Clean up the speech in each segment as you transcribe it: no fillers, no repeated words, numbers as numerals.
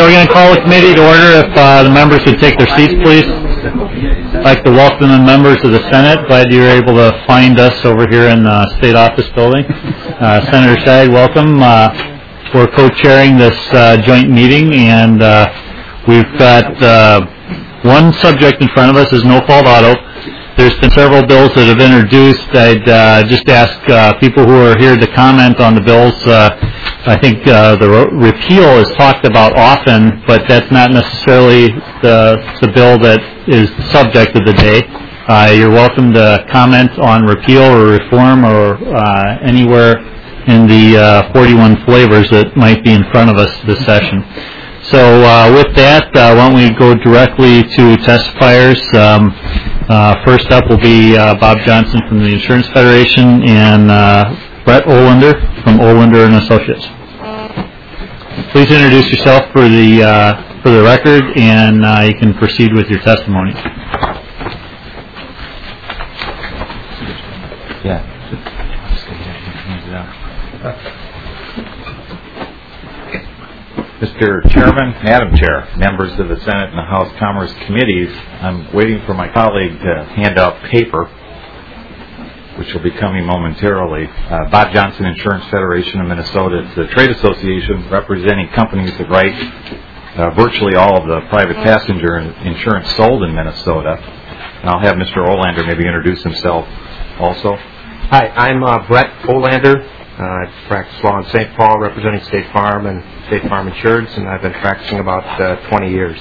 we're going to call the committee to order. If the members would take their seats, please. I'd like to welcome the members of the Senate. Glad you were able to find us over here in the State Office building. Senator Scheib, welcome. We're co-chairing this joint meeting, and we've got one subject in front of us is no-fault auto. There's been several bills that have been introduced. I'd just ask people who are here to comment on the bills. I think the repeal is talked about often, but that's not necessarily the bill that is the subject of the day. You're welcome to comment on repeal or reform or anywhere in the 41 flavors that might be in front of us this session. So with that, why don't we go directly to testifiers. First up will be Bob Johnson from the Insurance Federation and Brett Olander from Olander and Associates. Please introduce yourself for the record, and you can proceed with your testimony. Yeah. Mr. Chairman, Madam Chair, members of the Senate and the House Commerce Committees, I'm waiting for my colleague to hand out paper, which will be coming momentarily. Bob Johnson, Insurance Federation of Minnesota. It's a trade association representing companies that write virtually all of the private passenger insurance sold in Minnesota. And I'll have Mr. Olander maybe introduce himself also. Hi, I'm Brett Olander. I practice law in St. Paul, representing State Farm and State Farm Insureds, and I've been practicing about 20 years.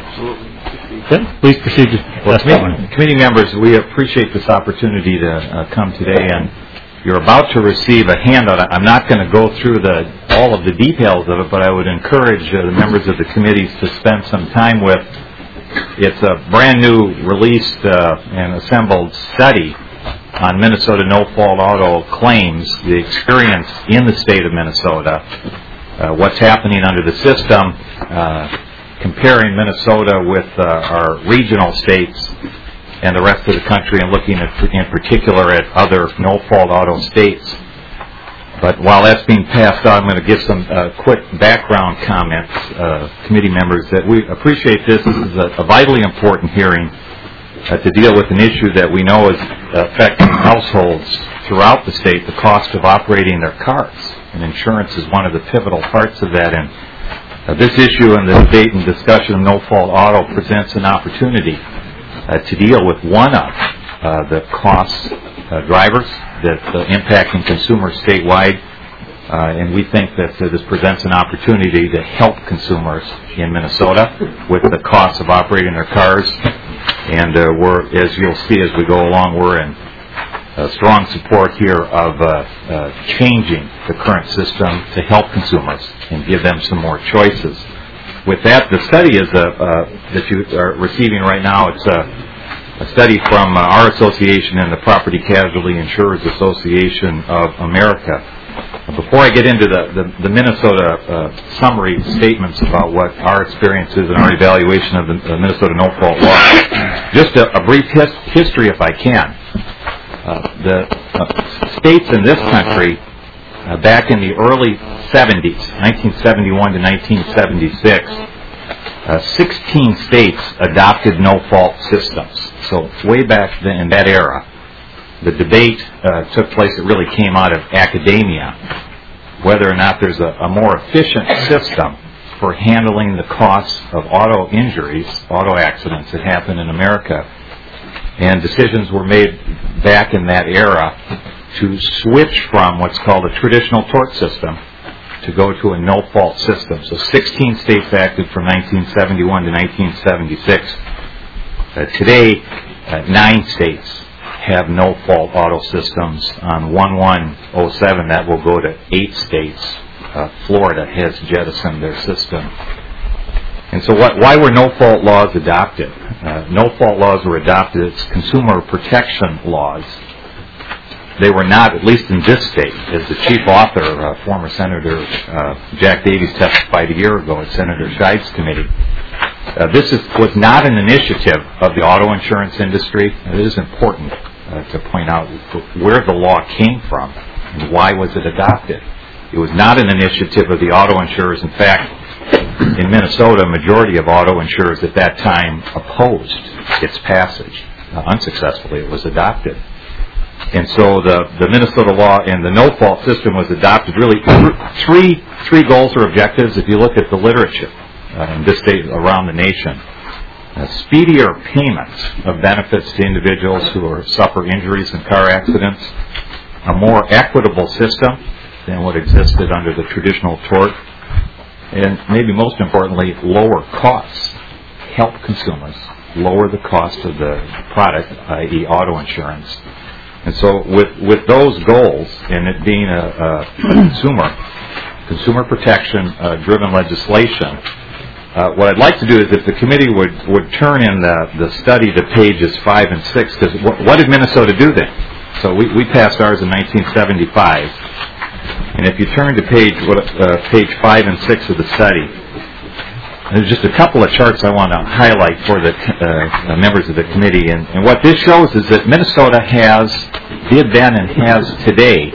Okay, please proceed. Committee members, we appreciate this opportunity to come today, and you're about to receive a handout. I'm not going to go through all of the details of it, but I would encourage the members of the committees to spend some time with. It's a brand new released and assembled study on Minnesota no-fault auto claims, the experience in the state of Minnesota, what's happening under the system, comparing Minnesota with our regional states and the rest of the country, and looking at, in particular at other no-fault auto states. But while that's being passed on, I'm going to give some quick background comments, committee members, that we appreciate this. This is a vitally important hearing to deal with an issue that we know is affecting households throughout the state, the cost of operating their cars. And insurance is one of the pivotal parts of that. And this issue and the debate and discussion of no-fault auto presents an opportunity to deal with one of the cost drivers that's impacting consumers statewide. And we think that this presents an opportunity to help consumers in Minnesota with the cost of operating their cars. And we're, as you'll see as we go along, we're in strong support here of changing the current system to help consumers and give them some more choices. With that, the study is that you are receiving right now. It's a study from our association and the Property Casualty Insurers Association of America. Before I get into the Minnesota summary statements about what our experience is and our evaluation of the Minnesota no-fault law, just a brief history, if I can. The states in this country, back in the early 70s, 1971 to 1976, 16 states adopted no-fault systems. So way back then, in that era, the debate took place. It really came out of academia, whether or not there's a more efficient system for handling the costs of auto injuries, auto accidents that happen in America. And decisions were made back in that era to switch from what's called a traditional tort system to go to a no-fault system. So 16 states acted from 1971 to 1976. Today, 9 states have no-fault auto systems. On 1/1/07, that will go to 8 states. Florida has jettisoned their system. And so why were no-fault laws adopted? No-fault laws were adopted as consumer protection laws. They were not, at least in this state, as the chief author, former Senator Jack Davies testified a year ago at Senator Scheib's committee. This was not an initiative of the auto insurance industry. It is important to point out where the law came from and why was it adopted. It was not an initiative of the auto insurers. In fact, in Minnesota, a majority of auto insurers at that time opposed its passage. Unsuccessfully, it was adopted. And so the Minnesota law and the no-fault system was adopted. Really, three goals or objectives if you look at the literature in this state around the nation. Speedier payments of benefits to individuals who suffer injuries in car accidents, a more equitable system than what existed under the traditional tort, and maybe most importantly, lower costs. Help consumers lower the cost of the product, i.e. auto insurance. And so with those goals, and it being a consumer protection driven legislation, what I'd like to do is if the committee would turn in the study to pages 5 and 6, because what did Minnesota do then? So we passed ours in 1975, and if you turn to page 5 and 6 of the study, there's just a couple of charts I want to highlight for the members of the committee, and what this shows is that Minnesota did then and has today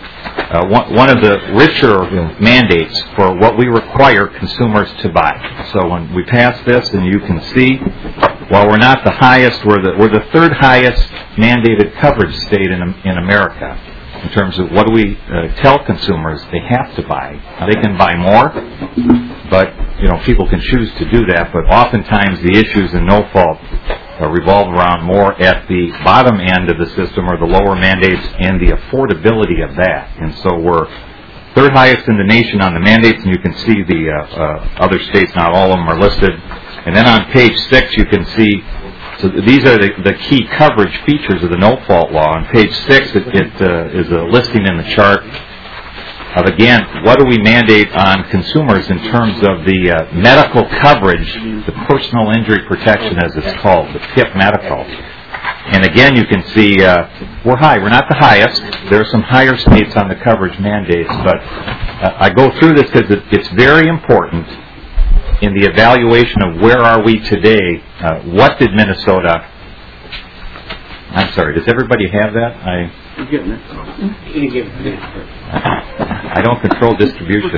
one of the richer mandates for what we require consumers to buy. So when we pass this, and you can see, while we're not the highest, we're the third highest mandated coverage state in America in terms of what do we tell consumers they have to buy. Now, they can buy more, but people can choose to do that. But oftentimes the issues in no fault revolve around more at the bottom end of the system or the lower mandates and the affordability of that. And so we're third highest in the nation on the mandates, and you can see the other states, not all of them are listed. And then on page 6 you can see, so these are the key coverage features of the no-fault law. On page 6 it is a listing in the chart of, again, what do we mandate on consumers in terms of the medical coverage, the personal injury protection as it's called, the PIP medical. And again, you can see we're high. We're not the highest. There are some higher states on the coverage mandates, but I go through this because it's very important in the evaluation of where are we today. What did Minnesota... I'm sorry, does everybody have that? You're getting it. You give it. I don't control distribution.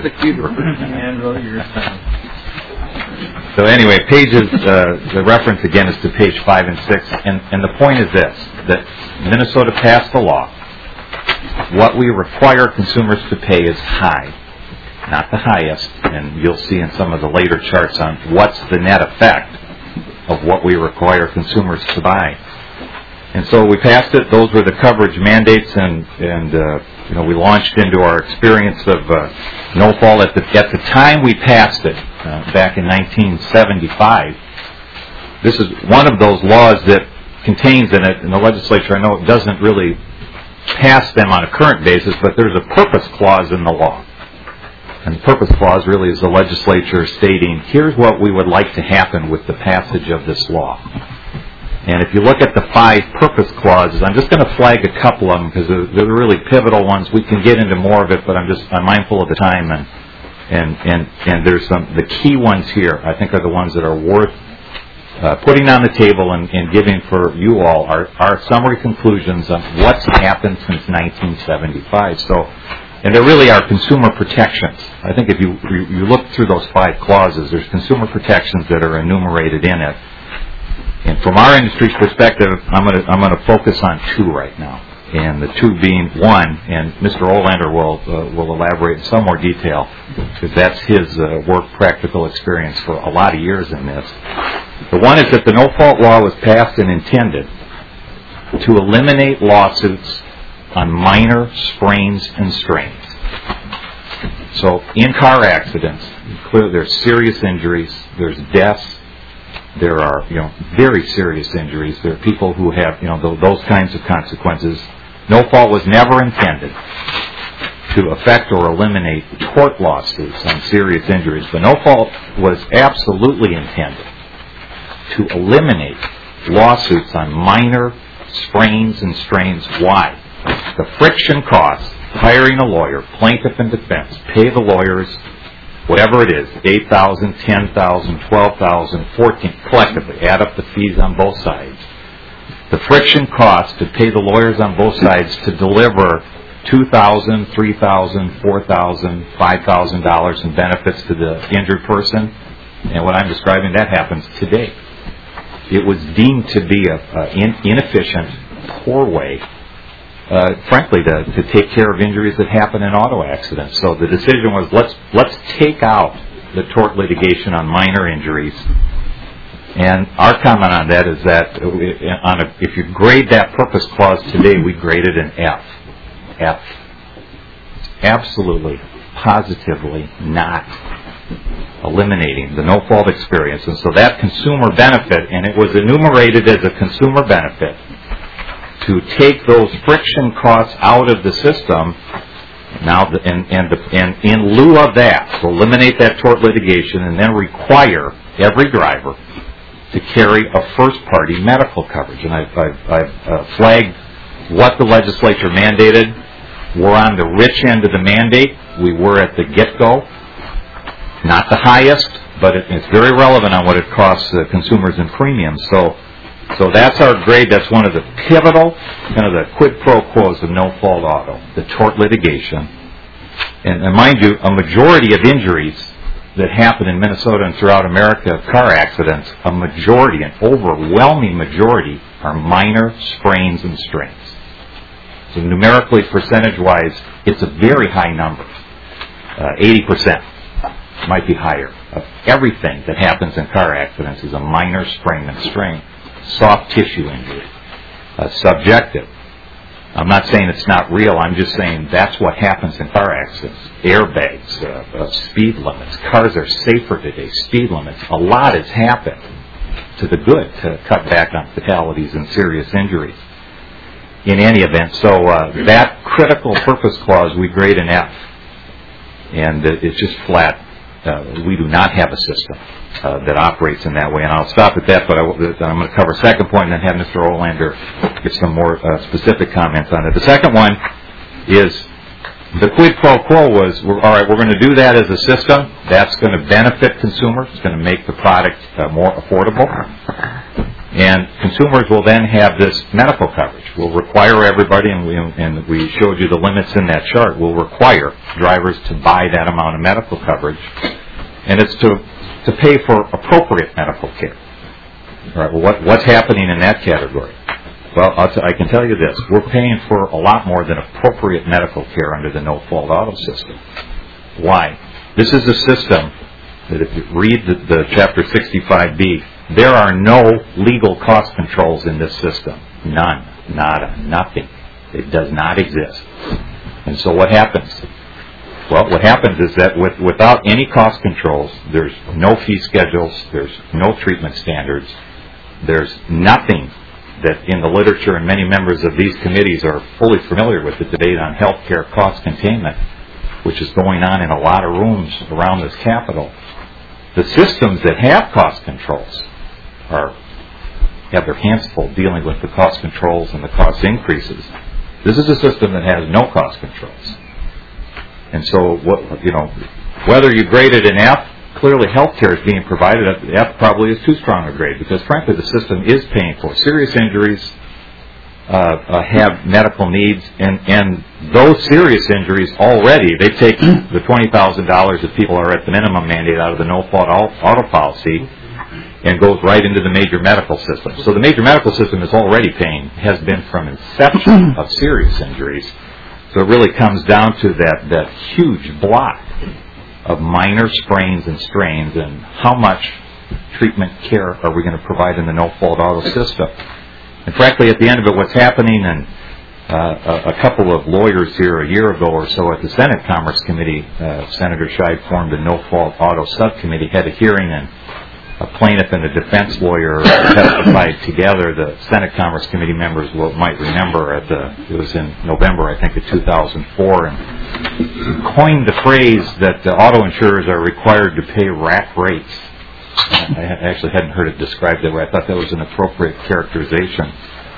So anyway, pages, the reference again is to page 5 and 6, and the point is this, that Minnesota passed the law. What we require consumers to pay is high, not the highest, and you'll see in some of the later charts on what's the net effect of what we require consumers to buy. And so we passed it. Those were the coverage mandates, and we launched into our experience of no fault at the time we passed it back in 1975. This is one of those laws that contains in it, and the legislature, I know it doesn't really pass them on a current basis, but there's a purpose clause in the law. And the purpose clause really is the legislature stating, here's what we would like to happen with the passage of this law. And if you look at the 5 purpose clauses, I'm just going to flag a couple of them because they're the really pivotal ones. We can get into more of it, but I'm mindful of the time, and there's the key ones here I think are the ones that are worth putting on the table and giving for you all our summary conclusions on what's happened since 1975. So, and there really are consumer protections. I think if you look through those 5 clauses, there's consumer protections that are enumerated in it. And from our industry's perspective, I'm going to focus on 2 right now, and the 2 being 1, and Mr. Olander will elaborate in some more detail because that's his work practical experience for a lot of years in this. The one is that the no-fault law was passed and intended to eliminate lawsuits on minor sprains and strains. So in car accidents, clearly there's serious injuries, there's deaths. There are, very serious injuries. There are people who have, those kinds of consequences. No fault was never intended to affect or eliminate tort lawsuits on serious injuries. But no fault was absolutely intended to eliminate lawsuits on minor sprains and strains. Why? The friction costs, hiring a lawyer, plaintiff and defense, pay the lawyers, whatever it is, $8,000, $10,000, $12,000, $14,000, collectively, add up the fees on both sides. The friction cost to pay the lawyers on both sides to deliver $2,000, $3,000, $4,000, $5,000 in benefits to the injured person. And what I'm describing, that happens today. It was deemed to be an inefficient, poor way, frankly, to take care of injuries that happen in auto accidents. So the decision was, let's take out the tort litigation on minor injuries. And our comment on that is that if you grade that purpose clause today, we grade it an F. F. Absolutely, positively not eliminating the no-fault experience. And so that consumer benefit, and it was enumerated as a consumer benefit, to take those friction costs out of the system. Now, and in lieu of that, to eliminate that tort litigation and then require every driver to carry a first-party medical coverage. And I've flagged what the legislature mandated. We're on the rich end of the mandate. We were at the get-go. Not the highest, but it's very relevant on what it costs consumers in premiums. So that's our grade. That's one of the pivotal, kind of the quid pro quos of no-fault auto, the tort litigation. And mind you, a majority of injuries that happen in Minnesota and throughout America, car accidents, a majority, an overwhelming majority, are minor sprains and strains. So numerically, percentage-wise, it's a very high number. 80% might be higher. Of everything that happens in car accidents is a minor sprain and strain. Soft tissue injury. Subjective. I'm not saying it's not real. I'm just saying that's what happens in car accidents. Airbags, speed limits. Cars are safer today. Speed limits. A lot has happened to the good to cut back on fatalities and serious injuries. In any event, so that critical purpose clause, we grade an F. And it's just flat. We do not have a system that operates in that way. And I'll stop at that, but I'm going to cover a second point and then have Mr. Olander give some more specific comments on it. The second one is the quid pro quo was, all right, we're going to do that as a system. That's going to benefit consumers. It's going to make the product more affordable. And consumers will then have this medical coverage. We'll require everybody, and we showed you the limits in that chart, we'll require drivers to buy that amount of medical coverage. And it's to pay for appropriate medical care. All right, well, what's happening in that category? Well, I can tell you this. We're paying for a lot more than appropriate medical care under the no-fault auto system. Why? This is a system that if you read the Chapter 65B, there are no legal cost controls in this system. None. Nada. Nothing. It does not exist. And so what happens? Well, what happens is that without any cost controls, there's no fee schedules, there's no treatment standards, there's nothing that in the literature, and many members of these committees are fully familiar with the debate on healthcare cost containment, which is going on in a lot of rooms around this Capitol. The systems that have cost controls have their hands full dealing with the cost controls and the cost increases. This is a system that has no cost controls. And so, whether you grade it an F, clearly healthcare is being provided. F probably is too strong a grade because, frankly, the system is paying for serious injuries, have medical needs, and those serious injuries already, they take the $20,000 that people are at the minimum mandate out of the no-fault auto policy and goes right into the major medical system. So the major medical system is already paying, has been from inception of serious injuries. So it really comes down to that huge block of minor sprains and strains and how much treatment care are we going to provide in the no-fault auto system. And frankly, at the end of it, what's happening, and a couple of lawyers here a year ago or so at the Senate Commerce Committee, Senator Scheid formed a no-fault auto subcommittee, had a hearing, and a plaintiff and a defense lawyer testified together. The Senate Commerce Committee members might remember it was in November, I think, of 2004, and coined the phrase that the auto insurers are required to pay rack rates. I actually hadn't heard it described that way. I thought that was an appropriate characterization.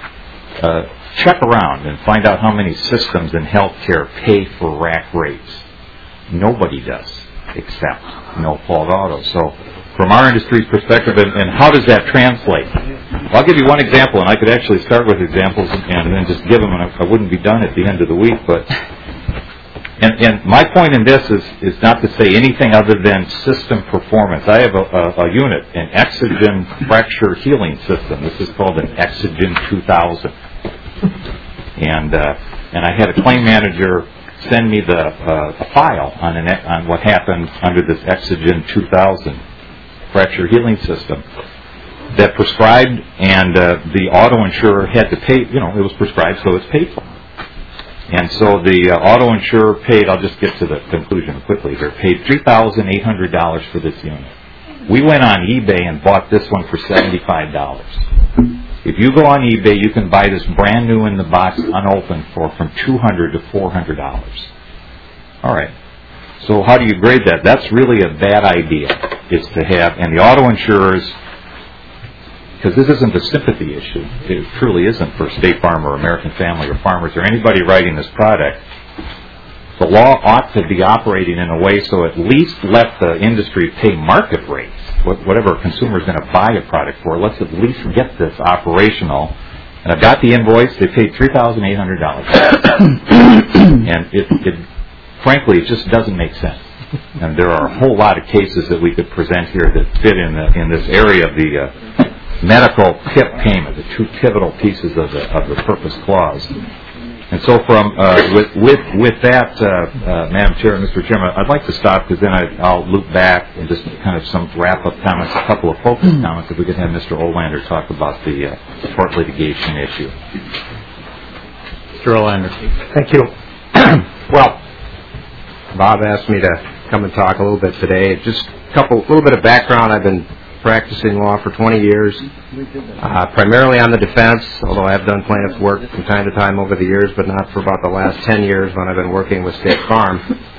Check around and find out how many systems in healthcare pay for rack rates. Nobody does, except no-fault auto. So from our industry's perspective, and how does that translate? Well, I'll give you one example, and I could actually start with examples and then just give them, and I wouldn't be done at the end of the week. But and my point in this is not to say anything other than system performance. I have a unit, an Exogen fracture healing system. This is called an Exogen 2000, and I had a claim manager send me a file on what happened under this Exogen 2000 fracture healing system that prescribed, and the auto insurer had to pay. You know, it was prescribed, so it's paid for. And so the auto insurer paid, I'll just get to the conclusion quickly here, paid $3,800 for this unit. We went on eBay and bought this one for $75. If you go on eBay, you can buy this brand new in the box, unopened, for from $200 to $400. All right. So how do you grade that? That's really a bad idea, is to have, and the auto insurers, because this isn't a sympathy issue. It truly isn't for State Farm or American Family or Farmers or anybody writing this product. The law ought to be operating in a way so at least let the industry pay market rates, whatever a consumer is going to buy a product for. Let's at least get this operational. And I've got the invoice. They paid $3,800. And frankly, it just doesn't make sense. And there are a whole lot of cases that we could present here that fit in this area of the medical PIP payment, the two pivotal pieces of the purpose clause. And so from with that, Madam Chair and Mr. Chairman, I'd like to stop, because then I'll loop back and just kind of some wrap-up comments, a couple of focus comments, if we could have Mr. Olander talk about the tort litigation issue. Mr. Olander. Thank you. Well, Bob asked me to come and talk a little bit today. Just a little bit of background. I've been practicing law for 20 years, primarily on the defense, although I have done plaintiff's work from time to time over the years, but not for about the last 10 years when I've been working with State Farm.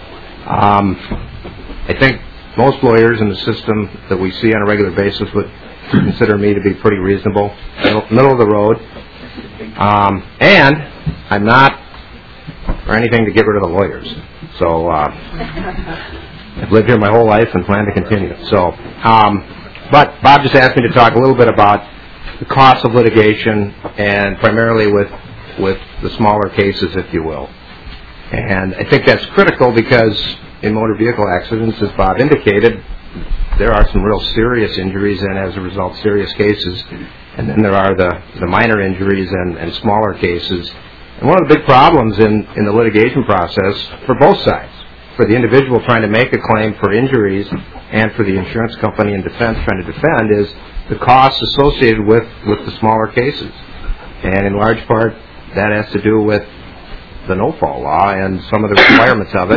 I think most lawyers in the system that we see on a regular basis would consider me to be pretty reasonable, middle of the road. And I'm not for anything to get rid of the lawyers. So I've lived here my whole life and plan to continue. So, but Bob just asked me to talk a little bit about the cost of litigation, and primarily with the smaller cases, if you will. And I think that's critical because in motor vehicle accidents, as Bob indicated, there are some real serious injuries and, as a result, serious cases. And then there are the minor injuries and smaller cases. And one of the big problems in the litigation process for both sides, for the individual trying to make a claim for injuries and for the insurance company in defense trying to defend, is the costs associated with the smaller cases. And in large part, that has to do with the no-fault law and some of the requirements of it.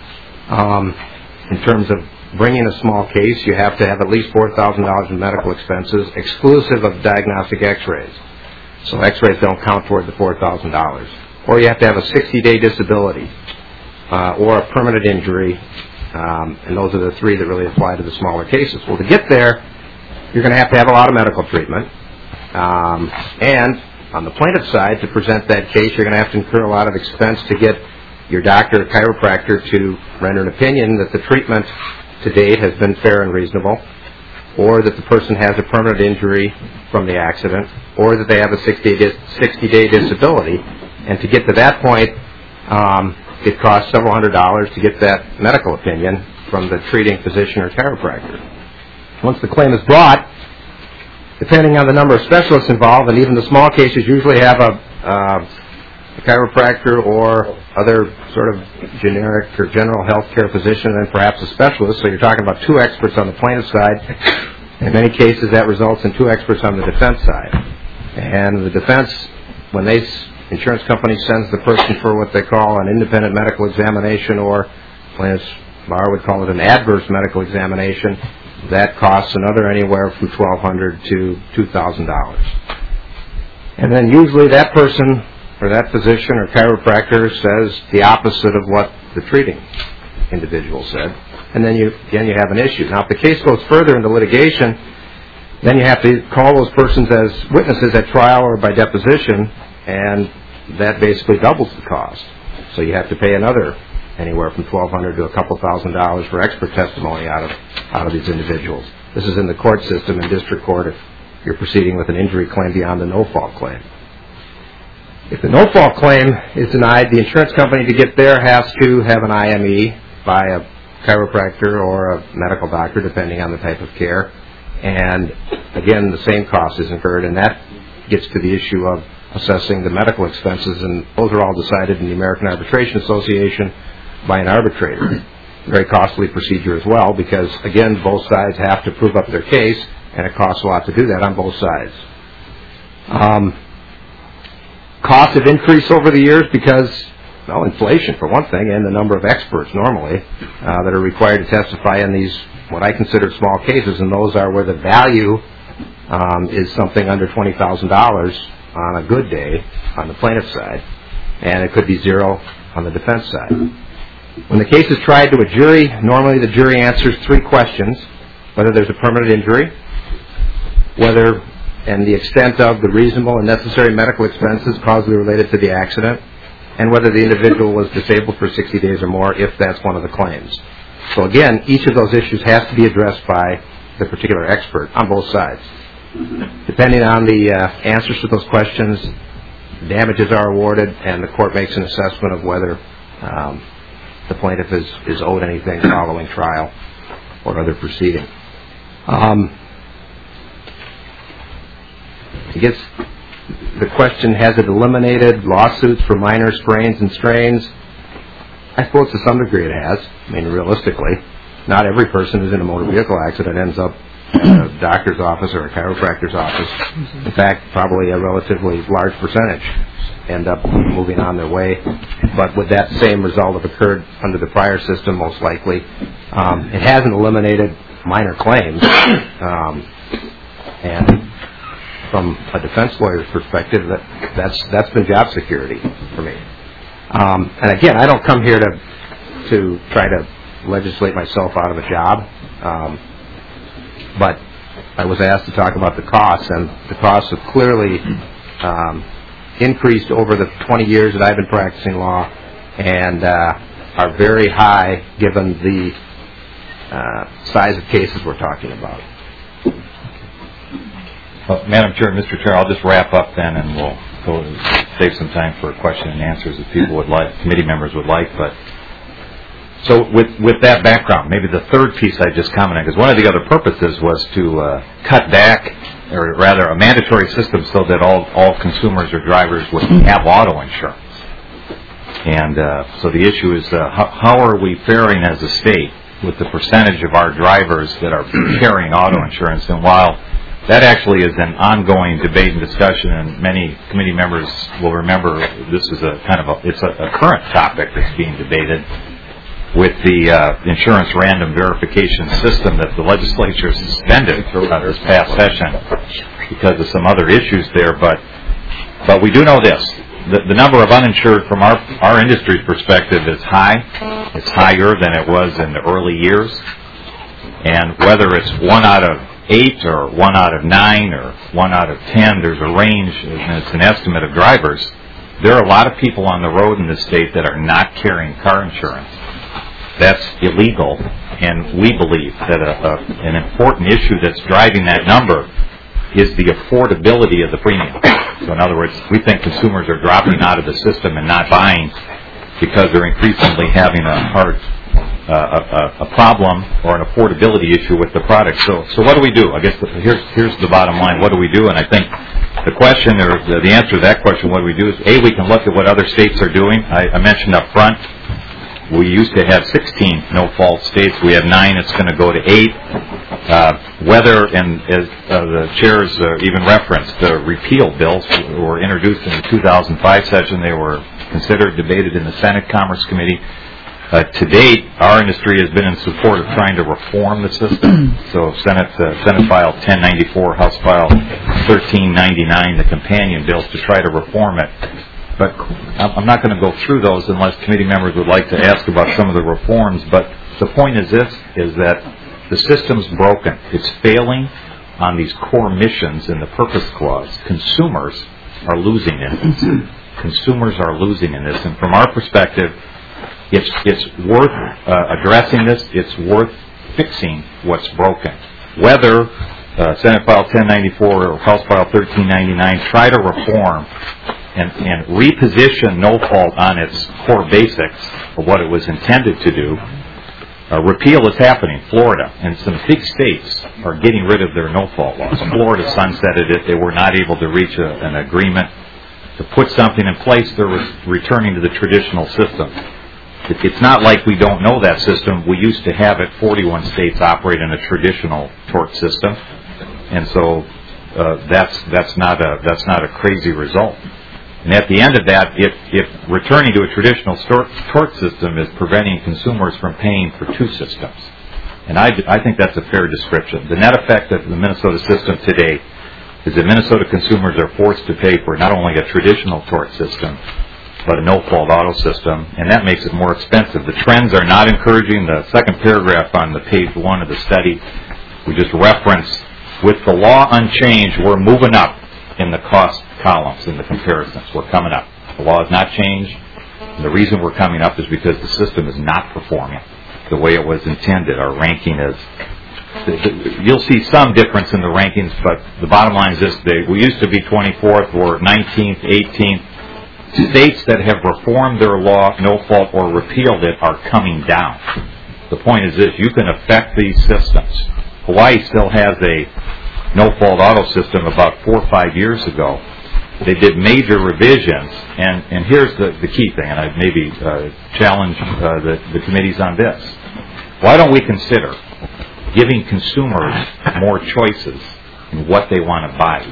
In terms of bringing a small case, you have to have at least $4,000 in medical expenses, exclusive of diagnostic x-rays. So x-rays don't count toward the $4,000. Or you have to have a 60-day disability or a permanent injury, and those are the three that really apply to the smaller cases. Well, to get there, you're going to have a lot of medical treatment. And on the plaintiff's side, to present that case, you're going to have to incur a lot of expense to get your doctor or chiropractor to render an opinion that the treatment to date has been fair and reasonable, or that the person has a permanent injury from the accident, or that they have a 60-day disability. And to get to that point, it costs several $100s to get that medical opinion from the treating physician or chiropractor. Once the claim is brought, depending on the number of specialists involved, and even the small cases usually have a chiropractor or other sort of generic or general health care physician and perhaps a specialist. So you're talking about two experts on the plaintiff's side. In many cases, that results in two experts on the defense side. And the defense, when insurance company sends the person for what they call an independent medical examination, or plaintiff's bar would call it an adverse medical examination, that costs another anywhere from $1,200 to $2,000. And then usually that person or that physician or chiropractor says the opposite of what the treating individual said. And then you have an issue. Now, if the case goes further into litigation, then you have to call those persons as witnesses at trial or by deposition, and that basically doubles the cost. So you have to pay another anywhere from $1,200 to a couple $1,000 for expert testimony out of these individuals. This is in the court system in district court if you're proceeding with an injury claim beyond the no-fault claim. If the no-fault claim is denied, the insurance company to get there has to have an IME by a chiropractor or a medical doctor, depending on the type of care. And again, the same cost is incurred, and that gets to the issue of assessing the medical expenses, and those are all decided in the American Arbitration Association by an arbitrator. Very costly procedure as well, because again, both sides have to prove up their case, and it costs a lot to do that on both sides. Costs have increased over the years because, well, inflation for one thing, and the number of experts normally that are required to testify in these, what I consider small cases, and those are where the value is something under $20,000 on a good day on the plaintiff's side, and it could be zero on the defense side. When the case is tried to a jury, normally the jury answers 3 questions: whether there's a permanent injury, whether and the extent of the reasonable and necessary medical expenses causally related to the accident, and whether the individual was disabled for 60 days or more, if that's one of the claims. So again, each of those issues has to be addressed by the particular expert on both sides. Depending on the answers to those questions, damages are awarded, and the court makes an assessment of whether the plaintiff is owed anything following trial or other proceeding. I guess the question, has it eliminated lawsuits for minor sprains and strains? I suppose to some degree it has. I mean, realistically, not every person who's in a motor vehicle accident ends up in a doctor's office or a chiropractor's office. In fact, probably a relatively large percentage end up moving on their way. But would that same result have occurred under the prior system? Most likely. It hasn't eliminated minor claims. And from a defense lawyer's perspective, that's been job security for me. And again, I don't come here to try to legislate myself out of a job. But I was asked to talk about the costs, and the costs have clearly increased over the 20 years that I've been practicing law, and are very high given the size of cases we're talking about. Well, Madam Chair, Mr. Chair, I'll just wrap up then, and we'll save some time for question and answers if people would like, committee members would like. But so with that background, maybe the third piece I just commented, because one of the other purposes was to cut back, or rather a mandatory system so that all consumers or drivers would have auto insurance. And so the issue is how are we faring as a state with the percentage of our drivers that are carrying auto insurance? And while that actually is an ongoing debate and discussion, and many committee members will remember this is it's a current topic that's being debated with the insurance random verification system that the legislature suspended this past session because of some other issues there. But we do know this. The number of uninsured from our industry's perspective is high. It's higher than it was in the early years. And whether it's 1 out of 8 or 1 out of 9 or 1 out of 10, there's a range, and it's an estimate of drivers. There are a lot of people on the road in this state that are not carrying car insurance. That's illegal, and we believe that an important issue that's driving that number is the affordability of the premium. So in other words, we think consumers are dropping out of the system and not buying because they're increasingly having a problem or an affordability issue with the product. So what do we do? I guess here's the bottom line. What do we do? And I think the question, or the answer to that question, what do we do, is we can look at what other states are doing. I mentioned up front, we used to have 16 no-fault states. We have 9. It's going to go to 8. Whether, and as the chairs even referenced, the repeal bills were introduced in the 2005 session. They were considered, debated in the Senate Commerce Committee. To date, our industry has been in support of trying to reform the system. So Senate File 1094, House File 1399, the companion bills to try to reform it. But I'm not going to go through those unless committee members would like to ask about some of the reforms. But the point is this, is that the system's broken. It's failing on these core missions in the purpose clause. Consumers are losing in this. Consumers are losing in this. And from our perspective, it's worth addressing this. It's worth fixing what's broken. whether Senate File 1094 or House File 1399 try to reform and reposition no-fault on its core basics of what it was intended to do, repeal is happening. Florida and some big states are getting rid of their no-fault laws. Florida sunsetted it. They were not able to reach an agreement to put something in place. They're returning to the traditional system. It's not like we don't know that system. We used to have it. 41 states operate in a traditional tort system, and so that's not a crazy result. And at the end of that, if returning to a traditional tort system is preventing consumers from paying for two systems, and I think that's a fair description. The net effect of the Minnesota system today is that Minnesota consumers are forced to pay for not only a traditional tort system, but a no-fault auto system, and that makes it more expensive. The trends are not encouraging. The second paragraph on the page 1 of the study, we just reference, with the law unchanged, we're moving up in the cost columns in the comparisons. We're coming up. The law has not changed. And the reason we're coming up is because the system is not performing the way it was intended. Our ranking is, you'll see some difference in the rankings, but the bottom line is this: we used to be 24th, or 19th, 18th. States that have reformed their law, no fault, or repealed it are coming down. The point is this: you can affect these systems. Hawaii still has a no-fault auto system about 4 or 5 years ago. They did major revisions, and here's the key thing, and I'd maybe challenge the committees on this. Why don't we consider giving consumers more choices in what they want to buy?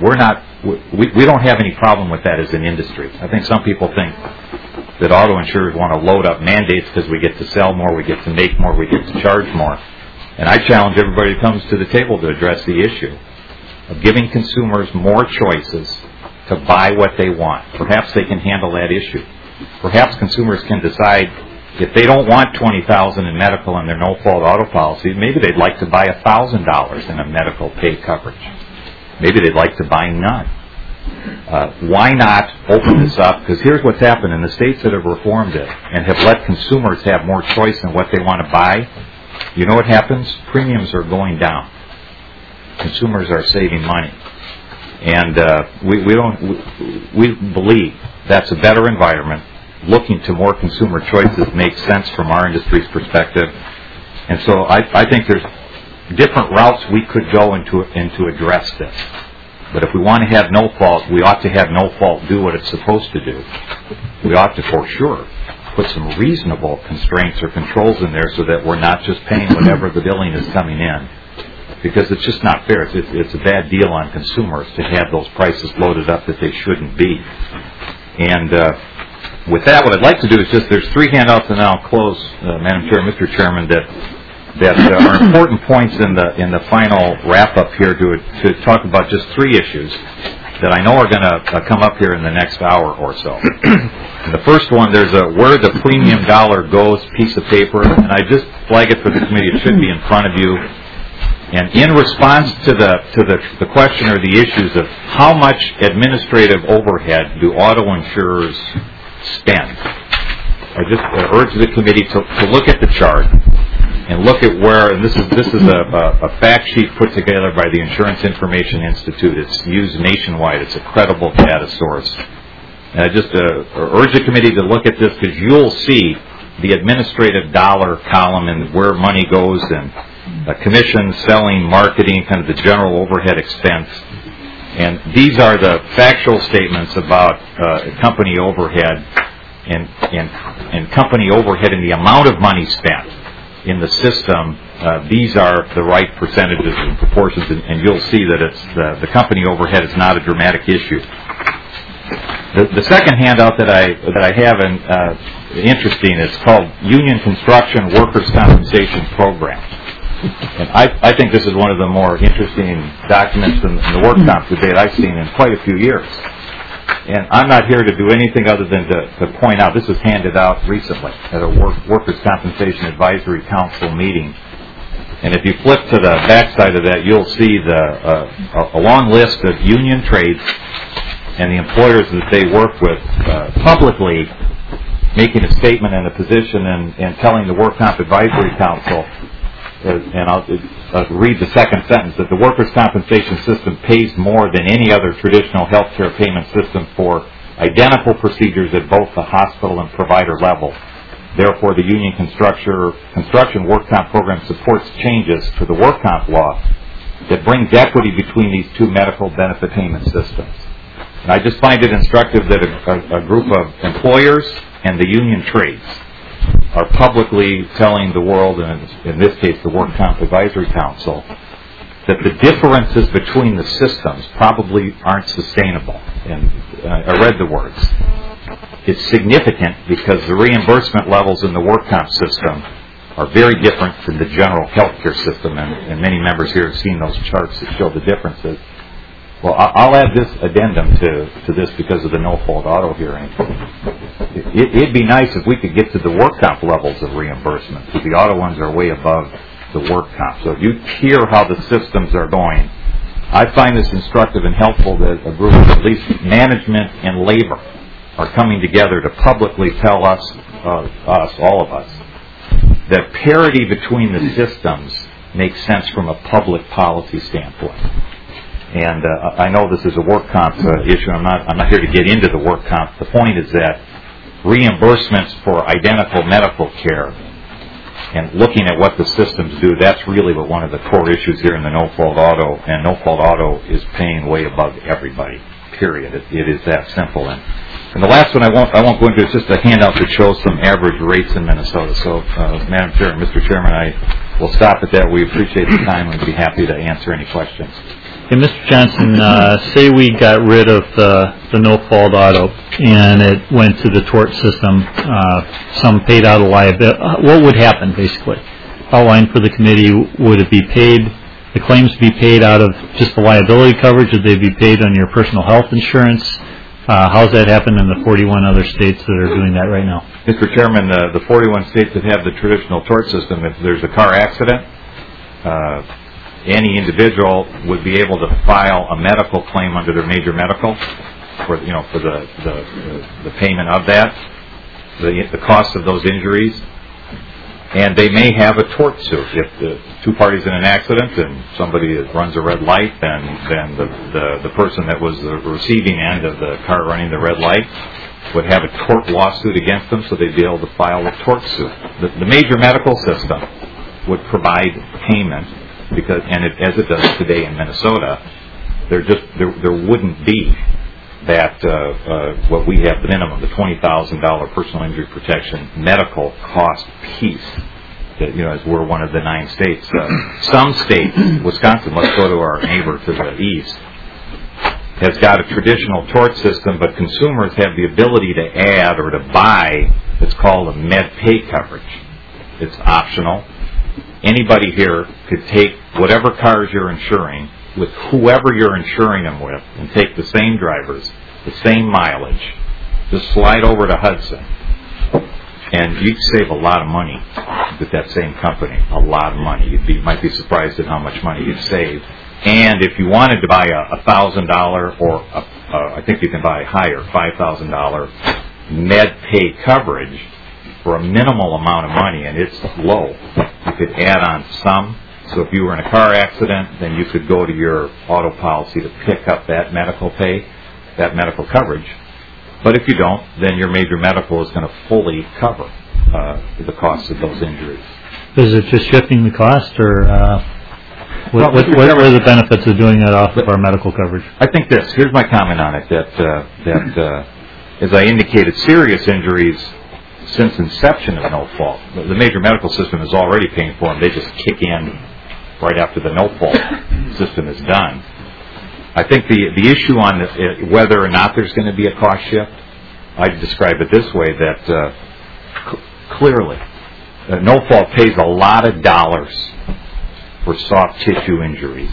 We don't have any problem with that as an industry. I think some people think that auto insurers want to load up mandates because we get to sell more, we get to make more, we get to charge more. And I challenge everybody who comes to the table to address the issue of giving consumers more choices to buy what they want. Perhaps they can handle that issue. Perhaps consumers can decide if they don't want $20,000 in medical in their no-fault auto policy, maybe they'd like to buy $1,000 in a medical pay coverage. Maybe they'd like to buy none. Why not open this up? Because here's what's happened in the states that have reformed it and have let consumers have more choice in what they want to buy. You know what happens? Premiums are going down. Consumers are saving money. And we believe that's a better environment. Looking to more consumer choices makes sense from our industry's perspective. And so I think there's different routes we could go into address this. But if we want to have no fault, we ought to have no fault do what it's supposed to do. We ought to, for sure, put some reasonable constraints or controls in there so that we're not just paying whatever the billing is coming in. Because it's just not fair. It's a bad deal on consumers to have those prices loaded up that they shouldn't be. And with that, what I'd like to do is there's 3 handouts, and then I'll close, Madam Chair, Mr. Chairman, that are important points in the final wrap-up here to talk about just 3 issues that I know are going to come up here in the next hour or so. And the first one, there's a Where the Premium Dollar Goes piece of paper, and I just flag it for the committee. It should be in front of you. And in response to the question or the issues of how much administrative overhead do auto insurers spend, I just urge the committee to look at the chart and look at where, and this is a fact sheet put together by the Insurance Information Institute. It's used nationwide. It's a credible data source. And I just urge the committee to look at this, because you'll see the administrative dollar column and where money goes, and commission, selling, marketing, kind of the general overhead expense. And these are the factual statements about company overhead and company overhead and the amount of money spent in the system. These are the right percentages and proportions, and you'll see that it's the company overhead is not a dramatic issue. The second handout that I have, and interesting, it's called Union Construction Workers' Compensation Program. And I think this is one of the more interesting documents in the work comp debate I've seen in quite a few years. And I'm not here to do anything other than to point out, this was handed out recently at a Workers' Compensation Advisory Council meeting. And if you flip to the back side of that, you'll see a long list of union trades and the employers that they work with publicly making a statement and a position and telling the Work Comp Advisory Council, and read the second sentence, that the workers' compensation system pays more than any other traditional health care payment system for identical procedures at both the hospital and provider level. Therefore, the union construction work comp program supports changes to the work comp law that brings equity between these two medical benefit payment systems. And I just find it instructive that a group of employers and the union trades are publicly telling the world, and in this case the Work Comp Advisory Council, that the differences between the systems probably aren't sustainable. And I read the words. It's significant because the reimbursement levels in the work comp system are very different from the general health care system, and many members here have seen those charts that show the differences. Well, I'll add this addendum to this because of the no-fault auto hearing. It'd be nice if we could get to the work comp levels of reimbursement, because the auto ones are way above the work comp. So if you hear how the systems are going, I find this instructive and helpful that a group of at least management and labor are coming together to publicly tell us, all of us, that parity between the systems makes sense from a public policy standpoint. And I know this is a work comp issue. I'm not here to get into the work comp. The point is that reimbursements for identical medical care and looking at what the systems do, that's really what one of the core issues here in the no-fault auto. And no-fault auto is paying way above everybody, period. It is that simple. And the last one I won't go into is just a handout that shows some average rates in Minnesota. So, Madam Chair and Mr. Chairman, I will stop at that. We appreciate the time and would be happy to answer any questions. Hey, Mr. Johnson, say we got rid of the no-fault auto and it went to the tort system, some paid out of liability. What would happen, basically? Outlined for the committee, would it be paid, the claims be paid out of just the liability coverage? Would they be paid on your personal health insurance? How's that happen in the 41 other states that are doing that right now? Mr. Chairman, the 41 states that have the traditional tort system, if there's a car accident, any individual would be able to file a medical claim under their major medical for the payment of that, the cost of those injuries, and they may have a tort suit. If the two parties in an accident and somebody runs a red light, then the person that was the receiving end of the car running the red light would have a tort lawsuit against them, so they'd be able to file a tort suit. The major medical system would provide payment, because, and as it does today in Minnesota, there wouldn't be that what we have the minimum, the $20,000 personal injury protection medical cost piece. That, as we're one of the 9 states. Some states, Wisconsin, let's go to our neighbor to the east, has got a traditional tort system, but consumers have the ability to add or to buy what's called a med pay coverage. It's optional. Anybody here could take whatever cars you're insuring with whoever you're insuring them with and take the same drivers, the same mileage, just slide over to Hudson, and you'd save a lot of money with that same company, a lot of money. You might be surprised at how much money you'd save. And if you wanted to buy a $1,000 or I think you can buy higher, $5,000 med pay coverage for a minimal amount of money, and it's low, you could add on some. So if you were in a car accident, then you could go to your auto policy to pick up that medical pay, that medical coverage. But if you don't, then your major medical is going to fully cover the costs of those injuries. Is it just shifting the cost, or what are the benefits of doing that off of our medical coverage? I think this. Here's my comment on it, that as I indicated, serious injuries since inception of no fault, the major medical system is already paying for them. They just kick in right after the no fault system is done. I think the issue on whether or not there's going to be a cost shift, I'd describe it this way, that clearly no fault pays a lot of dollars for soft tissue injuries.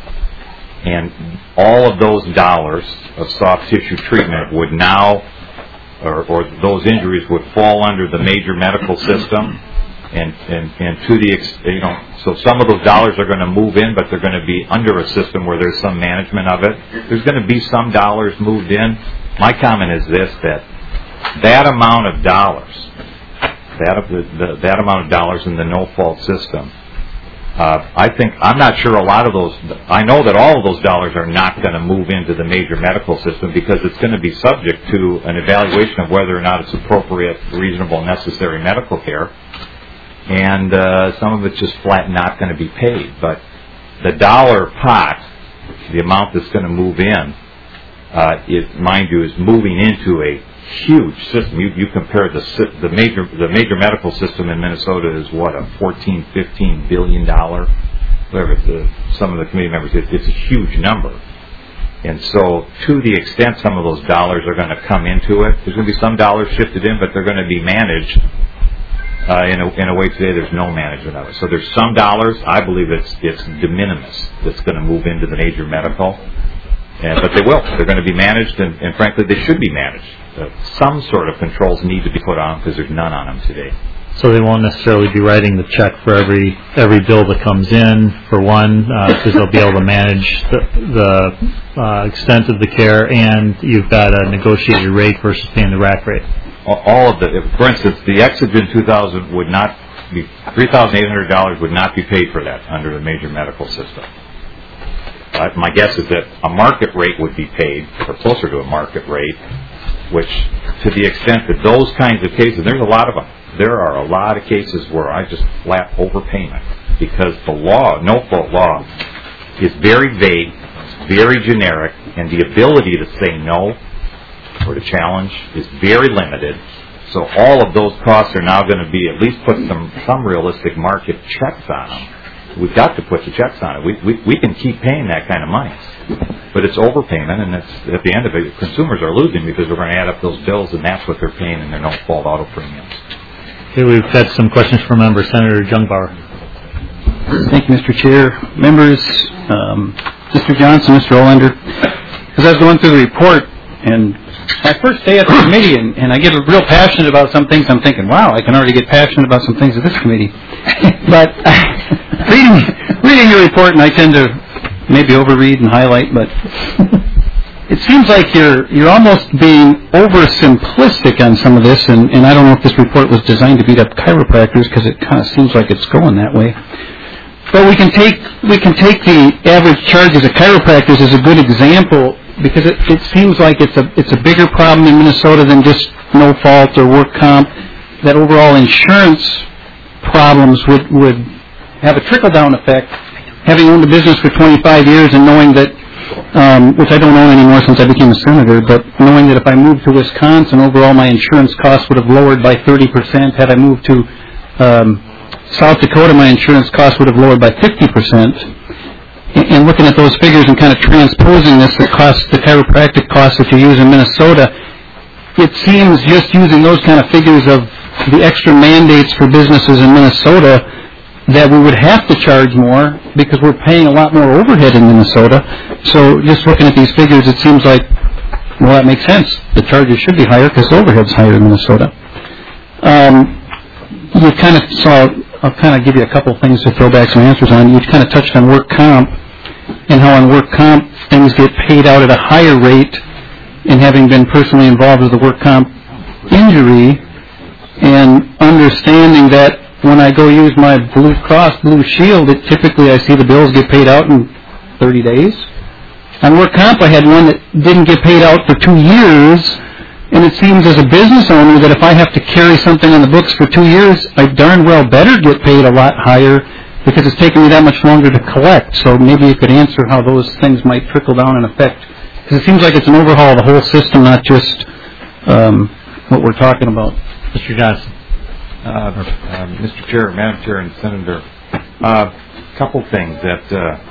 And all of those dollars of soft tissue treatment would now, or those injuries would fall under the major medical system, and to the so some of those dollars are going to move in, but they're going to be under a system where there's some management of it. There's going to be some dollars moved in. My comment is this: that amount of dollars, that amount of dollars in the no fault system I'm not sure a lot of those, I know that all of those dollars are not going to move into the major medical system because it's going to be subject to an evaluation of whether or not it's appropriate, reasonable, necessary medical care. And some of it's just flat not going to be paid. But the dollar pot, the amount that's going to move in, mind you, is moving into a huge system. You compare the major medical system in Minnesota is what, a $14-15 billion, whatever some of the committee members, it's a huge number. And so to the extent some of those dollars are going to come into it, there's going to be some dollars shifted in, but they're going to be managed in a way today there's no management of it. So there's some dollars, I believe it's de minimis, that's going to move into the major medical. But they will. They're going to be managed, and frankly, they should be managed. Some sort of controls need to be put on because there's none on them today. So they won't necessarily be writing the check for every bill that comes in, for one, because they'll be able to manage the extent of the care, and you've got a negotiated rate versus paying the rack rate. All of for instance, the Exogen 2000 would not be, $3,800 would not be paid for that under the major medical system. My guess is that a market rate would be paid, or closer to a market rate, which, to the extent that those kinds of cases, there are a lot of cases where I just flat overpayment because the law, no-fault law, is very vague, very generic, and the ability to say no or to challenge is very limited. So all of those costs are now going to be at least put some realistic market checks on them. We've got to put the checks on it. We can keep paying that kind of money. But it's overpayment, and it's, at the end of it, consumers are losing because we're going to add up those bills, and that's what they're paying in their no-fault auto premiums. Okay, we've got some questions from members. Senator Jungbauer. Thank you, Mr. Chair. Members, Mr. Johnson, Mr. Olander, as I was going through the report, and my first day at the committee, and I get real passionate about some things, I'm thinking, wow, I can already get passionate about some things at this committee. But reading your report, and I tend to maybe overread and highlight, but it seems like you're almost being oversimplistic on some of this, and I don't know if this report was designed to beat up chiropractors because it kind of seems like it's going that way. But we can take the average charges of chiropractors as a good example because it seems like it's a bigger problem in Minnesota than just no fault or work comp. That overall insurance problems would have a trickle-down effect. Having owned a business for 25 years and knowing that, which I don't own anymore since I became a senator, but knowing that if I moved to Wisconsin, overall my insurance costs would have lowered by 30%. Had I moved to South Dakota, my insurance costs would have lowered by 50%. And looking at those figures and kind of transposing this, the chiropractic costs that you use in Minnesota, it seems just using those kind of figures of the extra mandates for businesses in Minnesota that we would have to charge more because we're paying a lot more overhead in Minnesota. So just looking at these figures, it seems like, well, that makes sense. The charges should be higher because overhead's higher in Minnesota. You kind of saw, I'll kind of give you a couple things to throw back some answers on. You kind of touched on work comp and how on work comp things get paid out at a higher rate, and having been personally involved with the work comp injury and understanding that when I go use my Blue Cross Blue Shield, typically I see the bills get paid out in 30 days. On work comp, I had one that didn't get paid out for 2 years, and it seems as a business owner that if I have to carry something on the books for 2 years, I darn well better get paid a lot higher because it's taking me that much longer to collect. So maybe you could answer how those things might trickle down and affect, because it seems like it's an overhaul of the whole system, not just what we're talking about. Mr. Johnson. Mr. Chair, Madam Chair, and Senator, a couple things that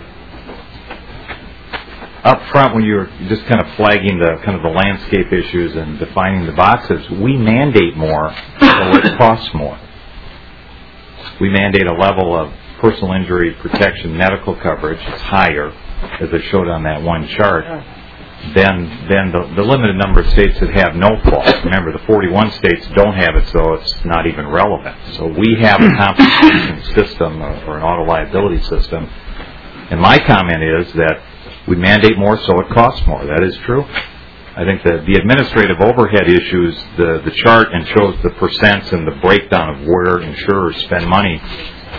up front when you were just kind of flagging the landscape issues and defining the boxes, we mandate more, so it costs more. We mandate a level of personal injury protection medical coverage that's higher, as I showed on that one chart, than the limited number of states that have no fault. Remember, the 41 states don't have it, so it's not even relevant. So we have a compensation system or an auto liability system. And my comment is that we mandate more, so it costs more. That is true. I think that the administrative overhead issues, the chart and shows the percents and the breakdown of where insurers spend money.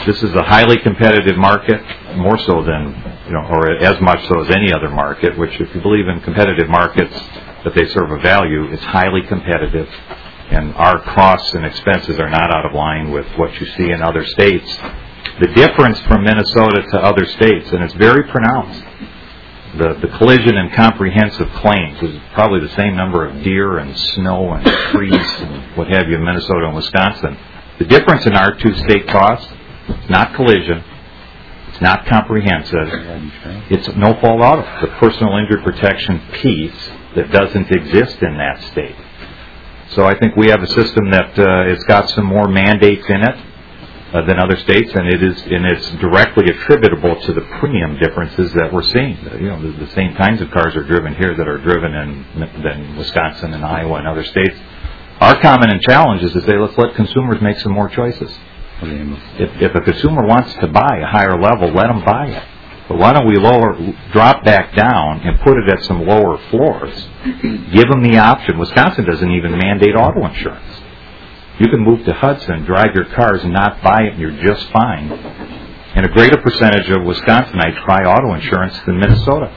This is a highly competitive market, more so than, or as much so as any other market, which if you believe in competitive markets that they serve a value, it's highly competitive, and our costs and expenses are not out of line with what you see in other states. The difference from Minnesota to other states, and it's very pronounced, the collision and comprehensive claims is probably the same number of deer and snow and trees and what have you in Minnesota and Wisconsin. The difference in our two state costs, it's not collision, it's not comprehensive, it's no fault auto, the personal injury protection piece that doesn't exist in that state. So I think we have a system that it's got some more mandates in it than other states, and it's directly attributable to the premium differences that we're seeing. The same kinds of cars are driven here that are driven in Wisconsin and Iowa and other states. Our common challenge is to say, let's let consumers make some more choices. If a consumer wants to buy a higher level, let them buy it. But why don't we drop back down and put it at some lower floors? Give them the option. Wisconsin doesn't even mandate auto insurance. You can move to Hudson, drive your cars, and not buy it, and you're just fine. And a greater percentage of Wisconsinites buy auto insurance than Minnesota.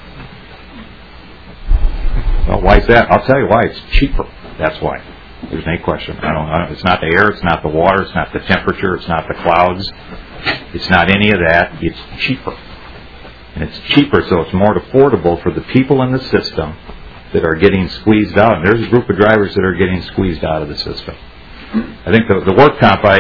Well, why is that? I'll tell you why. It's cheaper. That's why. There's no question. It's not the air, it's not the water, it's not the temperature, it's not the clouds. It's not any of that. It's cheaper. And it's cheaper, so it's more affordable for the people in the system that are getting squeezed out. And there's a group of drivers that are getting squeezed out of the system. I think the work comp, I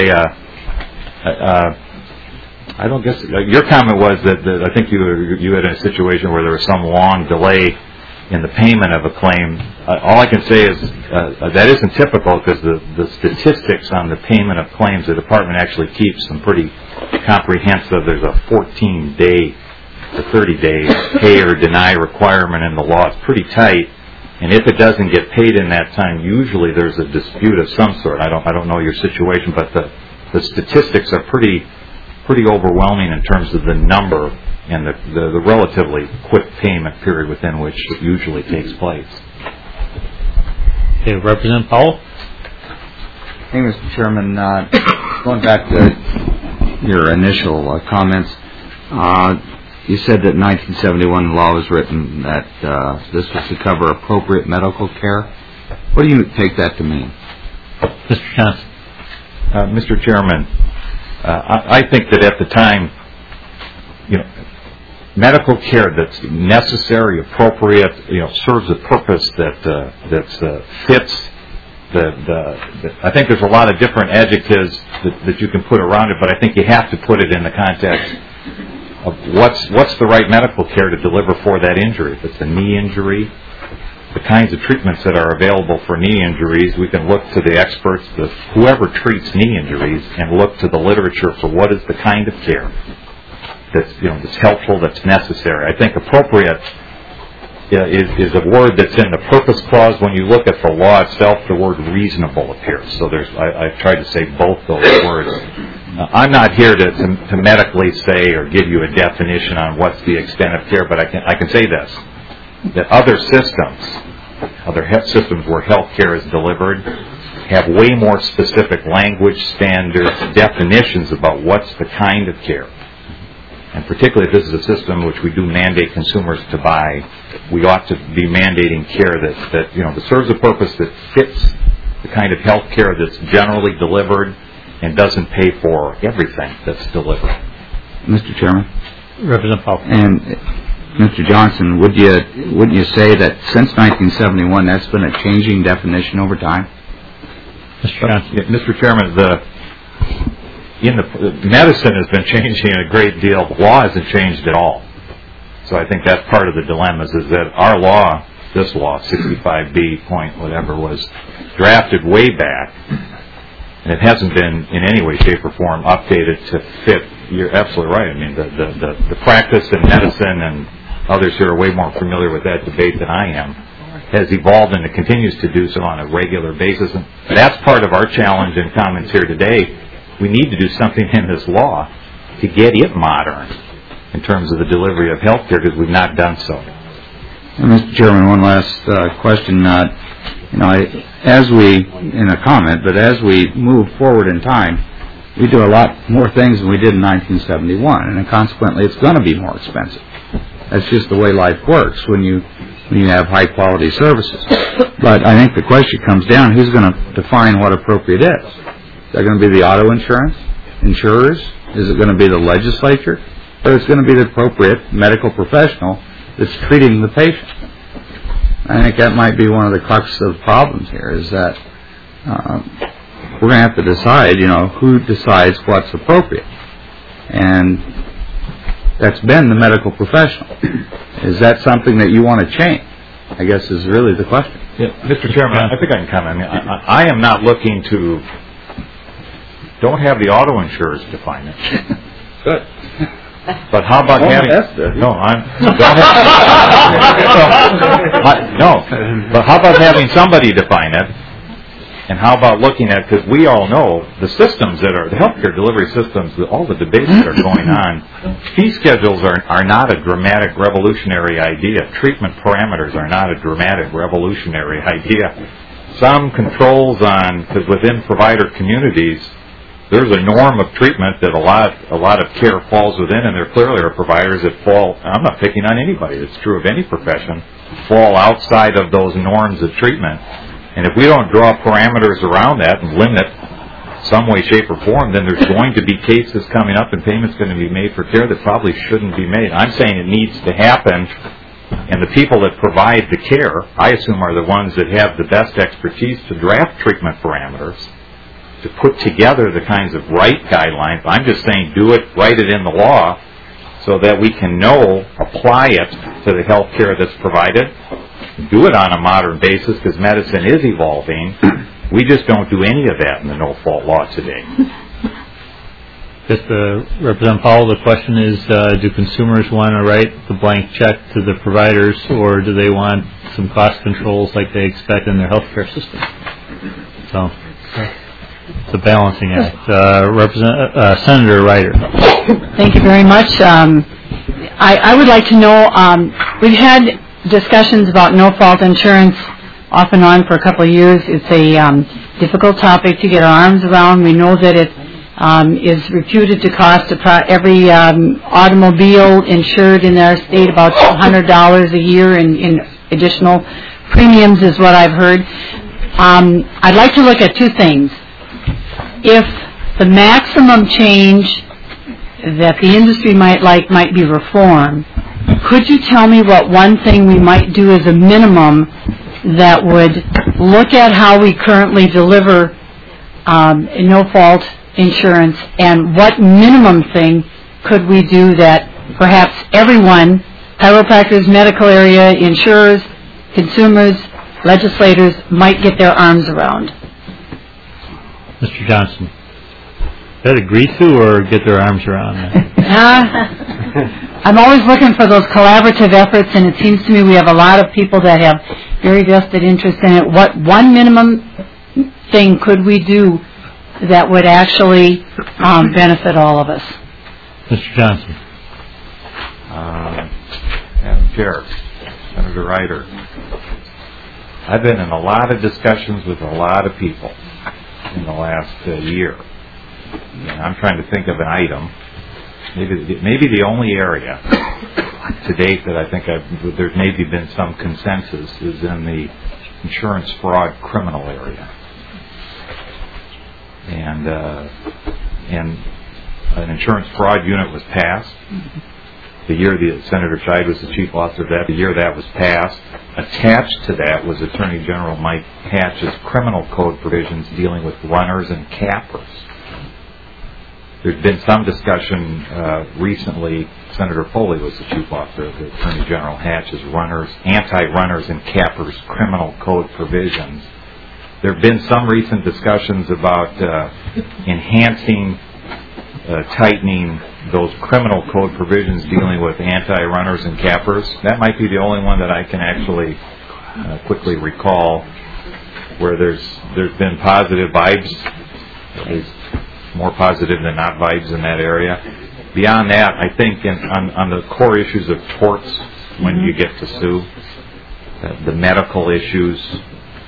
don't guess, your comment was that I think you had a situation where there was some long delay in the payment of a claim. All I can say is that isn't typical, because the statistics on the payment of claims, the department actually keeps some pretty comprehensive. There's a 14-day to 30-day pay or deny requirement in the law. It's pretty tight. And if it doesn't get paid in that time, usually there's a dispute of some sort. I don't know your situation, but the statistics are pretty overwhelming in terms of the number and the relatively quick payment period within which it usually takes place. Okay, Representative Powell. Hey, Mr. Chairman, going back to your initial comments, you said that in 1971 the law was written that this was to cover appropriate medical care. What do you take that to mean? Mr. Johnson. Mr. Chairman, I think that at the time, medical care that's necessary, appropriate, serves a purpose that fits. I think there's a lot of different adjectives that you can put around it, but I think you have to put it in the context of what's the right medical care to deliver for that injury. If it's a knee injury, the kinds of treatments that are available for knee injuries, we can look to the experts, whoever treats knee injuries, and look to the literature for what is the kind of care that's helpful, that's necessary. I think appropriate is a word that's in the purpose clause. When you look at the law itself, the word reasonable appears. So I've tried to say both those words. I'm not here to medically say or give you a definition on what's the extent of care, but I can say this, that other systems where health care is delivered have way more specific language, standards, definitions about what's the kind of care. And particularly if this is a system which we do mandate consumers to buy, we ought to be mandating care that serves a purpose that fits the kind of health care that's generally delivered and doesn't pay for everything that's delivered. Mr. Chairman? Representative Powell. And Mr. Johnson, wouldn't you say that since 1971 that's been a changing definition over time? Mr. Johnson. Mr. Chairman, medicine has been changing a great deal. The law hasn't changed at all. So I think that's part of the dilemma is that our law, this law, 65B point whatever, was drafted way back, and it hasn't been in any way, shape, or form updated to fit. You're absolutely right. I mean, the practice in medicine, and others here are way more familiar with that debate than I am, has evolved, and it continues to do so on a regular basis. And that's part of our challenge and comments here today. We need to do something in this law to get it modern in terms of the delivery of health care, because we've not done so. And Mr. Chairman, one last question. As we move forward in time, we do a lot more things than we did in 1971, and consequently it's going to be more expensive. That's just the way life works when you have high-quality services. But I think the question comes down, who's going to define what appropriate is? Is that going to be the auto insurers? Is it going to be the legislature? Or is it going to be the appropriate medical professional that's treating the patient? I think that might be one of the crux of the problems here, is that we're going to have to decide, who decides what's appropriate. And that's been the medical professional. Is that something that you want to change? I guess is really the question. Yeah, Mr. Chairman, I think I can comment. I am not looking to. Don't have the auto insurers define it. Good. But how about having? No, no. But how about having somebody define it? And how about looking at, because we all know the systems that are, the healthcare delivery systems, all the debates that are going on, fee schedules are not a dramatic revolutionary idea. Treatment parameters are not a dramatic revolutionary idea. Some controls on, because within provider communities, there's a norm of treatment that a lot of care falls within, and there clearly are providers that fall, I'm not picking on anybody, it's true of any profession, fall outside of those norms of treatment. And if we don't draw parameters around that and limit some way, shape, or form, then there's going to be cases coming up and payments going to be made for care that probably shouldn't be made. I'm saying it needs to happen, and the people that provide the care, I assume, are the ones that have the best expertise to draft treatment parameters, to put together the kinds of right guidelines. I'm just saying do it, write it in the law, so that we can apply it to the health care that's provided. Do it on a modern basis because medicine is evolving. We just don't do any of that in the no-fault law today. Just Representative Powell, the question is, do consumers want to write the blank check to the providers, or do they want some cost controls like they expect in their health care system? So it's a balancing act. Senator Ryder. Thank you very much. I would like to know, we've had discussions about no-fault insurance off and on for a couple of years. It's a difficult topic to get our arms around. We know that it is reputed to cost every automobile insured in our state about $100 a year in additional premiums is what I've heard. I'd like to look at two things. If the maximum change that the industry might be reform, could you tell me what one thing we might do as a minimum that would look at how we currently deliver no-fault insurance, and what minimum thing could we do that perhaps everyone, chiropractors, medical area, insurers, consumers, legislators, might get their arms around? Mr. Johnson. Is that agree to or get their arms around? I'm always looking for those collaborative efforts, and it seems to me we have a lot of people that have very vested interest in it. What one minimum thing could we do that would actually benefit all of us? Mr. Johnson. Madam Chair, Senator Ryder, I've been in a lot of discussions with a lot of people in the last year. And I'm trying to think of an item, maybe the only area to date that I think there's maybe been some consensus is in the insurance fraud criminal area. And an insurance fraud unit was passed. The year that Senator Scheid was the chief officer of that, the year that was passed, attached to that was Attorney General Mike Hatch's criminal code provisions dealing with runners and cappers. There's been some discussion recently. Senator Foley was the chief officer of the Attorney General Hatch's anti-runners and cappers criminal code provisions. There have been some recent discussions about enhancing, tightening those criminal code provisions dealing with anti-runners and cappers. That might be the only one that I can actually quickly recall where there's been positive vibes, at least more positive than not vibes in that area. Beyond that, I think on the core issues of torts, when you get to sue, the medical issues,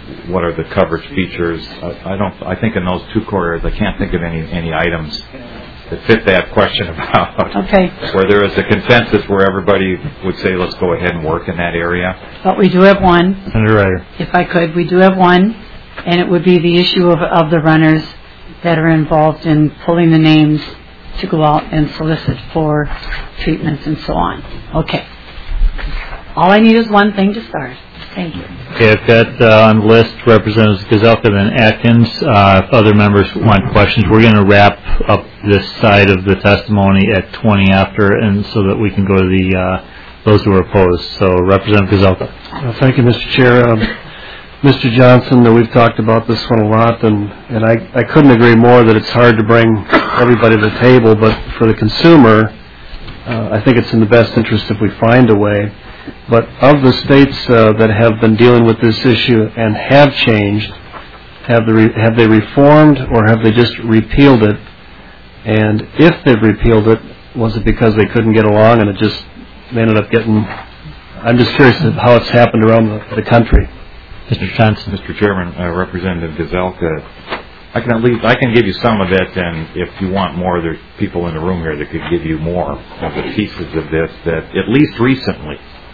what are the coverage features. I think in those two corridors, I can't think of any items that fit that question about. Okay. Where there is a consensus where everybody would say, let's go ahead and work in that area. But we do have one. Senator Ryder. If I could, we do have one, and it would be the issue of the runners that are involved in pulling the names to go out and solicit for treatments and so on. Okay. All I need is one thing to start. Thank you. Okay, I've got on the list Representatives Gazelka and Atkins. If other members want questions, we're going to wrap up this side of the testimony at 20 after, and so that we can go to the those who are opposed. So, Representative Gazelka. Thank you, Mr. Chair. Mr. Johnson, we've talked about this one a lot, and I couldn't agree more that it's hard to bring everybody to the table, but for the consumer, I think it's in the best interest if we find a way. But of the states that have been dealing with this issue and have changed, have they reformed or have they just repealed it? And if they've repealed it, was it because they couldn't get along and they ended up getting... I'm just curious how it's happened around the country. Mr. Johnson. Mr. Chairman, Representative Gazelka, I can give you some of it, and if you want more, there's people in the room here that could give you more of the pieces of this. That at least recently,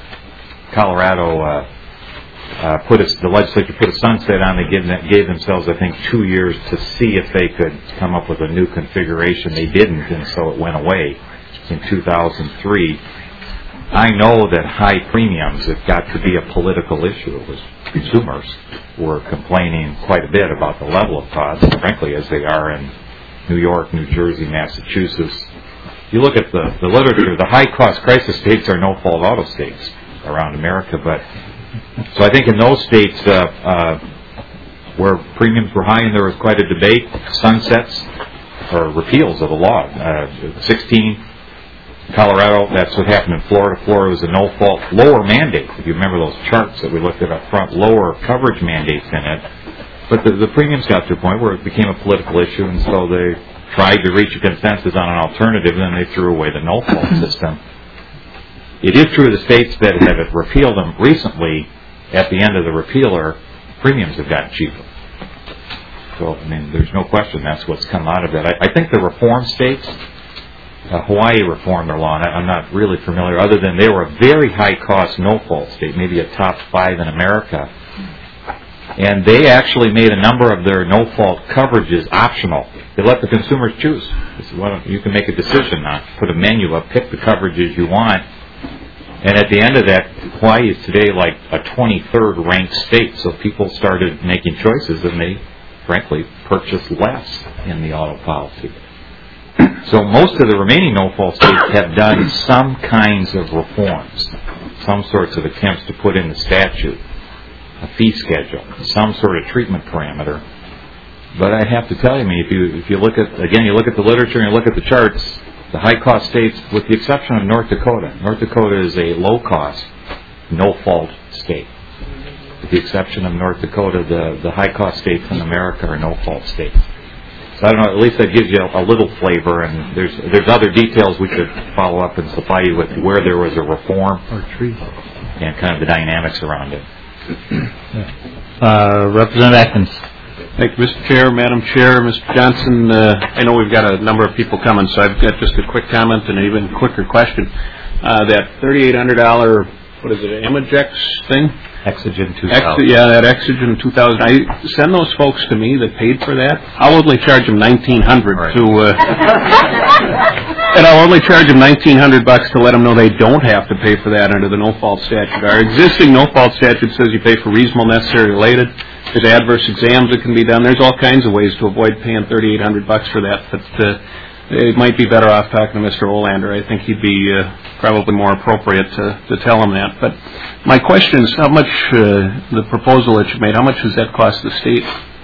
Colorado the legislature put a sunset on. They gave themselves, I think, 2 years to see if they could come up with a new configuration. They didn't, and so it went away in 2003. I know that high premiums have got to be a political issue. It was consumers were complaining quite a bit about the level of costs, frankly, as they are in New York, New Jersey, Massachusetts. You look at the literature, the high-cost crisis states are no-fault auto states around America. But so I think in those states where premiums were high and there was quite a debate, sunsets or repeals of the law. 16, Colorado, that's what happened in Florida. Florida was a no-fault, lower mandate. If you remember those charts that we looked at up front, lower coverage mandates in it. But the premiums got to a point where it became a political issue, and so they tried to reach a consensus on an alternative, and then they threw away the no-fault system. It is true the states that have repealed them recently, at the end of the repealer, premiums have gotten cheaper. So, I mean, there's no question that's what's come out of that. I think the reform states, Hawaii reformed their law, and I'm not really familiar, other than they were a very high-cost no-fault state, maybe a top 5 in America. And they actually made a number of their no-fault coverages optional. They let the consumers choose. They said, well, you can make a decision now, put a menu up, pick the coverages you want. And at the end of that, Hawaii is today like a 23rd ranked state, so people started making choices and they, frankly, purchased less in the auto policy. So most of the remaining no-fault states have done some kinds of reforms, some sorts of attempts to put in the statute a fee schedule, some sort of treatment parameter. But I have to tell you, if you look at, again, you look at the literature and you look at the charts, the high-cost states, with the exception of North Dakota is a low-cost, no-fault state. With the exception of North Dakota, the high-cost states in America are no-fault states. So I don't know, at least that gives you a little flavor, and there's other details we could follow up and supply you with where there was a reform and kind of the dynamics around it. Representative Atkins. Thank you, Mr. Chair, Madam Chair, Mr. Johnson. I know we've got a number of people coming, so I've got just a quick comment and an even quicker question. That $3,800, what is it, Imagex thing? Exogen 2000. That Exogen 2000. I send those folks to me that paid for that. I'll only charge them $1,900 right. And I'll only charge them $1,900 to let them know they don't have to pay for that under the no-fault statute. Our existing no-fault statute says you pay for reasonable, necessary, related. There's adverse exams that can be done. There's all kinds of ways to avoid paying $3,800 for that. But it might be better off talking to Mr. Olander. I think he'd be probably more appropriate to tell him that. But my question is, how much the proposal that you made, how much does that cost the state?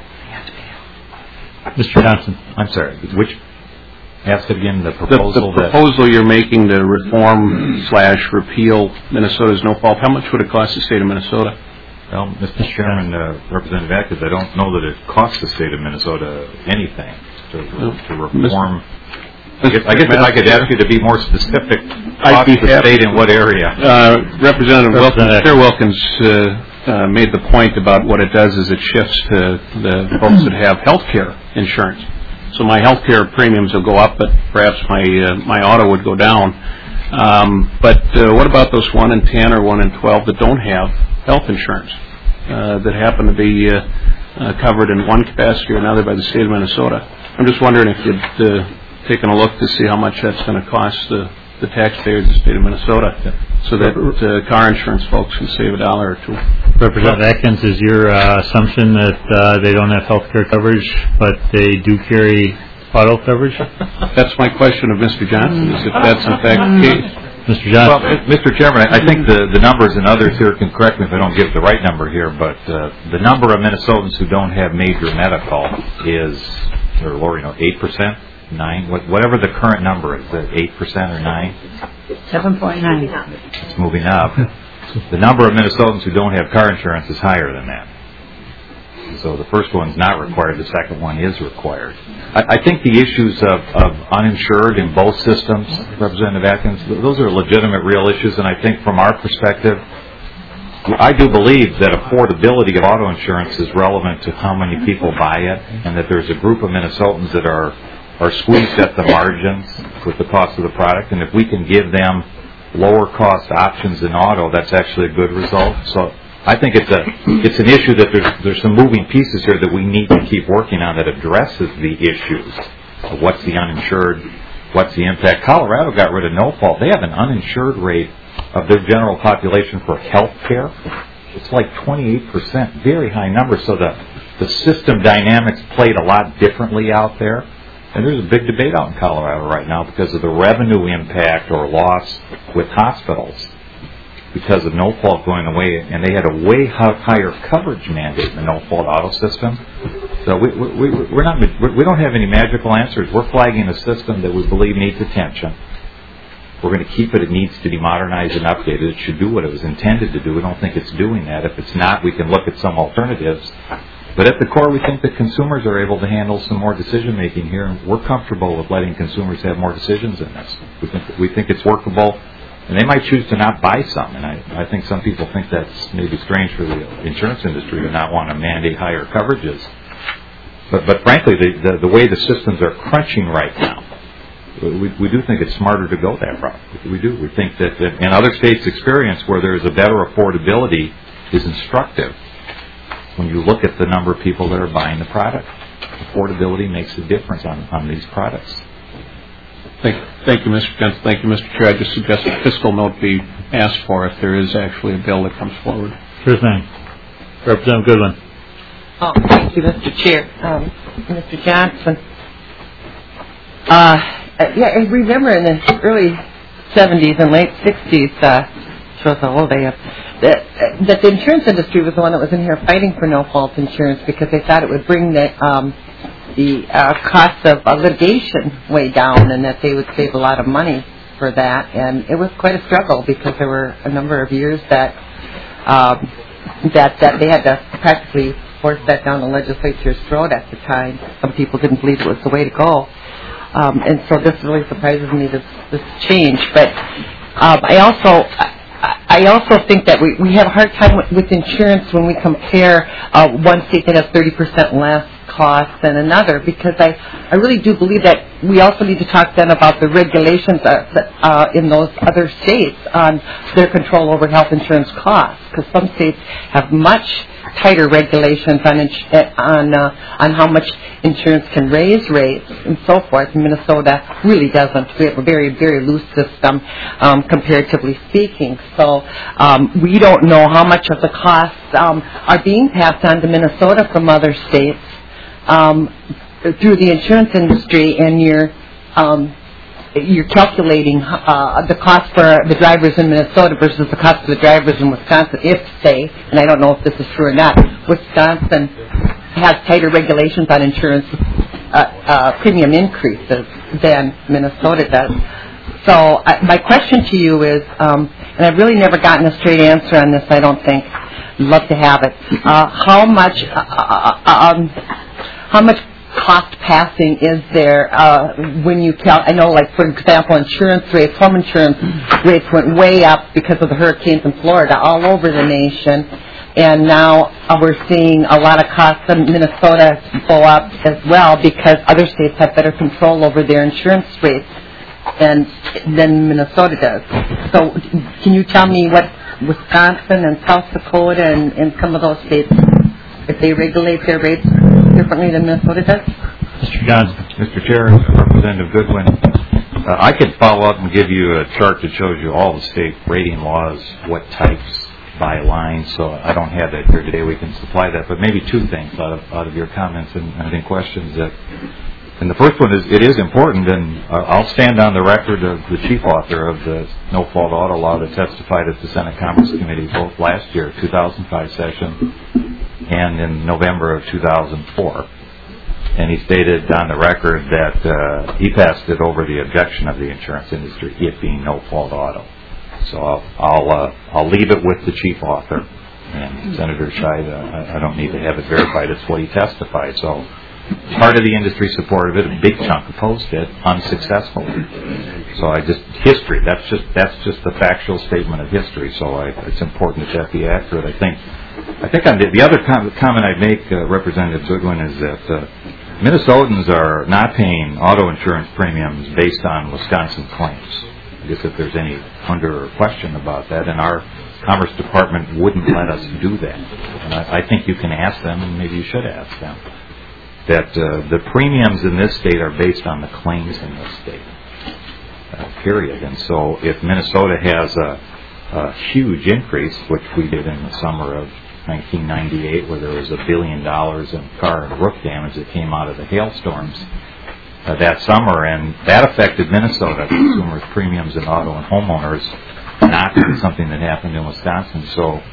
Mr. Johnson. I'm sorry. Which? Ask it again. The proposal. The proposal you're making to reform/repeal Minnesota's no fault. How much would it cost the state of Minnesota? Well, Mr. Chairman, Representative Atkins, I don't know that it costs the state of Minnesota anything to reform. I guess if I could ask you to be more specific, cost the state in what area? Representative Wilkins, Chair Wilkins, made the point about what it does is it shifts to the folks that have health care insurance. So my health care premiums will go up, but perhaps my auto would go down. But what about those 1 in 10 or 1 in 12 that don't have health insurance, that happen to be covered in one capacity or another by the state of Minnesota? I'm just wondering if you'd taken a look to see how much that's going to cost the taxpayers of the state of Minnesota, so that car insurance folks can save $1 or $2. Representative Atkins, is your assumption that they don't have health care coverage, but they do carry auto coverage? That's my question of Mr. Johnson, is if that's in fact the case. Mr. Johnson. Well, Mr. Chairman, I think the numbers, and others here can correct me if I don't give the right number here, but the number of Minnesotans who don't have major medical is, or Lori, 8%, 9, whatever the current number is, 8% or 9? 7.9. It's moving up. The number of Minnesotans who don't have car insurance is higher than that. So the first one's not required, the second one is required. I think the issues of uninsured in both systems, Representative Atkins, those are legitimate, real issues, and I think from our perspective, I do believe that affordability of auto insurance is relevant to how many people buy it, and that there's a group of Minnesotans that are squeezed at the margins with the cost of the product, and if we can give them lower cost options in auto, that's actually a good result. So I think it's an issue that there's some moving pieces here that we need to keep working on that addresses the issues of what's the uninsured, what's the impact. Colorado got rid of no fault. They have an uninsured rate of their general population for health care. It's like 28%, very high number. So the system dynamics played a lot differently out there. And there's a big debate out in Colorado right now because of the revenue impact or loss with hospitals because of no-fault going away, and they had a way higher coverage mandate in the no-fault auto system. So we don't have any magical answers. We're flagging a system that we believe needs attention. We're going to keep it. It needs to be modernized and updated. It should do what it was intended to do. We don't think it's doing that. If it's not, we can look at some alternatives. But at the core, we think that consumers are able to handle some more decision-making here, and we're comfortable with letting consumers have more decisions in this. We think it's workable, and they might choose to not buy some. And I think some people think that's maybe strange for the insurance industry to not want to mandate higher coverages. But frankly, the way the systems are crunching right now, we do think it's smarter to go that route. We do. We think that in other states' experience where there is a better affordability is instructive. When you look at the number of people that are buying the product, affordability makes a difference on these products. Thank you, Mr. Johnson. Thank you, Mr. Chair. I just suggest a fiscal note be asked for if there is actually a bill that comes forward. Sure thing. Representative Goodwin. Oh, thank you, Mr. Chair. Mr. Johnson. I remember in the early 70s and late 60s, shows how old I am, that the insurance industry was the one that was in here fighting for no-fault insurance because they thought it would bring the cost of litigation way down and that they would save a lot of money for that. And it was quite a struggle because there were a number of years that they had to practically force that down the legislature's throat at the time. Some people didn't believe it was the way to go. And so this really surprises me, this change. But I also think that we have a hard time with insurance when we compare one state that has 30% less cost than another, because I really do believe that we also need to talk then about the regulations in those other states on their control over health insurance costs, because some states have much tighter regulations on how much insurance can raise rates and so forth. Minnesota really doesn't. We have a very, very loose system, comparatively speaking. So we don't know how much of the costs are being passed on to Minnesota from other states through the insurance industry, and you're calculating the cost for the drivers in Minnesota versus the cost of the drivers in Wisconsin. If, say, and I don't know if this is true or not, Wisconsin has tighter regulations on insurance premium increases than Minnesota does. So my question to you is, and I've really never gotten a straight answer on this, I don't think. I'd love to have it. How much cost passing is there when you count? I know, like, for example, insurance rates, home insurance rates went way up because of the hurricanes in Florida all over the nation. And now we're seeing a lot of costs in Minnesota go up as well because other states have better control over their insurance rates than Minnesota does. So can you tell me what Wisconsin and South Dakota and some of those states, if they regulate their rates differently than Minnesota does? Mr. Johnson. Mr. Chair, Representative Goodwin, I could follow up and give you a chart that shows you all the state rating laws, what types by line, so I don't have that here today. We can supply that, but maybe two things out of your comments and I think questions. And the first one is, it is important, and I'll stand on the record of the chief author of the no-fault auto law that testified at the Senate Commerce Committee both last year, 2005 session, and in November of 2004. And he stated on the record that he passed it over the objection of the insurance industry, it being no-fault auto. So I'll leave it with the chief author. And Senator Scheid, I don't need to have it verified. It's what he testified. So part of the industry supported it. A big chunk opposed it unsuccessfully. So history. That's just the factual statement of history. So it's important that be accurate. I think the other comment I'd make, Representative Goodwin, is that Minnesotans are not paying auto insurance premiums based on Wisconsin claims. I guess if there's any question about that, and our Commerce Department wouldn't let us do that. And I think you can ask them, and maybe you should ask them, that the premiums in this state are based on the claims in this state, period. And so if Minnesota has a huge increase, which we did in the summer of 1998, where there was $1 billion in car and roof damage that came out of the hailstorms that summer, and that affected Minnesota consumers' premiums in auto and homeowners, not something that happened in Wisconsin. So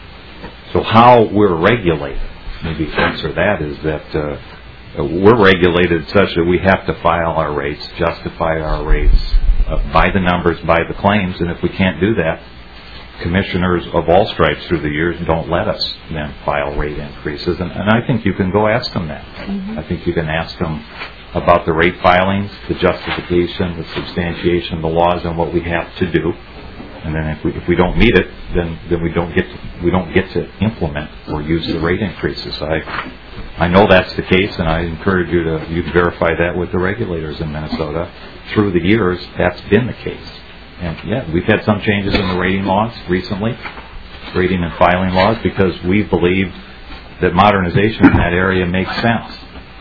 how we're regulated, maybe to answer that, is that we're regulated such that we have to file our rates, justify our rates by the numbers, by the claims, and if we can't do that, commissioners of all stripes through the years don't let us then file rate increases. And I think you can go ask them that. Mm-hmm. I think you can ask them about the rate filings, the justification, the substantiation, the laws, and what we have to do. And then if we don't meet it, then we don't get to implement or use the rate increases. I know that's the case, and I encourage you to verify that with the regulators in Minnesota. Through the years, that's been the case. And yeah, we've had some changes in the rating laws recently, rating and filing laws, because we believe that modernization in that area makes sense,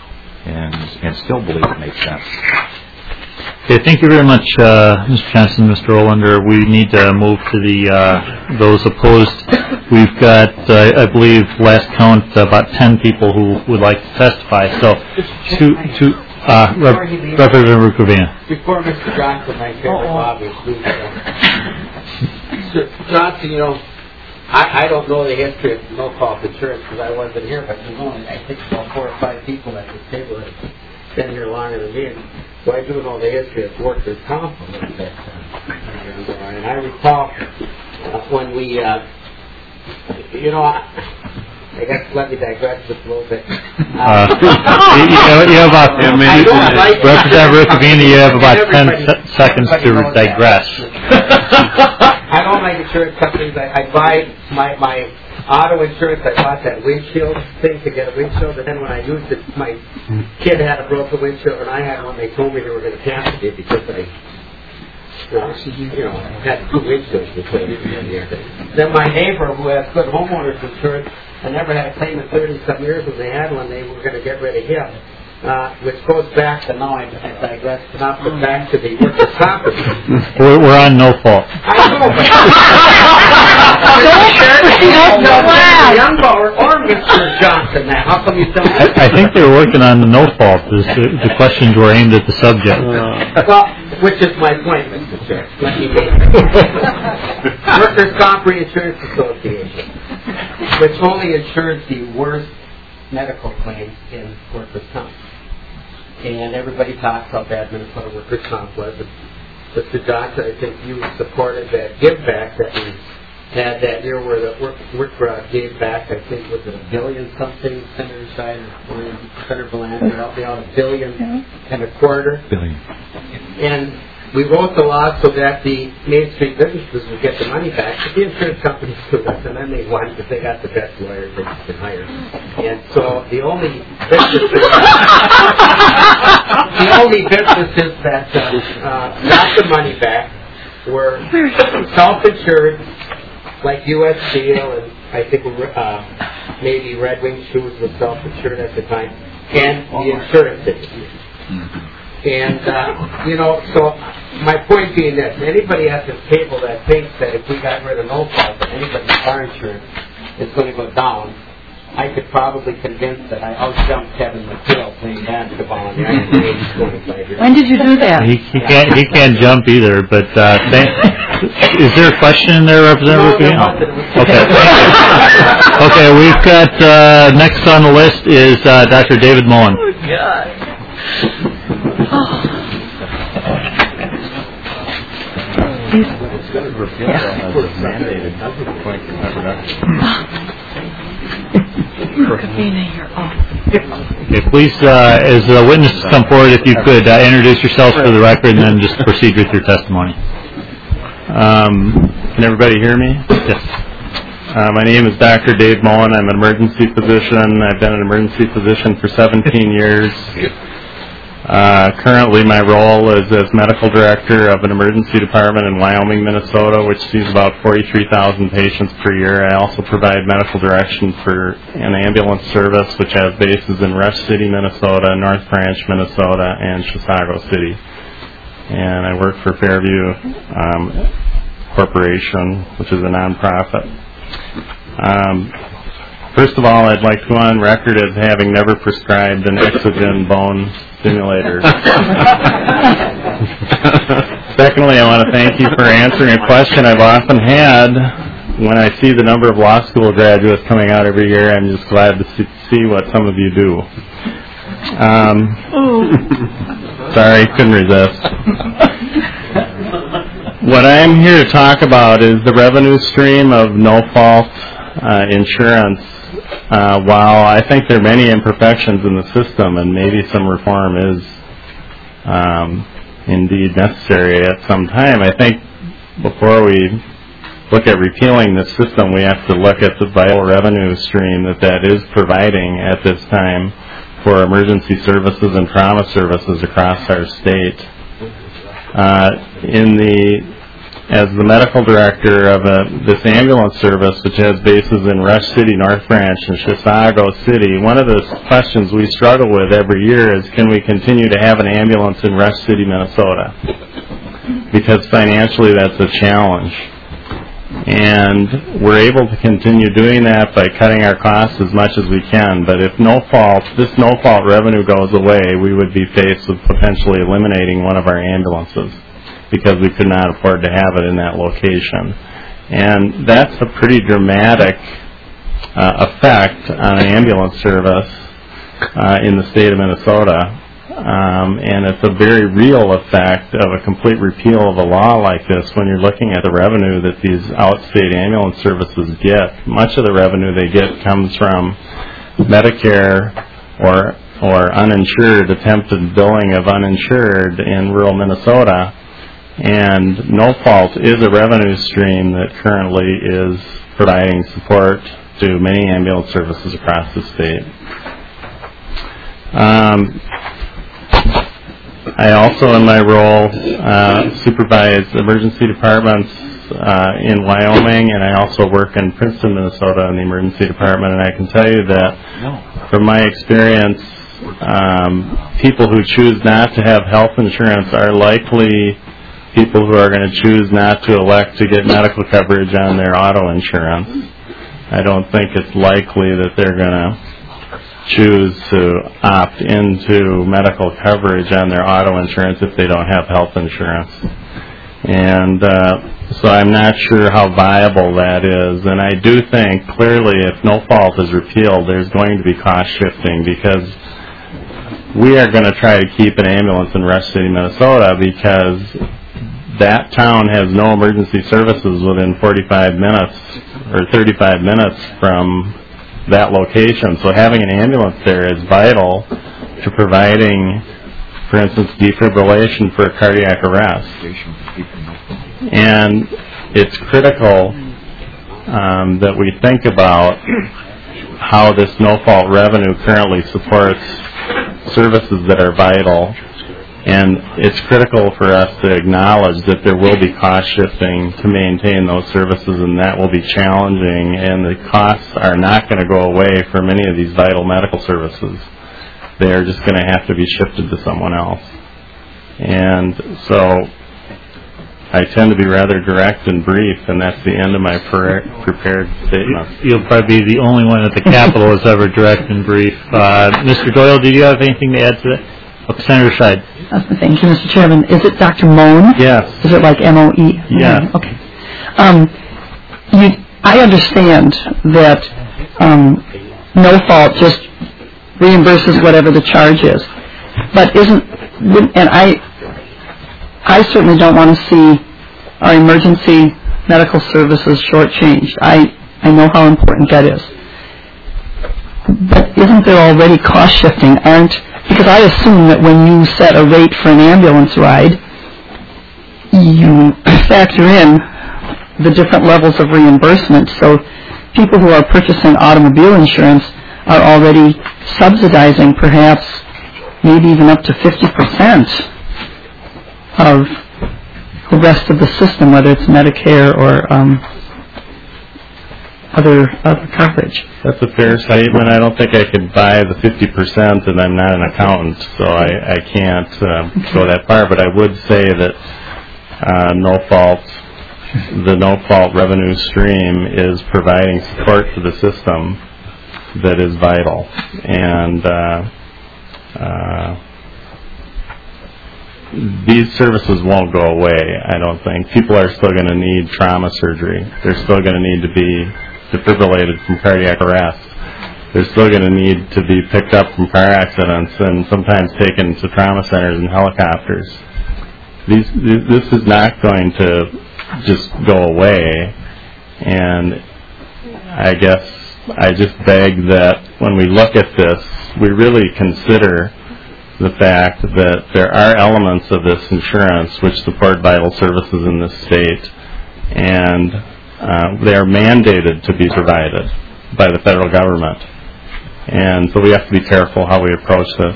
and still believe it makes sense. Okay, thank you very much, Mr. Johnson, Mr. Olander. We need to move to those opposed. We've got, I believe, last count, about 10 people who would like to testify. So, Representative Rukavina. Before Mr. Johnson, my favorite Bob is Mr. Johnson, I don't know the history of no-fault insurance because I wasn't here, but I think about 4 or 5 people at this table have been here longer than me. So I do know the history of workers' comp a little bit. And I recall when we, I guess let me digress just a little bit. You have about, Representative Rukavina, you have about 10 seconds to digress. I don't like insurance companies. I buy my auto insurance. I bought that windshield thing to get a windshield, and then when I used it, my kid had a broken windshield, and I had one. They told me they were going to cancel it because I had 2 windshields replaced in the air. Then my neighbor, who has good homeowners insurance, I never had a claim in 30-some years. When they had one, they were going to get rid of him. Which goes back to, now I digress, not but back to the workers' comp. We're on no fault. I know, Youngbauer or Mr. Johnson now. How come you don't? I think they were working on the no fault. The questions were aimed at the subject. Well, which is my point, Mr. Chair. Let me make it. Workers' Comp Reinsurance Association, which only insures the worst medical claims in workers' comp. And everybody talks how bad Minnesota workers' comp was. And Mr. Johnson, I think you supported that give back that we had that year where the work gave back, I think, was it $1 billion something, Senator Scheid or Senator Belanger, help me out, $1.25 billion. And we wrote the law so that the Main Street businesses would get the money back, but the insurance companies sued us, and then they won because they got the best lawyers they could hire. And so the only businesses that got the money back were self-insured, like U.S. Steel, and I think maybe Red Wing Shoes was self-insured at the time, and the insurance industry. And, so my point being this, anybody at this table that thinks that if we got rid of no fault, that anybody's car insurance is going to go down, I could probably convince that I outjumped Kevin McHale playing basketball in the age 25 years. When did you do that? He can't jump either, but is there a question there, Representative? No, okay. Okay, we've got next on the list is Dr. David Mullen. Oh, God. Okay, please, as witnesses come forward, if you could introduce yourselves for the record and then just proceed with your testimony. Can everybody hear me? Yes. My name is Dr. Dave Mullen. I'm an emergency physician. I've been an emergency physician for 17 years. Currently, my role is as medical director of an emergency department in Wyoming, Minnesota, which sees about 43,000 patients per year. I also provide medical direction for an ambulance service, which has bases in Rush City, Minnesota, North Branch, Minnesota, and Chisago City. And I work for Fairview Corporation, which is a nonprofit. First of all, I'd like to go on record as having never prescribed an Exogen bone stimulator. Secondly, I want to thank you for answering a question I've often had when I see the number of law school graduates coming out every year. I'm just glad to see what some of you do. Sorry, couldn't resist. What I'm here to talk about is the revenue stream of no-fault insurance. While I think there are many imperfections in the system and maybe some reform is indeed necessary at some time, I think before we look at repealing this system, we have to look at the vital revenue stream that is providing at this time for emergency services and trauma services across our state. As the medical director of this ambulance service, which has bases in Rush City, North Branch, and Chisago City, one of the questions we struggle with every year is, can we continue to have an ambulance in Rush City, Minnesota? Because financially that's a challenge. And we're able to continue doing that by cutting our costs as much as we can. But if this no-fault revenue goes away, we would be faced with potentially eliminating one of our ambulances, because we could not afford to have it in that location. And that's a pretty dramatic effect on an ambulance service in the state of Minnesota. And it's a very real effect of a complete repeal of a law like this when you're looking at the revenue that these outstate ambulance services get. Much of the revenue they get comes from Medicare or uninsured, attempted billing of uninsured in rural Minnesota. And no-fault is a revenue stream that currently is providing support to many ambulance services across the state. I also, in my role, supervise emergency departments in Wyoming, and I also work in Princeton, Minnesota in the emergency department. And I can tell you that from my experience, people who choose not to have health insurance are likely people who are going to choose not to elect to get medical coverage on their auto insurance. I don't think it's likely that they're going to choose to opt into medical coverage on their auto insurance if they don't have health insurance. And so I'm not sure how viable that is. And I do think clearly if no-fault is repealed, there's going to be cost shifting, because we are going to try to keep an ambulance in Rush City, Minnesota, because that town has no emergency services within 45 minutes or 35 minutes from that location. So having an ambulance there is vital to providing for instance, defibrillation for a cardiac arrest. And it's critical that we think about how this no-fault revenue currently supports services that are vital. And it's critical for us to acknowledge that there will be cost shifting to maintain those services, and that will be challenging, and the costs are not going to go away for many of these vital medical services. They are just going to have to be shifted to someone else. And so I tend to be rather direct and brief, and that's the end of my prepared statement. You'll probably be the only one at the Capitol that's ever direct and brief. Mr. Doyle, did you have anything to add to that? Senator Scheid. Thank you, Mr. Chairman. Is it Dr. Moen? Yes. Is it like M-O-E? Yes. Okay. I understand that no fault just reimburses whatever the charge is, but I certainly don't want to see our emergency medical services shortchanged. I know how important that is. But isn't there already cost shifting? Because I assume that when you set a rate for an ambulance ride, you factor in the different levels of reimbursement. So people who are purchasing automobile insurance are already subsidizing perhaps maybe even up to 50% of the rest of the system, whether it's Medicare or other coverage. That's a fair statement. I don't think I could buy the 50%, and I'm not an accountant, so I can't go that far. But I would say that the no-fault revenue stream is providing support to the system that is vital. And these services won't go away, I don't think. People are still going to need trauma surgery. They're still going to need to be defibrillated from cardiac arrest. They're still going to need to be picked up from car accidents and sometimes taken to trauma centers in helicopters. This is not going to just go away, and I guess I just beg that when we look at this, we really consider the fact that there are elements of this insurance which support vital services in this state, and they are mandated to be provided by the federal government. And so we have to be careful how we approach this.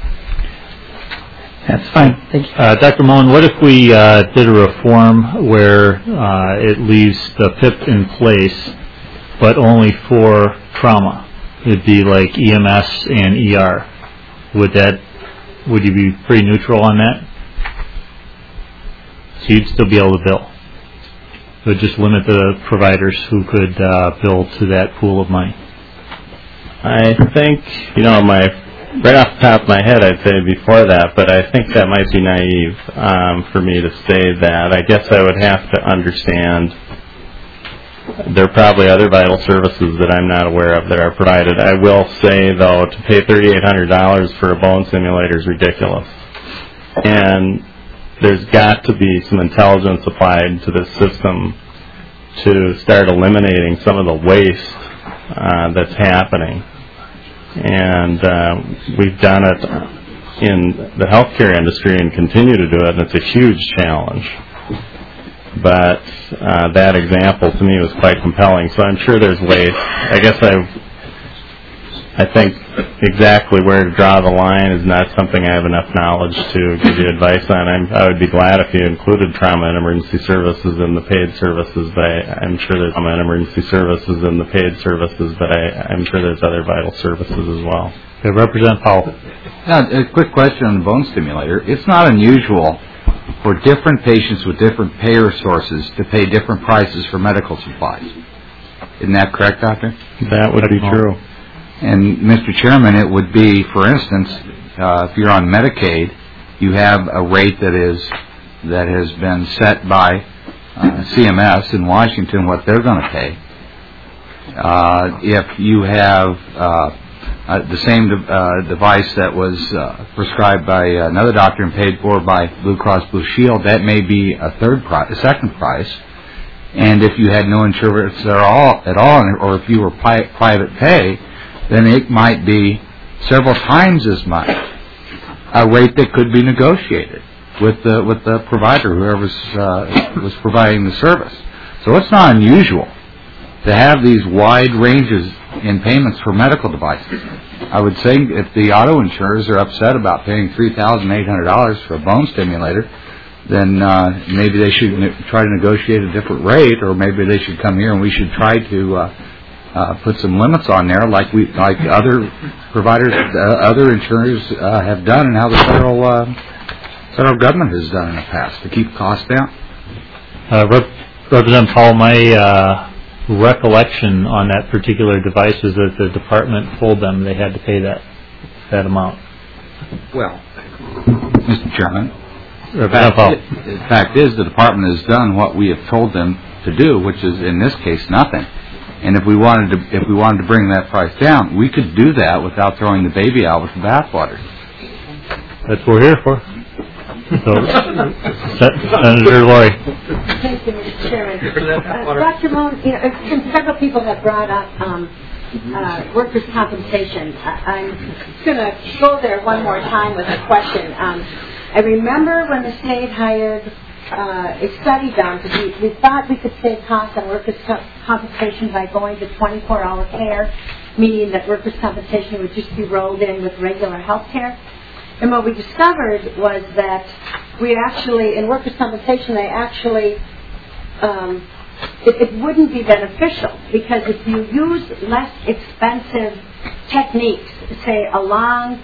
That's fine. Thank you. Dr. Moen, what if we did a reform where it leaves the PIP in place, but only for trauma? It'd be like EMS and ER. Would you be pretty neutral on that? So you'd still be able to bill. It would just limit the providers who could bill to that pool of money. I think, right off the top of my head, I'd say before that, but I think that might be naive for me to say that. I guess I would have to understand there are probably other vital services that I'm not aware of that are provided. I will say, though, to pay $3,800 for a bone simulator is ridiculous. And there's got to be some intelligence applied to this system to start eliminating some of the waste that's happening. And we've done it in the healthcare industry and continue to do it, and it's a huge challenge. But that example to me was quite compelling, so I'm sure there's ways. I guess I think exactly where to draw the line is not something I have enough knowledge to give you advice on. I would be glad if you included trauma and emergency services in the paid services, but I'm sure there's trauma and emergency services in the paid services, but I'm sure there's other vital services as well. Okay, Representative Powell. Now, a quick question on the bone stimulator. It's not unusual for different patients with different payer sources to pay different prices for medical supplies. Isn't that correct, Doctor? That would be true. And, Mr. Chairman, it would be, for instance, if you're on Medicaid, you have a rate that has been set by CMS in Washington, what they're going to pay. If you have the same device that was prescribed by another doctor and paid for by Blue Cross Blue Shield, that may be a second price. And if you had no insurance at all, or if you were private pay, then it might be several times as much. a rate that could be negotiated with the provider, whoever was providing the service. So it's not unusual to have these wide ranges in payments for medical devices. I would say if the auto insurers are upset about paying $3,800 for a bone stimulator, then maybe they should try to negotiate a different rate, or maybe they should come here and we should try to put some limits on there, like other providers, other insurers have done, and how the federal government has done in the past to keep costs down. Representative Paul, my recollection on that particular device is that the department told them they had to pay that amount. Well, Mr. Chairman, the fact is the department has done what we have told them to do, which is in this case nothing. And if we wanted to bring that price down, we could do that without throwing the baby out with the bathwater. That's what we're here for. So, Senator Lori. Thank you, Mr. Chairman. Dr. Moon, several people have brought up workers' compensation. I'm going to go there one more time with a question. I remember when the state hired a study done, because we thought we could save costs on workers' compensation by going to 24-hour care, meaning that workers' compensation would just be rolled in with regular health care. And what we discovered was that we actually, in workers' compensation, they actually, it wouldn't be beneficial, because if you use less expensive techniques, say a long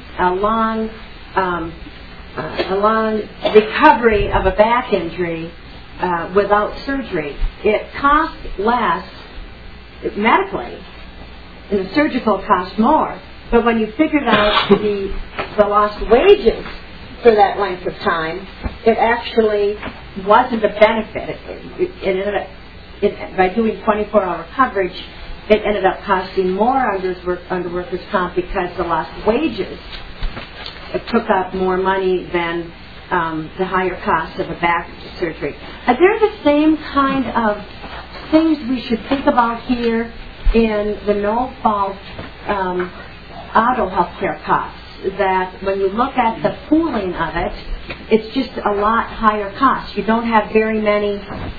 recovery of a back injury without surgery, it costs less medically, and the surgical costs more. But when you figured out the lost wages for that length of time, it actually wasn't a benefit. It ended up, by doing 24-hour coverage, it ended up costing more under workers' comp, because the lost wages, it took up more money than the higher cost of a back surgery. Are there the same kind of things we should think about here in the no-fault auto health care costs? That when you look at the pooling of it, it's just a lot higher cost. You don't have very many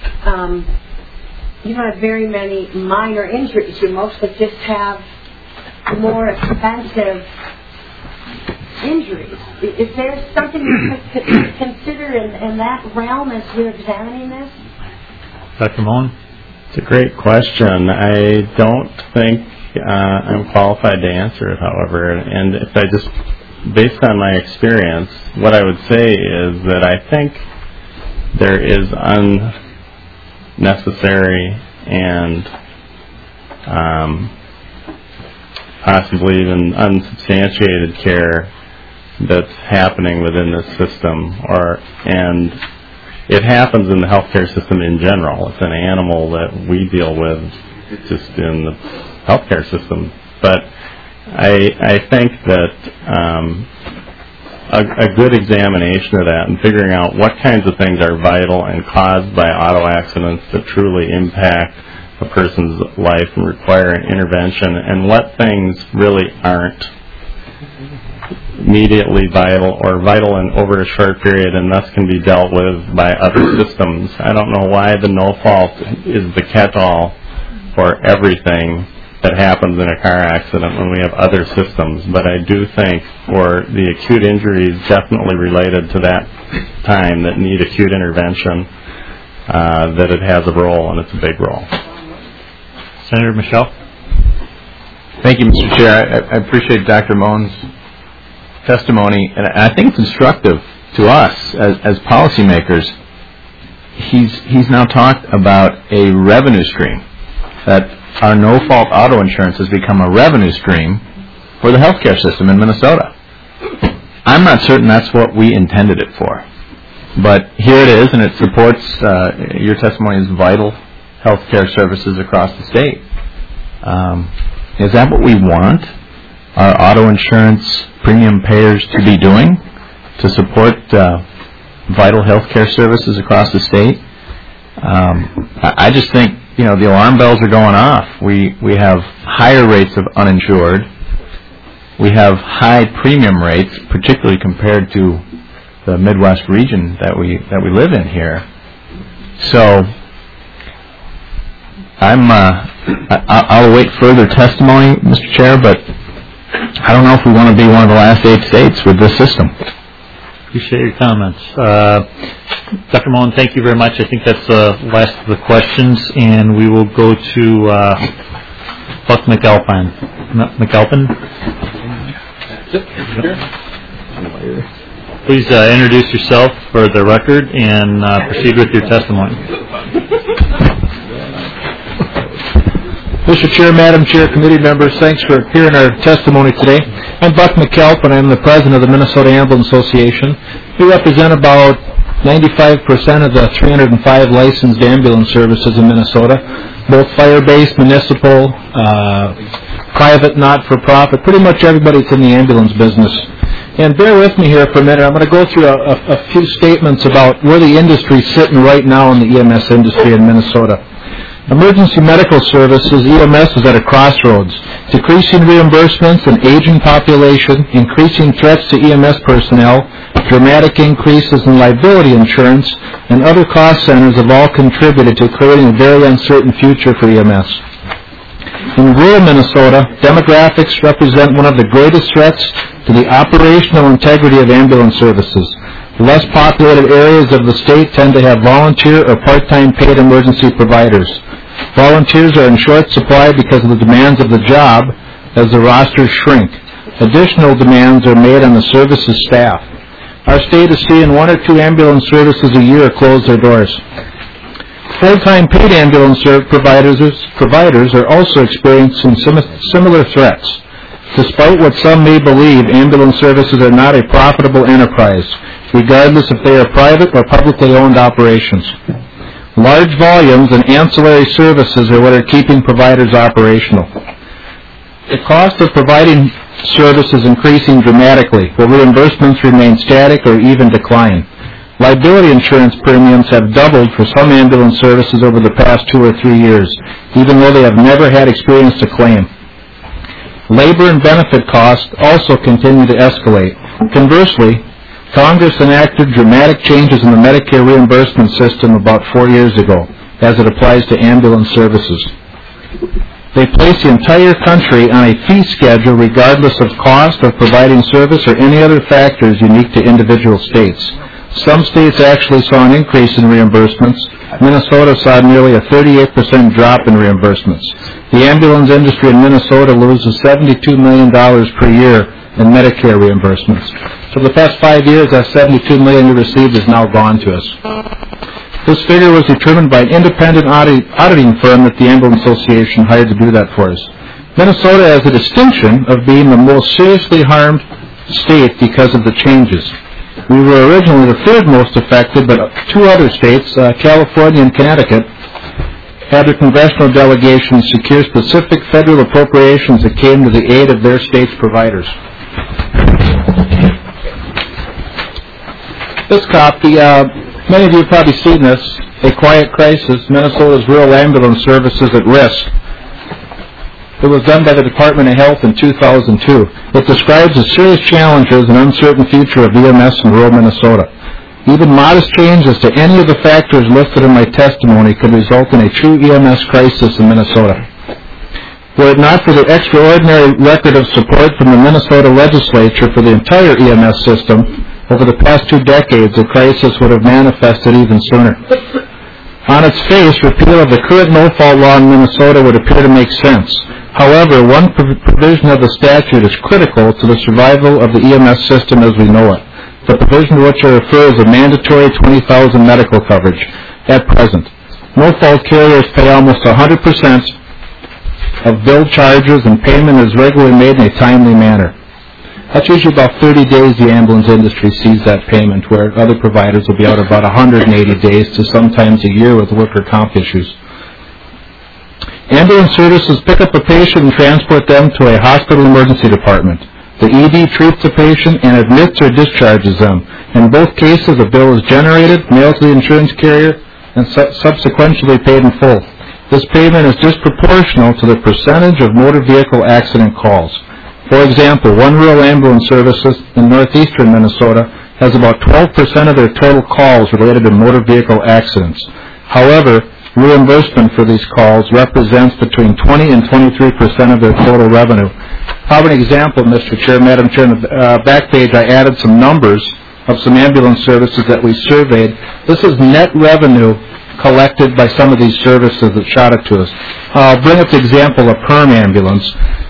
minor injuries. You mostly just have more expensive injuries. Is there something you could consider in that realm as we're examining this? Dr. Moen? It's a great question. I don't think I'm qualified to answer it, however, and if I just, based on my experience, what I would say is that I think there is unnecessary and possibly even unsubstantiated care that's happening within this system, and it happens in the healthcare system in general. It's an animal that we deal with just in the healthcare system. But I think that a good examination of that and figuring out what kinds of things are vital and caused by auto accidents that truly impact a person's life and require an intervention, and what things really aren't immediately vital or vital in over a short period and thus can be dealt with by other systems. I don't know why the no fault is the catch-all for everything that happens in a car accident when we have other systems, but I do think for the acute injuries definitely related to that time that need acute intervention, that it has a role, and it's a big role. Senator Michelle? Thank you, Mr. Chair. I appreciate Dr. Moen's testimony, and I think it's instructive to us as policymakers. He's now talked about a revenue stream, that our no-fault auto insurance has become a revenue stream for the healthcare system in Minnesota. I'm not certain that's what we intended it for, but here it is, and it supports your testimony as vital healthcare services across the state. Is that what we want our auto insurance premium payers to be doing, to support vital healthcare services across the state? I just think, the alarm bells are going off. We have higher rates of uninsured. we have high premium rates, particularly compared to the Midwest region that we live in here. So I'll await further testimony, Mr. Chair, but I don't know if we want to be one of the last 8 states with this system. Appreciate your comments. Dr. Mullen, thank you very much. I think that's the last of the questions, and we will go to Buck McAlpin. Please introduce yourself for the record and proceed with your testimony. Mr. Chair, Madam Chair, committee members, thanks for hearing our testimony today. I'm Buck McAlpin. I'm the president of the Minnesota Ambulance Association. We represent about 95% of the 305 licensed ambulance services in Minnesota, both fire-based, municipal, private, not-for-profit, pretty much everybody that's in the ambulance business. And bear with me here for a minute. I'm going to go through a few statements about where the industry's sitting right now in the EMS industry in Minnesota. Emergency medical services, EMS, is at a crossroads. Decreasing reimbursements, an aging population, increasing threats to EMS personnel, dramatic increases in liability insurance, and other cost centers have all contributed to creating a very uncertain future for EMS. In rural Minnesota, demographics represent one of the greatest threats to the operational integrity of ambulance services. The less populated areas of the state tend to have volunteer or part-time paid emergency providers. Volunteers are in short supply because of the demands of the job as the rosters shrink. Additional demands are made on the services staff. Our state is seeing 1 or 2 ambulance services a year close their doors. Full-time paid ambulance providers are also experiencing similar threats. Despite what some may believe, ambulance services are not a profitable enterprise, regardless if they are private or publicly owned operations. Large volumes and ancillary services are what are keeping providers operational. The cost of providing service is increasing dramatically, while reimbursements remain static or even decline. Liability insurance premiums have doubled for some ambulance services over the past 2 or 3 years, even though they have never had experience to claim. Labor and benefit costs also continue to escalate. Conversely, Congress enacted dramatic changes in the Medicare reimbursement system about 4 years ago, as it applies to ambulance services. They place the entire country on a fee schedule regardless of cost of providing service or any other factors unique to individual states. Some states actually saw an increase in reimbursements. Minnesota saw nearly a 38% drop in reimbursements. The ambulance industry in Minnesota loses $72 million per year in Medicare reimbursements. For the past 5 years, that $72 million we received is now gone to us. This figure was determined by an independent auditing firm that the Ambulance Association hired to do that for us. Minnesota has the distinction of being the most seriously harmed state because of the changes. We were originally the 3rd most affected, but 2 other states, California and Connecticut, had their congressional delegations secure specific federal appropriations that came to the aid of their state's providers. This copy, many of you have probably seen this, A Quiet Crisis, Minnesota's Rural Ambulance Services at Risk. It was done by the Department of Health in 2002. It describes the serious challenges and uncertain future of EMS in rural Minnesota. Even modest changes to any of the factors listed in my testimony could result in a true EMS crisis in Minnesota. Were it not for the extraordinary record of support from the Minnesota legislature for the entire EMS system, over the past 2 decades, the crisis would have manifested even sooner. On its face, repeal of the current no-fault law in Minnesota would appear to make sense. However, one provision of the statute is critical to the survival of the EMS system as we know it. The provision to which I refer is a mandatory $20,000 medical coverage. At present, no-fault carriers pay almost 100% of billed charges, and payment is regularly made in a timely manner. That's usually about 30 days the ambulance industry sees that payment, where other providers will be out about 180 days to sometimes a year with worker comp issues. Ambulance services pick up a patient and transport them to a hospital emergency department. The ED treats the patient and admits or discharges them. In both cases, a bill is generated, mailed to the insurance carrier, and subsequently paid in full. This payment is disproportional to the percentage of motor vehicle accident calls. For example, one rural ambulance service in northeastern Minnesota has about 12% of their total calls related to motor vehicle accidents. However, reimbursement for these calls represents between 20 and 23% of their total revenue. How an example, Mr. Chair, Madam Chair, on the back page I added some numbers of some ambulance services that we surveyed. This is net revenue collected by some of these services that shot it to us. I'll bring up the example of Perm Ambulance.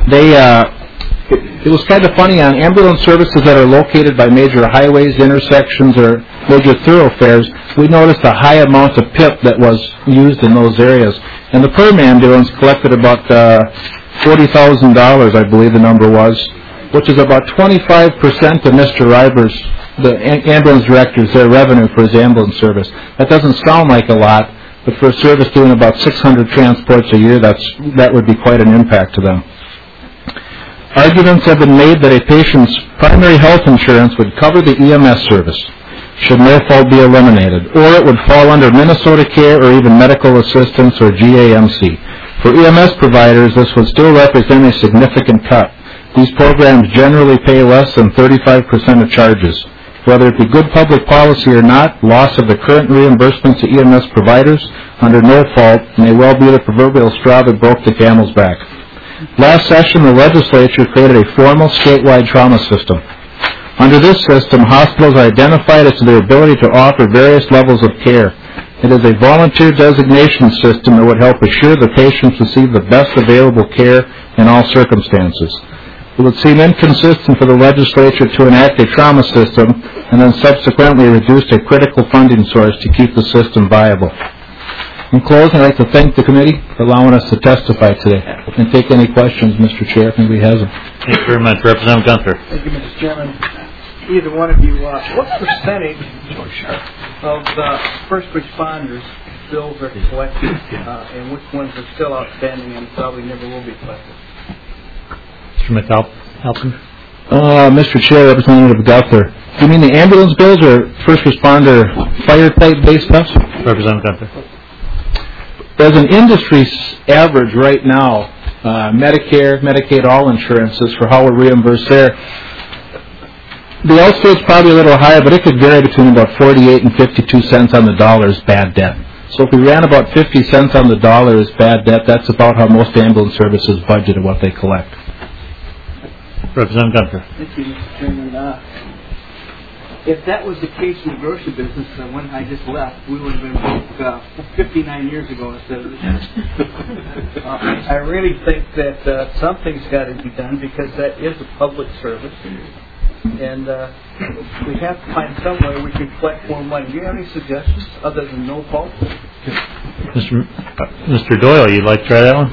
It was kind of funny, on ambulance services that are located by major highways, intersections, or major thoroughfares, we noticed a high amount of PIP that was used in those areas. And the Perm Ambulance collected about $40,000, I believe the number was, which is about 25% of Mr. Reiber's, the ambulance director's, their revenue for his ambulance service. That doesn't sound like a lot, but for a service doing about 600 transports a year, that would be quite an impact to them. Arguments have been made that a patient's primary health insurance would cover the EMS service, should no fault be eliminated, or it would fall under Minnesota Care or even Medical Assistance or GAMC. For EMS providers, this would still represent a significant cut. These programs generally pay less than 35% of charges. Whether it be good public policy or not, loss of the current reimbursement to EMS providers under no fault may well be the proverbial straw that broke the camel's back. Last session, the legislature created a formal statewide trauma system. Under this system, hospitals are identified as to their ability to offer various levels of care. It is a volunteer designation system that would help assure the patients receive the best available care in all circumstances. It would seem inconsistent for the legislature to enact a trauma system and then subsequently reduce a critical funding source to keep the system viable. In closing, I'd like to thank the committee for allowing us to testify today and take any questions, Mr. Chair, if anybody has them. Thank you very much. Representative Gunther. Thank you, Mr. Chairman. Either one of you, what percentage of the first responders bills are collected and which ones are still outstanding and probably never will be collected? Mr. McAlpin. Mr. Chair, Representative Gunther. Do you mean the ambulance bills or first responder fire type based stuff? Representative Gunther. As an industry average right now, Medicare, Medicaid, all insurances for how we're reimbursed there, the Allstate's probably a little higher, but it could vary between about 48 and 52 cents on the dollar is bad debt. So if we ran about 50 cents on the dollar as bad debt, that's about how most ambulance services budget and what they collect. Representative Gunther. Thank you, Mr. Chairman. If that was the case in the grocery business when I just left, we would have been broke 59 years ago instead of this. I really think that something's got to be done because that is a public service. And we have to find some way we can collect more money. Do you have any suggestions other than no fault? Mr. Doyle, you'd like to try that one?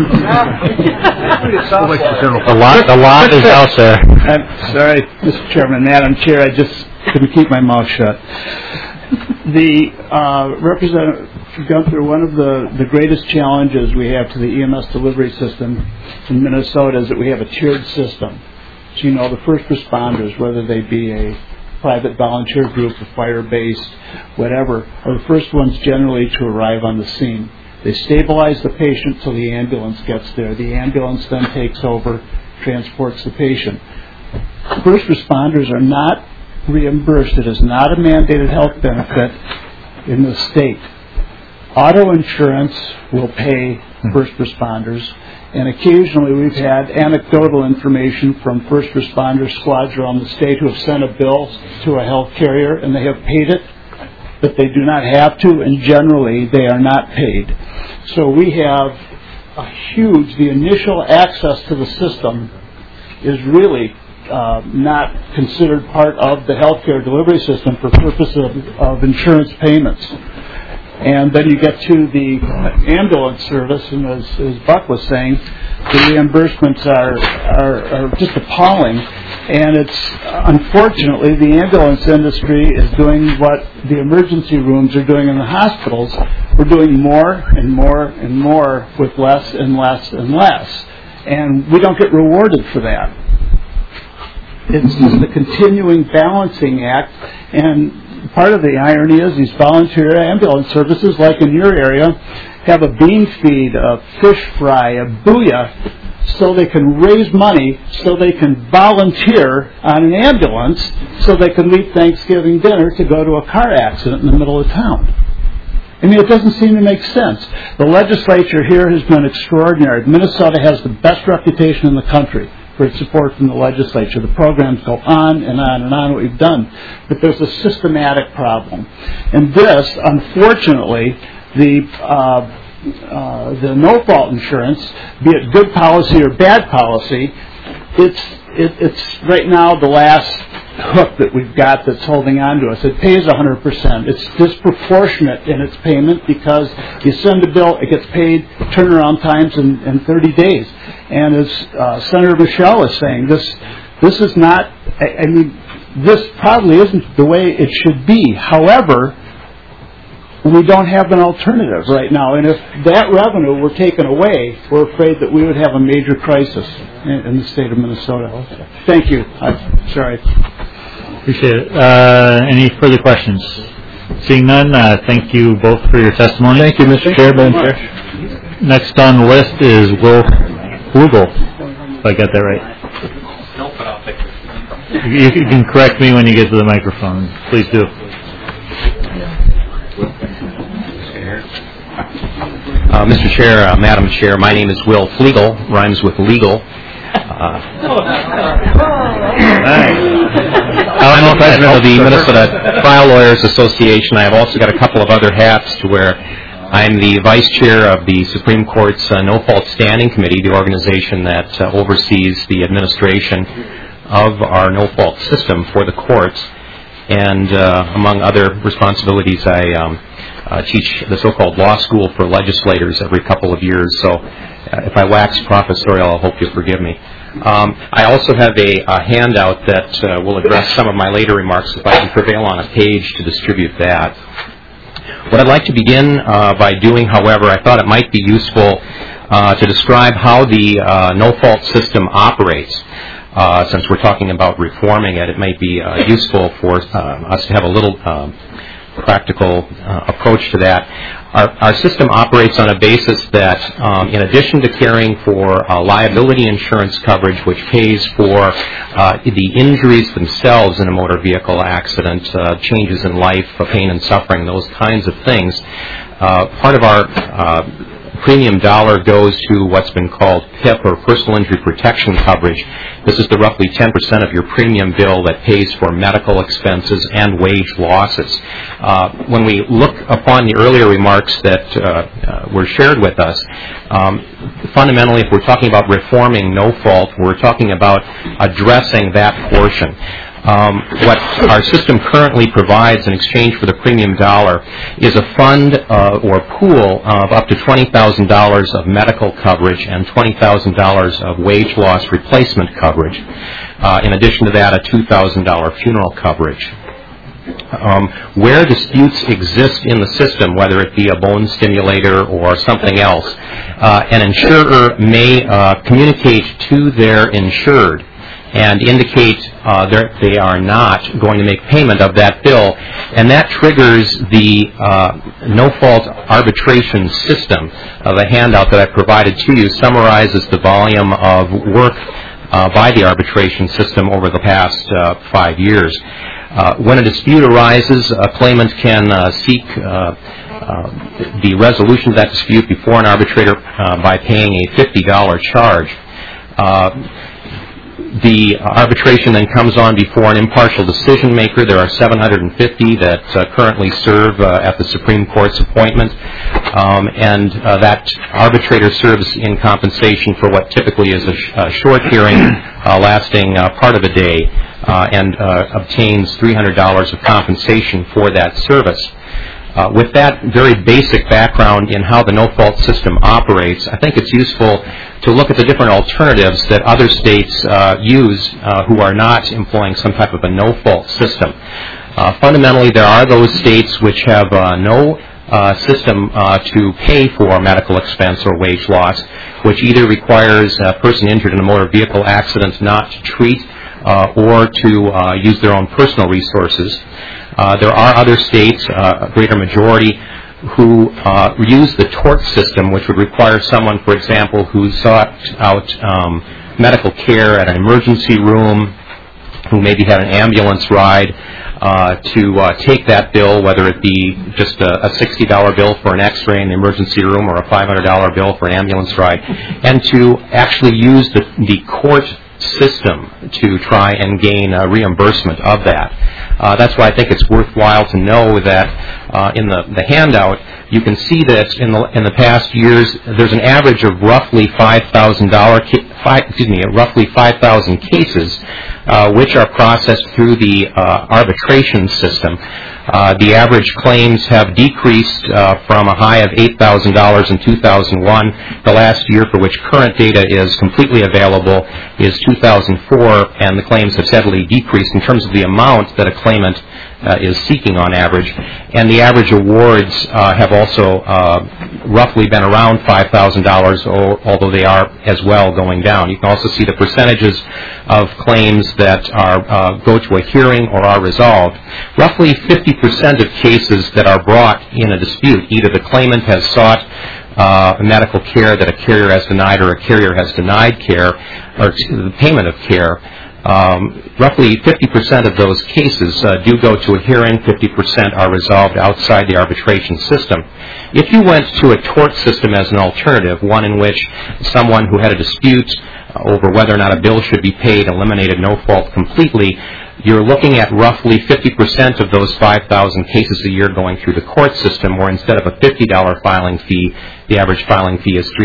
A lot is out there. I'm sorry, Mr. Chairman, Madam Chair, I just couldn't keep my mouth shut. The Representative Gunther, one of the greatest challenges we have to the EMS delivery system in Minnesota is that we have a tiered system. So, you know, the first responders, whether they be a private volunteer group, a fire-based, whatever, are the first ones generally to arrive on the scene. They stabilize the patient till the ambulance gets there. The ambulance then takes over, transports the patient. First responders are not reimbursed. It is not a mandated health benefit in the state. Auto insurance will pay first responders. And occasionally we've had anecdotal information from first responder squads around the state who have sent a bill to a health carrier and they have paid it, but they do not have to, and generally they are not paid. So we have the initial access to the system is really not considered part of the healthcare delivery system for purpose of insurance payments. And then you get to the ambulance service, and as Buck was saying, the reimbursements are just appalling. And it's unfortunately the ambulance industry is doing what the emergency rooms are doing in the hospitals. We're doing more and more and more with less and less and less, and we don't get rewarded for that. It's just a continuing balancing act, and part of the irony is these volunteer ambulance services, like in your area, have a bean feed, a fish fry, a booyah, so they can raise money, so they can volunteer on an ambulance, so they can leave Thanksgiving dinner to go to a car accident in the middle of town. I mean, it doesn't seem to make sense. The legislature here has been extraordinary. Minnesota has the best reputation in the country for its support from the legislature. The programs go on and on and on, what we've done. But there's a systematic problem. And this, unfortunately, the no-fault insurance, be it good policy or bad policy, it's right now the last hook that we've got that's holding on to us. It pays 100%. It's disproportionate in its payment because you send a bill, it gets paid turnaround times in 30 days. And as Senator Michelle is saying, this is not, I mean, this probably isn't the way it should be. However, we don't have an alternative right now. And if that revenue were taken away, we're afraid that we would have a major crisis in the state of Minnesota. Thank you. I'm sorry. Appreciate it. Any further questions? Seeing none, thank you both for your testimony. Thank you, Mr. Chairman. Next on the list is Will Flugel, if I got that right. You can correct me when you get to the microphone. Please do. Mr. Chair, Madam Chair, my name is Will Flegel, rhymes with legal. I'm the president of the Minnesota Trial Lawyers Association. I have also got a couple of other hats to wear. I'm the vice chair of the Supreme Court's No-Fault Standing Committee, the organization that oversees the administration of our no-fault system for the courts. And among other responsibilities, I teach the so-called law school for legislators every couple of years. So if I wax professorial, I hope you'll forgive me. I also have a handout that will address some of my later remarks if I can prevail on a page to distribute that. What I'd like to begin by doing, however, I thought it might be useful to describe how the no-fault system operates. Since we're talking about reforming it, it might be useful for us to have a little practical approach to that. Our system operates on a basis that, in addition to caring for liability insurance coverage, which pays for the injuries themselves in a motor vehicle accident, changes in life, pain and suffering, those kinds of things, part of our premium dollar goes to what's been called PIP, or personal injury protection coverage. This is the roughly 10% of your premium bill that pays for medical expenses and wage losses. When we look upon the earlier remarks that were shared with us, fundamentally, if we're talking about reforming no fault, we're talking about addressing that portion. What our system currently provides in exchange for the premium dollar is a fund or pool of up to $20,000 of medical coverage and $20,000 of wage loss replacement coverage. In addition to that, a $2,000 funeral coverage. Where disputes exist in the system, whether it be a bone stimulator or something else, an insurer may communicate to their insured and indicate that they are not going to make payment of that bill, and that triggers the no-fault arbitration system. The handout that I provided to you summarizes the volume of work by the arbitration system over the past 5 years. When a dispute arises, a claimant can seek the resolution of that dispute before an arbitrator by paying a $50 charge. The arbitration then comes on before an impartial decision maker. There are 750 that currently serve at the Supreme Court's appointment, and that arbitrator serves in compensation for what typically is a short hearing lasting part of a day, and obtains $300 of compensation for that service. With that very basic background in how the no-fault system operates, I think it's useful to look at the different alternatives that other states use who are not employing some type of a no-fault system. Fundamentally, there are those states which have no system to pay for medical expense or wage loss, which either requires a person injured in a motor vehicle accident not to treat or to use their own personal resources. There are other states, a greater majority, who use the tort system, which would require someone, for example, who sought out medical care at an emergency room, who maybe had an ambulance ride, to take that bill, whether it be just a $60 bill for an x-ray in the emergency room or a $500 bill for an ambulance ride, and to actually use the court system to try and gain reimbursement of that. That's why I think it's worthwhile to know that in the handout you can see that in the past years there's an average of roughly 5,000 cases which are processed through the arbitration system. The average claims have decreased from a high of $8,000 in 2001. The last year for which current data is completely available is 2004, and the claims have steadily decreased in terms of the amount that a claimant is seeking on average. And the average awards have also roughly been around $5,000, although they are as well going down. You can also see the percentages of claims that are go to a hearing or are resolved. Roughly 50% of cases that are brought in a dispute, either the claimant has sought medical care that a carrier has denied or a carrier has denied care, or the payment of care. Roughly 50% of those cases do go to a hearing, 50% are resolved outside the arbitration system. If you went to a tort system as an alternative, one in which someone who had a dispute over whether or not a bill should be paid eliminated no fault completely, you're looking at roughly 50% of those 5,000 cases a year going through the court system, where instead of a $50 filing fee, the average filing fee is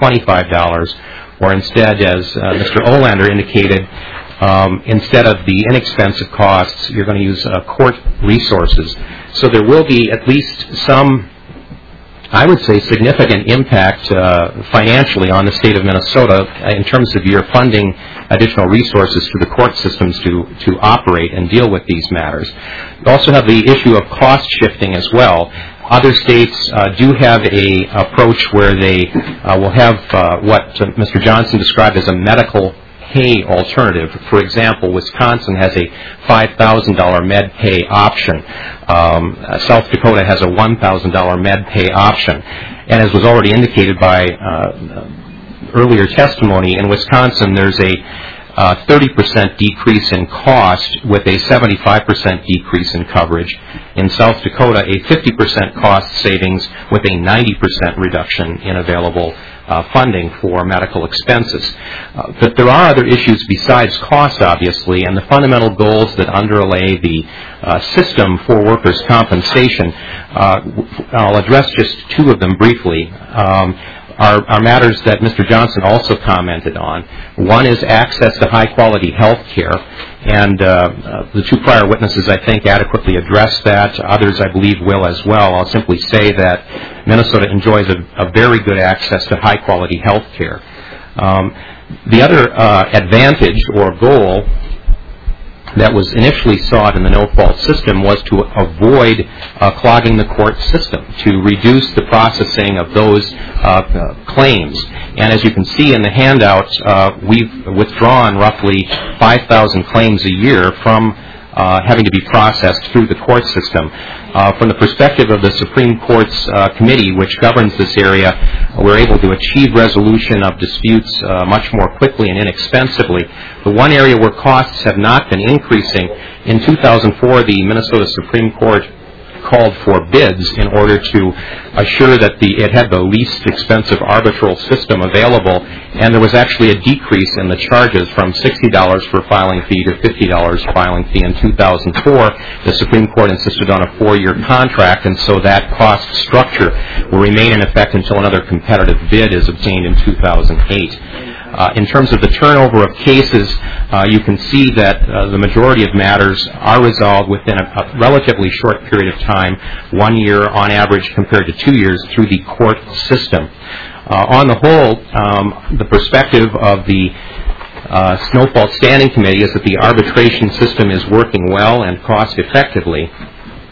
$325, or instead, as Mr. Olander indicated, instead of the inexpensive costs, you're going to use court resources. So there will be at least some, I would say, significant impact financially on the state of Minnesota in terms of your funding additional resources to the court systems to operate and deal with these matters. You also have the issue of cost shifting as well. Other states do have a approach where they will have what Mr. Johnson described as a medical pay alternative. For example, Wisconsin has a $5,000 med pay option. South Dakota has a $1,000 med pay option. And as was already indicated by earlier testimony, in Wisconsin there's a 30% decrease in cost with a 75% decrease in coverage. In South Dakota, a 50% cost savings with a 90% reduction in available funding for medical expenses. But there are other issues besides cost, obviously, and the fundamental goals that underlay the system for workers' compensation. I'll address just two of them briefly. Are matters that Mr. Johnson also commented on. One is access to high-quality health care, and the two prior witnesses, I think, adequately addressed that. Others, I believe, will as well. I'll simply say that Minnesota enjoys a very good access to high-quality health care. The other advantage or goal that was initially sought in the no-fault system was to avoid clogging the court system, to reduce the processing of those claims. And as you can see in the handout, we've withdrawn roughly 5,000 claims a year from having to be processed through the court system. From the perspective of the Supreme Court's committee, which governs this area, we're able to achieve resolution of disputes much more quickly and inexpensively. The one area where costs have not been increasing, in 2004, the Minnesota Supreme Court called for bids in order to assure that it had the least expensive arbitral system available, and there was actually a decrease in the charges from $60 for filing fee to $50 filing fee in 2004. The Supreme Court insisted on a 4-year contract, and so that cost structure will remain in effect until another competitive bid is obtained in 2008. In terms of the turnover of cases, you can see that the majority of matters are resolved within a relatively short period of time, 1 year on average compared to 2 years through the court system. On the whole, the perspective of the No-Fault Standing Committee is that the arbitration system is working well and cost effectively.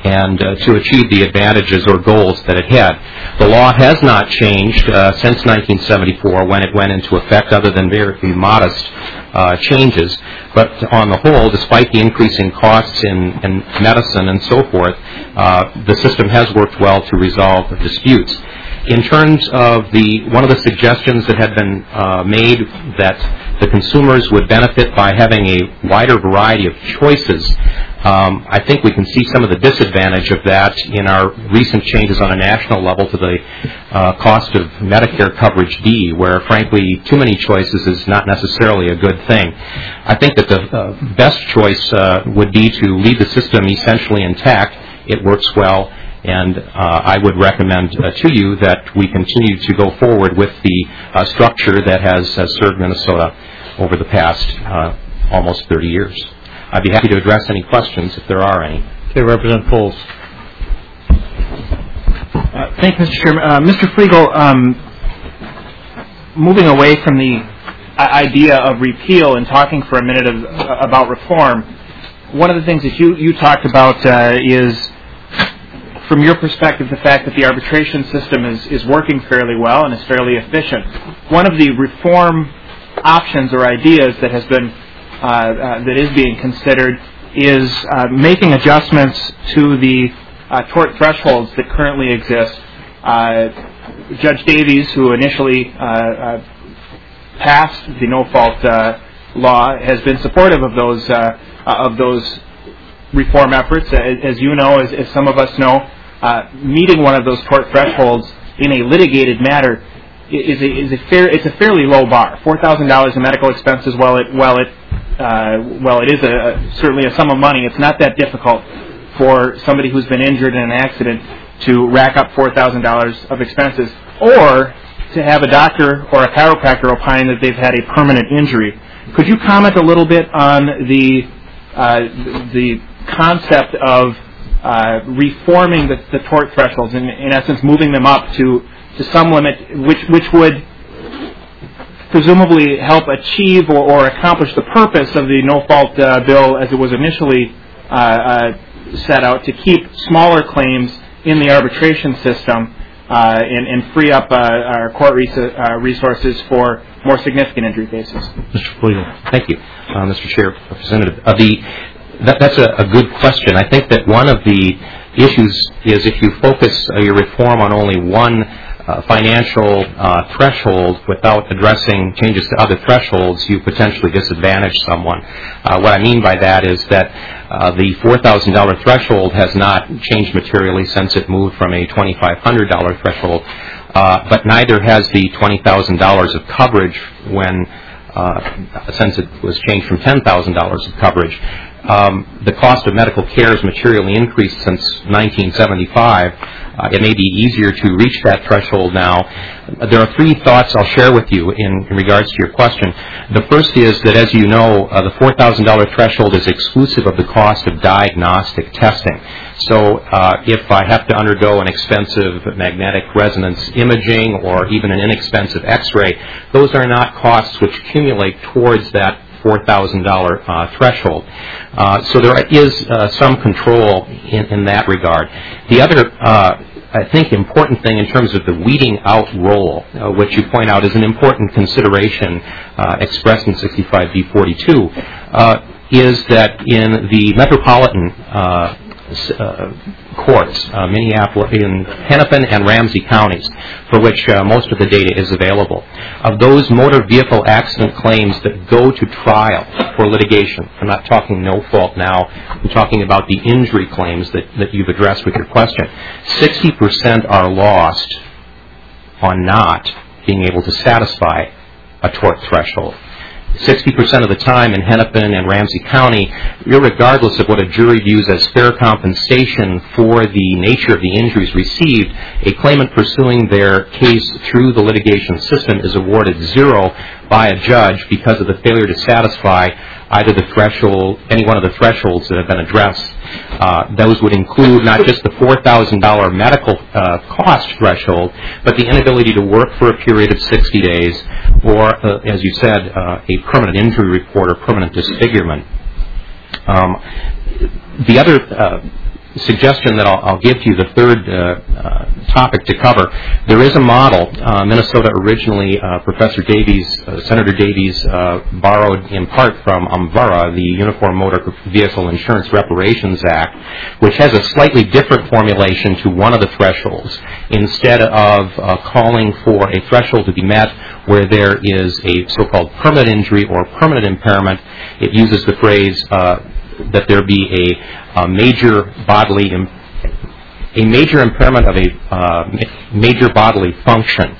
and to achieve the advantages or goals that it had. The law has not changed since 1974 when it went into effect, other than very modest changes. But on the whole, despite the increasing costs in medicine and so forth, the system has worked well to resolve disputes. In terms of one of the suggestions that had been made that the consumers would benefit by having a wider variety of choices, I think we can see some of the disadvantage of that in our recent changes on a national level to the cost of Medicare Coverage D, where, frankly, too many choices is not necessarily a good thing. I think that the best choice would be to leave the system essentially intact. It works well, and I would recommend to you that we continue to go forward with the structure that has served Minnesota over the past almost 30 years. I'd be happy to address any questions if there are any. Okay, Representative Poles. Thank you, Mr. Chairman. Mr. Flegel, moving away from the idea of repeal and talking for a minute about reform, one of the things that you talked about is, from your perspective, the fact that the arbitration system is working fairly well and is fairly efficient. One of the reform options or ideas that has been that is being considered is making adjustments to the tort thresholds that currently exist. Judge Davies, who initially passed the no-fault law, has been supportive of those reform efforts. As you know, as some of us know, meeting one of those tort thresholds in a litigated matter is a fairly low bar. $4,000 in medical expenses, while it is certainly a sum of money, it's not that difficult for somebody who's been injured in an accident to rack up $4,000 of expenses, or to have a doctor or a chiropractor opine that they've had a permanent injury. Could you comment a little bit on the concept of reforming the tort thresholds, in essence moving them up to some limit which would presumably help achieve or accomplish the purpose of the no-fault bill as it was initially set out, to keep smaller claims in the arbitration system and free up our court resources for more significant injury cases? Mr. Flegel. Thank you, Mr. Chair, Representative. That's a good question. I think that one of the issues is if you focus your reform on only one financial threshold without addressing changes to other thresholds, you potentially disadvantage someone. What I mean by that is that the $4,000 threshold has not changed materially since it moved from a $2,500 threshold, but neither has the $20,000 of coverage since it was changed from $10,000 of coverage. The cost of medical care has materially increased since 1975. It may be easier to reach that threshold now. There are three thoughts I'll share with you in regards to your question. The first is that, as you know, the $4,000 threshold is exclusive of the cost of diagnostic testing. So if I have to undergo an expensive magnetic resonance imaging or even an inexpensive X-ray, those are not costs which accumulate towards that $4,000 threshold. So there is some control in that regard. The other, I think, important thing in terms of the weeding out role, which you point out is an important consideration expressed in 65B42, is that in the metropolitan courts, Minneapolis, in Hennepin and Ramsey counties, for which most of the data is available, of those motor vehicle accident claims that go to trial for litigation, I'm not talking no fault now, I'm talking about the injury claims that you've addressed with your question, 60% are lost on not being able to satisfy a tort threshold. 60% of the time in Hennepin and Ramsey County, irregardless of what a jury views as fair compensation for the nature of the injuries received, a claimant pursuing their case through the litigation system is awarded zero by a judge because of the failure to satisfy either the threshold, any one of the thresholds that have been addressed. Those would include not just the $4,000 medical cost threshold, but the inability to work for a period of 60 days, or, as you said, a permanent injury report or permanent disfigurement. The other suggestion that I'll give to you, the third topic to cover, there is a model. Minnesota originally, Professor Davies, Senator Davies, borrowed in part from UMVRA, the Uniform Motor Vehicle Insurance Reparations Act, which has a slightly different formulation to one of the thresholds. Instead of calling for a threshold to be met where there is a so-called permanent injury or permanent impairment, it uses the phrase that there be a major impairment of a major bodily function.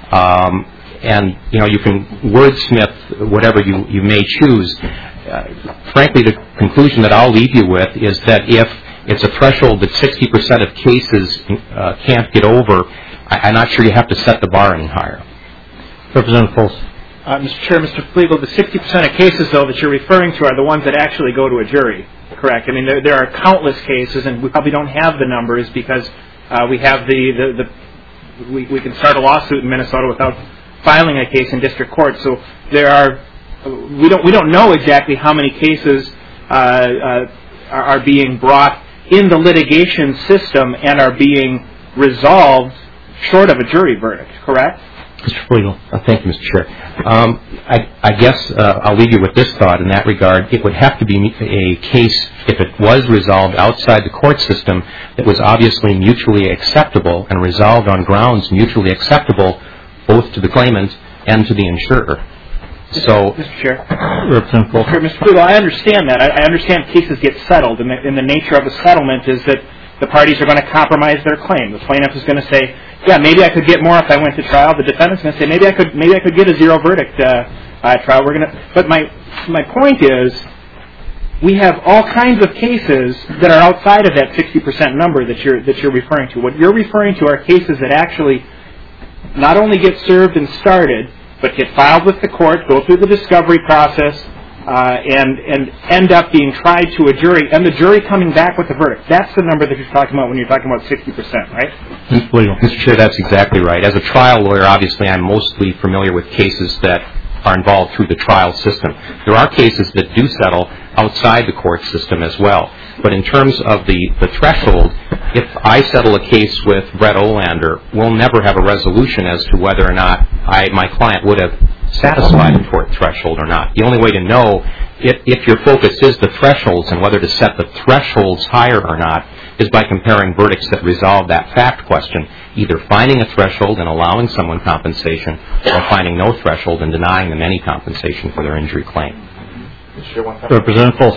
And you can wordsmith whatever you may choose. Frankly, the conclusion that I'll leave you with is that if it's a threshold that 60% of cases can't get over, I'm not sure you have to set the bar any higher. Representative Folse. Mr. Chair, Mr. Flegel, the 60% of cases, though, that you're referring to are the ones that actually go to a jury, correct? I mean, there are countless cases, and we probably don't have the numbers because we have we can start a lawsuit in Minnesota without filing a case in district court. So we don't know exactly how many cases are being brought in the litigation system and are being resolved short of a jury verdict, correct? Mr. Flegel. Thank you, Mr. Chair. I guess I'll leave you with this thought in that regard. It would have to be a case, if it was resolved outside the court system, that was obviously mutually acceptable and resolved on grounds mutually acceptable both to the claimant and to the insurer. So, Mr. Chair. Representative Folse. Mr. Flegel, I understand that. I understand cases get settled, and the nature of a settlement is that the parties are going to compromise their claim. The plaintiff is going to say, yeah, maybe I could get more if I went to trial. The defendant's going to say, maybe I could get a zero verdict trial. But my point is, we have all kinds of cases that are outside of that 60% number that you're referring to. What you're referring to are cases that actually not only get served and started, but get filed with the court, go through the discovery process, and end up being tried to a jury, and the jury coming back with a verdict. That's the number that you're talking about when you're talking about 60%, right? Mr. Chair, that's exactly right. As a trial lawyer, obviously, I'm mostly familiar with cases that are involved through the trial system. There are cases that do settle outside the court system as well. But in terms of the threshold, if I settle a case with Brett Olander, we'll never have a resolution as to whether or not my client would have satisfied the court threshold or not. The only way to know if your focus is the thresholds and whether to set the thresholds higher or not is by comparing verdicts that resolve that fact question, either finding a threshold and allowing someone compensation or finding no threshold and denying them any compensation for their injury claim. Representative Folse.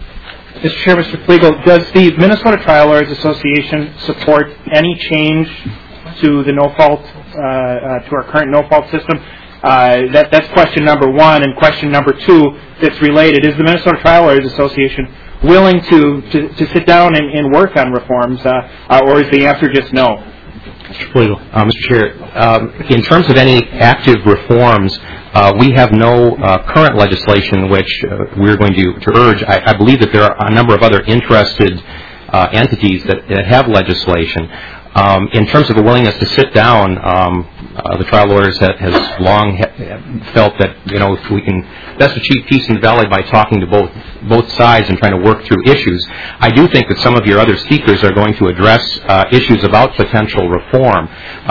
Mr. Chair, Mr. Flegel, does the Minnesota Trial Lawyers Association support any change to the no-fault, to our current no-fault system? That's question number one. And question number two that's related, is the Minnesota Trial Lawyers Association willing to sit down and work on reforms, or is the answer just no? Mr. Flegel. Mr. Chair, in terms of any active reforms, we have no current legislation which we're going to urge. I believe that there are a number of other interested entities that have legislation. In terms of a willingness to sit down, the trial lawyers has long felt that if we can best achieve peace in the valley by talking to both sides and trying to work through issues. I do think that some of your other speakers are going to address issues about potential reform,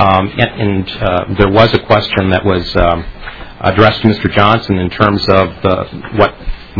and there was a question that was addressed to Mr. Johnson in terms of what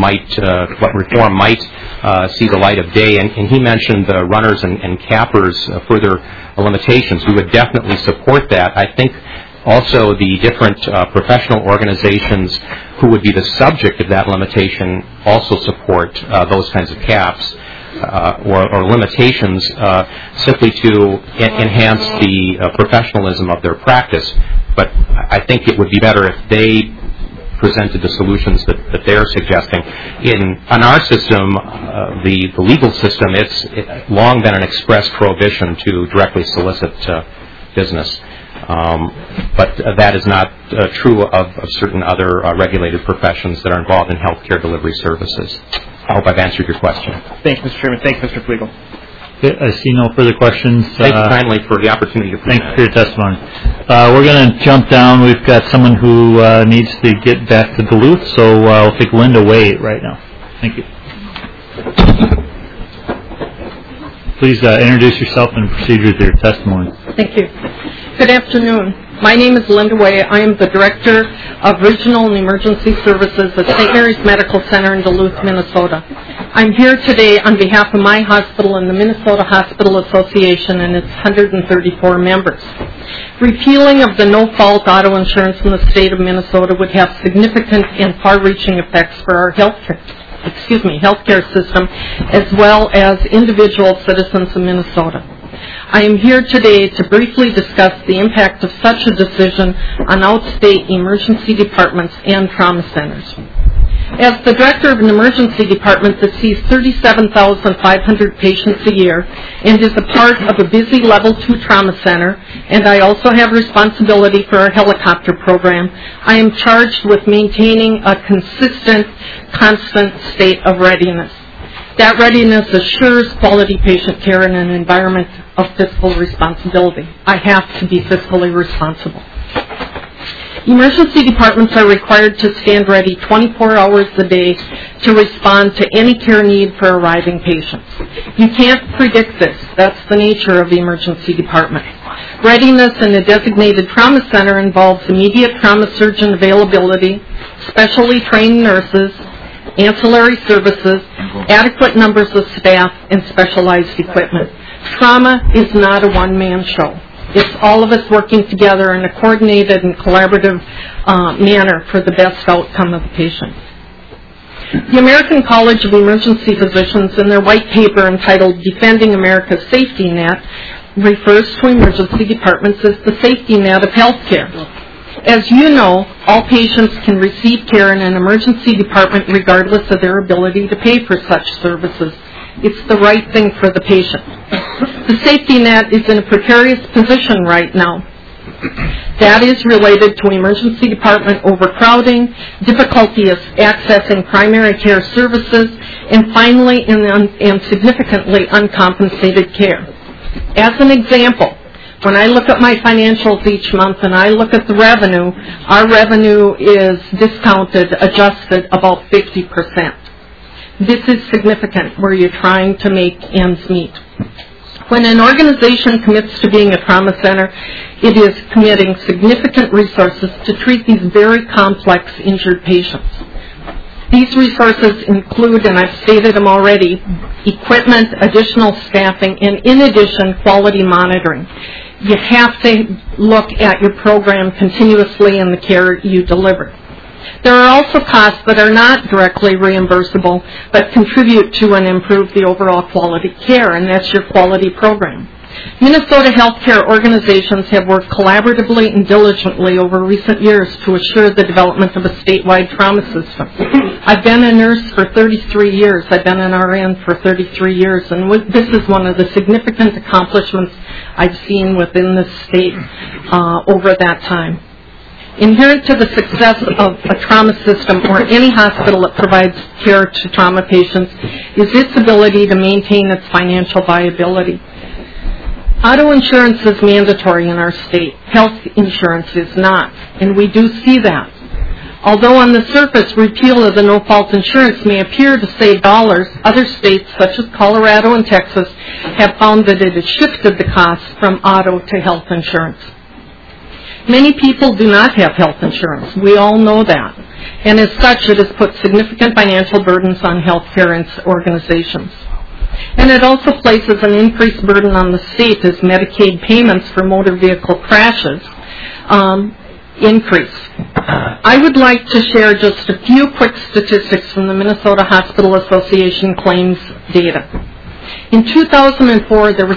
reform might see the light of day, and he mentioned the runners and cappers further limitations. We would definitely support that. I think also the different professional organizations who would be the subject of that limitation also support those kinds of caps or limitations simply to enhance the professionalism of their practice. But I think it would be better if they presented the solutions that they're suggesting. On our system, the legal system, it's long been an express prohibition to directly solicit business. But that is not true of certain other regulated professions that are involved in healthcare delivery services. I hope I've answered your question. Thanks, Mr. Chairman. Thanks, Mr. Flegel. I see no further questions. Thank you kindly for the opportunity to present. Thank you for your testimony. We're going to jump down. We've got someone who needs to get back to Duluth, so we'll take Linda Wade right now. Thank you. please introduce yourself and proceed with your testimony. Thank you. Good afternoon. My name is Linda Way. I am the Director of Regional and Emergency Services at St. Mary's Medical Center in Duluth, Minnesota. I'm here today on behalf of my hospital and the Minnesota Hospital Association and its 134 members. Repealing of the no-fault auto insurance in the state of Minnesota would have significant and far-reaching effects for our healthcare system as well as individual citizens of Minnesota. I am here today to briefly discuss the impact of such a decision on outstate emergency departments and trauma centers. As the director of an emergency department that sees 37,500 patients a year and is a part of a busy Level 2 trauma center, and I also have responsibility for our helicopter program, I am charged with maintaining a consistent, constant state of readiness. That readiness assures quality patient care in an environment of fiscal responsibility. I have to be fiscally responsible. Emergency departments are required to stand ready 24 hours a day to respond to any care need for arriving patients. You can't predict this. That's the nature of the emergency department. Readiness in a designated trauma center involves immediate trauma surgeon availability, specially trained nurses, ancillary services, adequate numbers of staff, and specialized equipment. Trauma is not a one-man show. It's all of us working together in a coordinated and collaborative manner for the best outcome of the patient. The American College of Emergency Physicians, in their white paper entitled Defending America's Safety Net, refers to emergency departments as the safety net of healthcare. As you know, all patients can receive care in an emergency department regardless of their ability to pay for such services. It's the right thing for the patient. The safety net is in a precarious position right now. That is related to emergency department overcrowding, difficulty accessing primary care services, and finally, and significantly, uncompensated care. As an example, when I look at my financials each month and I look at the revenue, our revenue is discounted, adjusted about 50%. This is significant where you're trying to make ends meet. When an organization commits to being a trauma center, it is committing significant resources to treat these very complex injured patients. These resources include, and I've stated them already, equipment, additional staffing, and in addition, quality monitoring. You have to look at your program continuously and the care you deliver. There are also costs that are not directly reimbursable but contribute to and improve the overall quality care, and that's your quality program. Minnesota healthcare organizations have worked collaboratively and diligently over recent years to assure the development of a statewide trauma system. I've been a nurse for 33 years. I've been an RN for 33 years, and this is one of the significant accomplishments I've seen within the state over that time. Inherent to the success of a trauma system or any hospital that provides care to trauma patients is its ability to maintain its financial viability. Auto insurance is mandatory in our state. Health insurance is not, and we do see that. Although on the surface, repeal of the no-fault insurance may appear to save dollars, other states, such as Colorado and Texas, have found that it has shifted the costs from auto to health insurance. Many people do not have health insurance. We all know that. And as such, it has put significant financial burdens on healthcare organizations. And it also places an increased burden on the state as Medicaid payments for motor vehicle crashes increase. I would like to share just a few quick statistics from the Minnesota Hospital Association claims data. In 2004, there were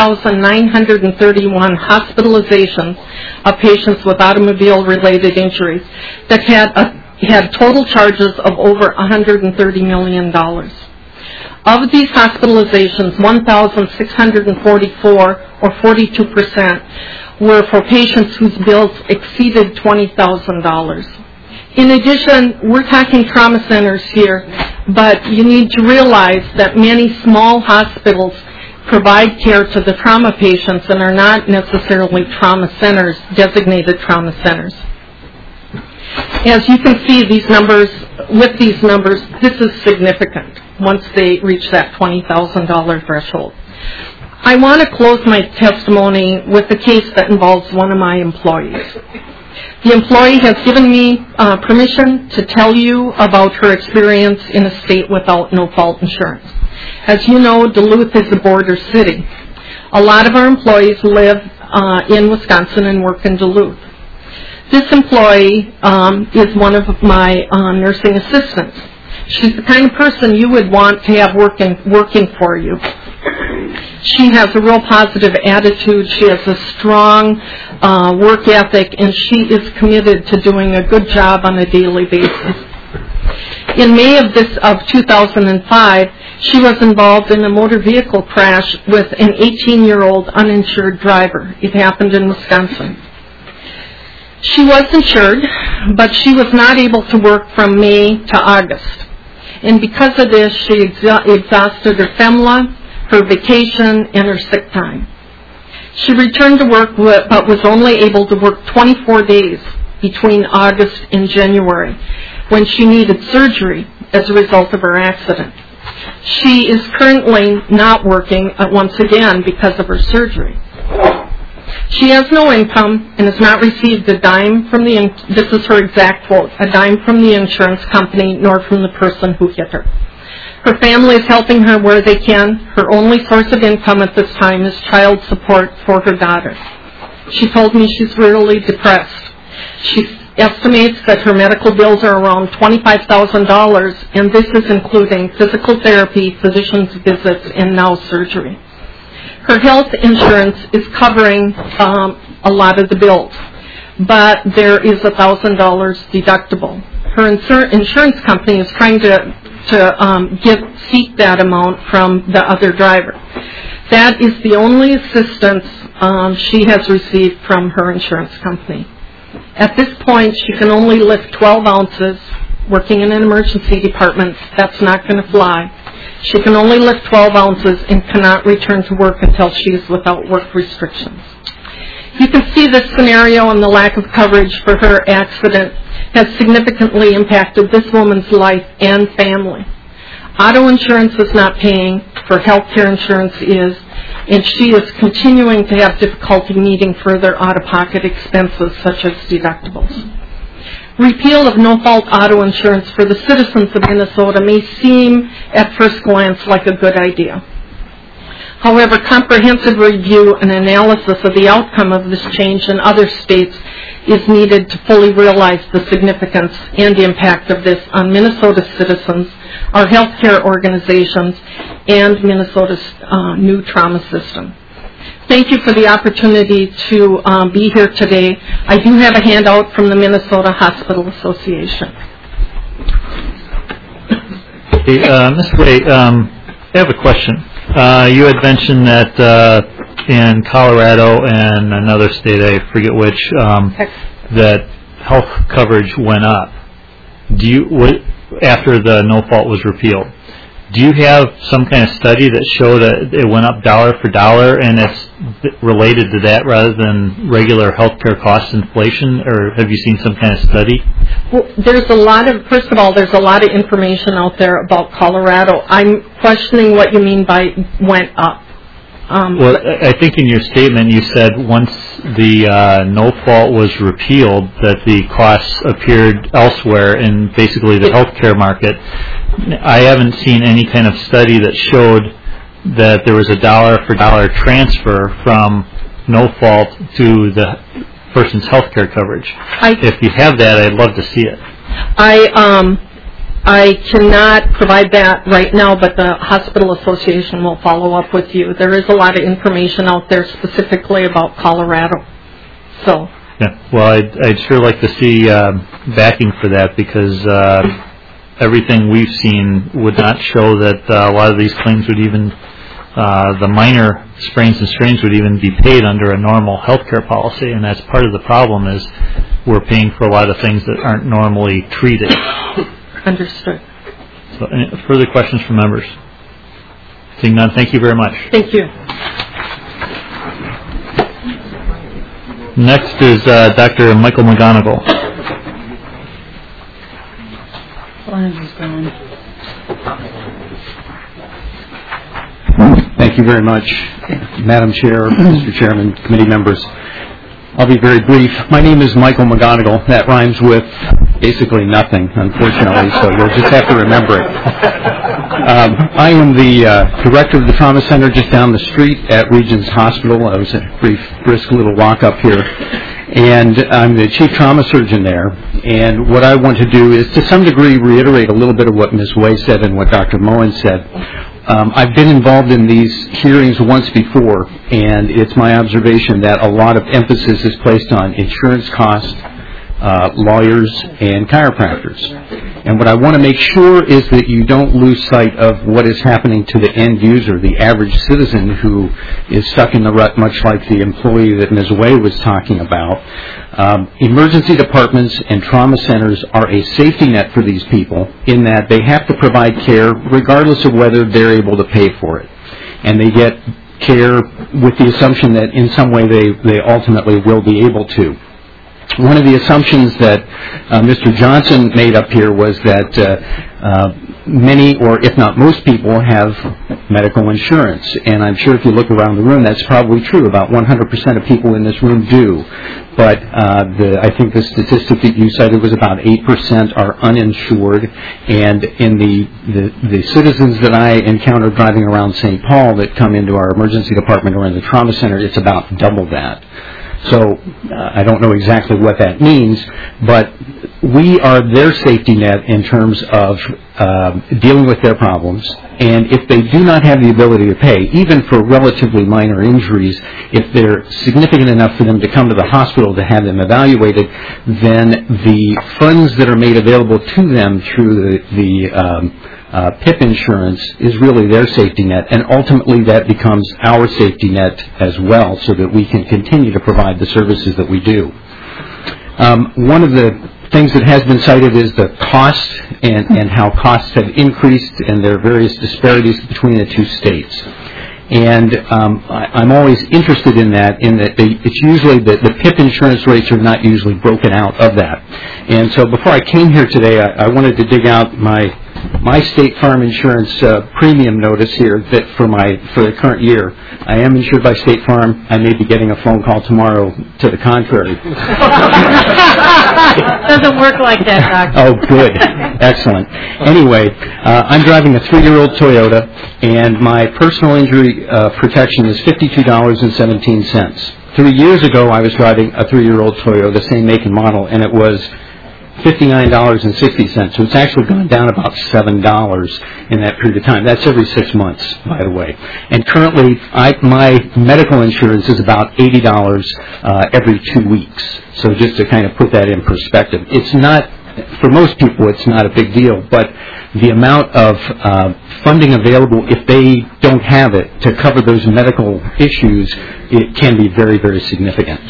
3,931 hospitalizations of patients with automobile-related injuries that had total charges of over $130 million. Of these hospitalizations, 1,644, or 42%, were for patients whose bills exceeded $20,000. In addition, we're talking trauma centers here, but you need to realize that many small hospitals provide care to the trauma patients and are not necessarily trauma centers, designated trauma centers. As you can see, these numbers, this is significant once they reach that $20,000 threshold. I want to close my testimony with a case that involves one of my employees. The employee has given me permission to tell you about her experience in a state without no-fault insurance. As you know, Duluth is a border city. A lot of our employees live in Wisconsin and work in Duluth. This employee is one of my nursing assistants. She's the kind of person you would want to have working for you. She has a real positive attitude. She has a strong work ethic, and she is committed to doing a good job on a daily basis. In May of 2005, she was involved in a motor vehicle crash with an 18-year-old uninsured driver. It happened in Wisconsin. She was insured, but she was not able to work from May to August. And because of this, she exhausted her FEMLA, her vacation, and her sick time. She returned to work, but was only able to work 24 days between August and January, when she needed surgery as a result of her accident. She is currently not working once again because of her surgery. She has no income and has not received a dime from this is her exact quote, a dime from the insurance company nor from the person who hit her. Her family is helping her where they can. Her only source of income at this time is child support for her daughter. She told me she's really depressed. She estimates that her medical bills are around $25,000, and this is including physical therapy, physician's visits, and now surgery. Her health insurance is covering a lot of the bills, but there is $1,000 deductible. Her insurance company is trying to seek that amount from the other driver. That is the only assistance she has received from her insurance company. At this point, she can only lift 12 ounces. Working in an emergency department, that's not going to fly. She can only lift 12 ounces and cannot return to work until she is without work restrictions. You can see this scenario and the lack of coverage for her accident has significantly impacted this woman's life and family. Auto insurance is not paying, for health care insurance is, and she is continuing to have difficulty meeting further out-of-pocket expenses such as deductibles. Repeal of no-fault auto insurance for the citizens of Minnesota may seem at first glance like a good idea. However, comprehensive review and analysis of the outcome of this change in other states is needed to fully realize the significance and impact of this on Minnesota citizens, our healthcare organizations, and Minnesota's new trauma system. Thank you for the opportunity to be here today. I do have a handout from the Minnesota Hospital Association. Hey, Mr. Way, I have a question. You had mentioned that in Colorado and another state, I forget which, that health coverage went up. After the no fault was repealed? Do you have some kind of study that showed that it went up dollar for dollar and it's related to that rather than regular healthcare cost inflation, or have you seen some kind of study? Well, first of all, there's a lot of information out there about Colorado. I'm questioning what you mean by went up. Well, I think in your statement you said once the no fault was repealed that the costs appeared elsewhere in basically the healthcare market. I haven't seen any kind of study that showed that there was a dollar for dollar transfer from no fault to the person's healthcare coverage. If you have that, I'd love to see it. I cannot provide that right now, but the Hospital Association will follow up with you. There is a lot of information out there specifically about Colorado. So. Yeah. Well, I'd sure like to see backing for that because everything we've seen would not show that a lot of these claims would even, the minor sprains and strains would even be paid under a normal healthcare policy, and that's part of the problem is we're paying for a lot of things that aren't normally treated. Understood. So, any further questions from members? Seeing none, thank you very much. Thank you. Next is Dr. Michael McGonigal. Thank Thank you very much, Madam Chair, Mr. Chairman, committee members. I'll be very brief. My name is Michael McGonigal. That rhymes with basically nothing, unfortunately, so you'll just have to remember it. I am the director of the Trauma Center just down the street at Regions Hospital. I was a brisk little walk up here. And I'm the chief trauma surgeon there. And what I want to do is, to some degree, reiterate a little bit of what Ms. Way said and what Dr. Moen said. I've been involved in these hearings once before, and it's my observation that a lot of emphasis is placed on insurance costs, lawyers, and chiropractors. And what I want to make sure is that you don't lose sight of what is happening to the end user, the average citizen who is stuck in the rut, much like the employee that Ms. Way was talking about. Emergency departments and trauma centers are a safety net for these people in that they have to provide care regardless of whether they're able to pay for it. And they get care with the assumption that in some way they ultimately will be able to. One of the assumptions that Mr. Johnson made up here was that many, or if not most people, have medical insurance. And I'm sure if you look around the room, that's probably true. About 100% of people in this room do. But I think the statistic that you cited was about 8% are uninsured. And in the citizens that I encounter driving around St. Paul that come into our emergency department or in the trauma center, it's about double that. So I don't know exactly what that means, but we are their safety net in terms of dealing with their problems. And if they do not have the ability to pay, even for relatively minor injuries, if they're significant enough for them to come to the hospital to have them evaluated, then the funds that are made available to them through the PIP insurance is really their safety net, and ultimately that becomes our safety net as well, so that we can continue to provide the services that we do. One of the things that has been cited is the cost and how costs have increased, and there are various disparities between the two states. And I'm always interested in that it's usually the PIP insurance rates are not usually broken out of that. And so before I came here today, I wanted to dig out my State Farm Insurance premium notice here that for the current year. I am insured by State Farm. I may be getting a phone call tomorrow to the contrary. Doesn't work like that, Doctor. Oh, good. Excellent. Anyway, I'm driving a 3-year-old Toyota, and my personal injury protection is $52.17. 3 years ago, I was driving a 3-year-old Toyota, same make and model, and it was $59.60. So it's actually gone down about $7 in that period of time. That's every 6 months, by the way. And currently, my medical insurance is about $80 every 2 weeks. So just to kind of put that in perspective, it's not, for most people, it's not a big deal, but the amount of funding available, if they don't have it, to cover those medical issues, it can be very, very significant.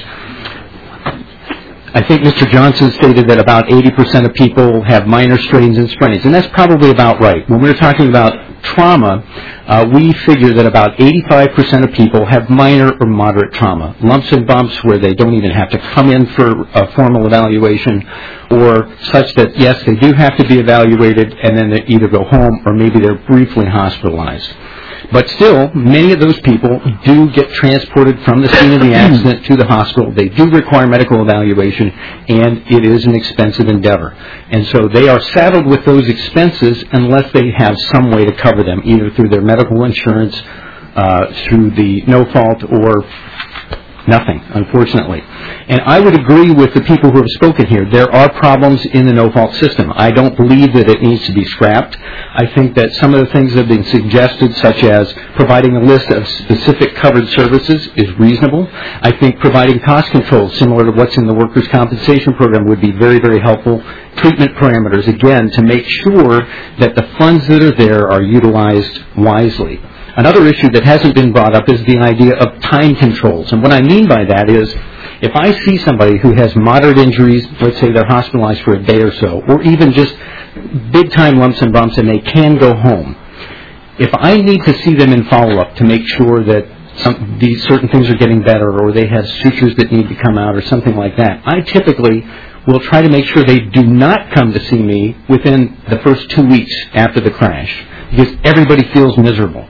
I think Mr. Johnson stated that about 80% of people have minor strains and sprains, and that's probably about right. When we're talking about trauma, we figure that about 85% of people have minor or moderate trauma, lumps and bumps where they don't even have to come in for a formal evaluation, or such that, yes, they do have to be evaluated, and then they either go home or maybe they're briefly hospitalized. But still, many of those people do get transported from the scene of the accident to the hospital. They do require medical evaluation, and it is an expensive endeavor. And so they are saddled with those expenses unless they have some way to cover them, either through their medical insurance, through the no-fault, or nothing, unfortunately. And I would agree with the people who have spoken here. There are problems in the no-fault system. I don't believe that it needs to be scrapped. I think that some of the things that have been suggested, such as providing a list of specific covered services, is reasonable. I think providing cost controls similar to what's in the workers' compensation program would be very, very helpful. Treatment parameters, again, to make sure that the funds that are there are utilized wisely. Another issue that hasn't been brought up is the idea of time controls. And what I mean by that is, if I see somebody who has moderate injuries, let's say they're hospitalized for a day or so, or even just big-time lumps and bumps and they can go home, if I need to see them in follow-up to make sure that these certain things are getting better, or they have sutures that need to come out or something like that, I typically will try to make sure they do not come to see me within the first 2 weeks after the crash, because everybody feels miserable.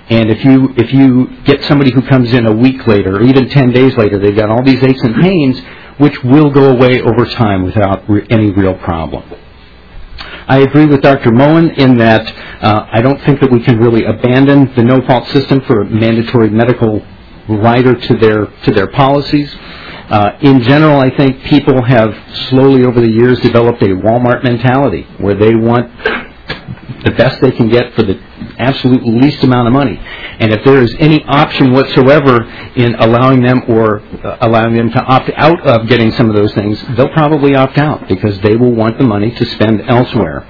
And if you get somebody who comes in a week later, or even 10 days later, they've got all these aches and pains, which will go away over time without any real problem. I agree with Dr. Moen in that I don't think that we can really abandon the no-fault system for a mandatory medical rider to their policies. In general, I think people have slowly over the years developed a Walmart mentality where they want the best they can get for the absolute least amount of money. And if there is any option whatsoever in allowing them to opt out of getting some of those things, they'll probably opt out because they will want the money to spend elsewhere.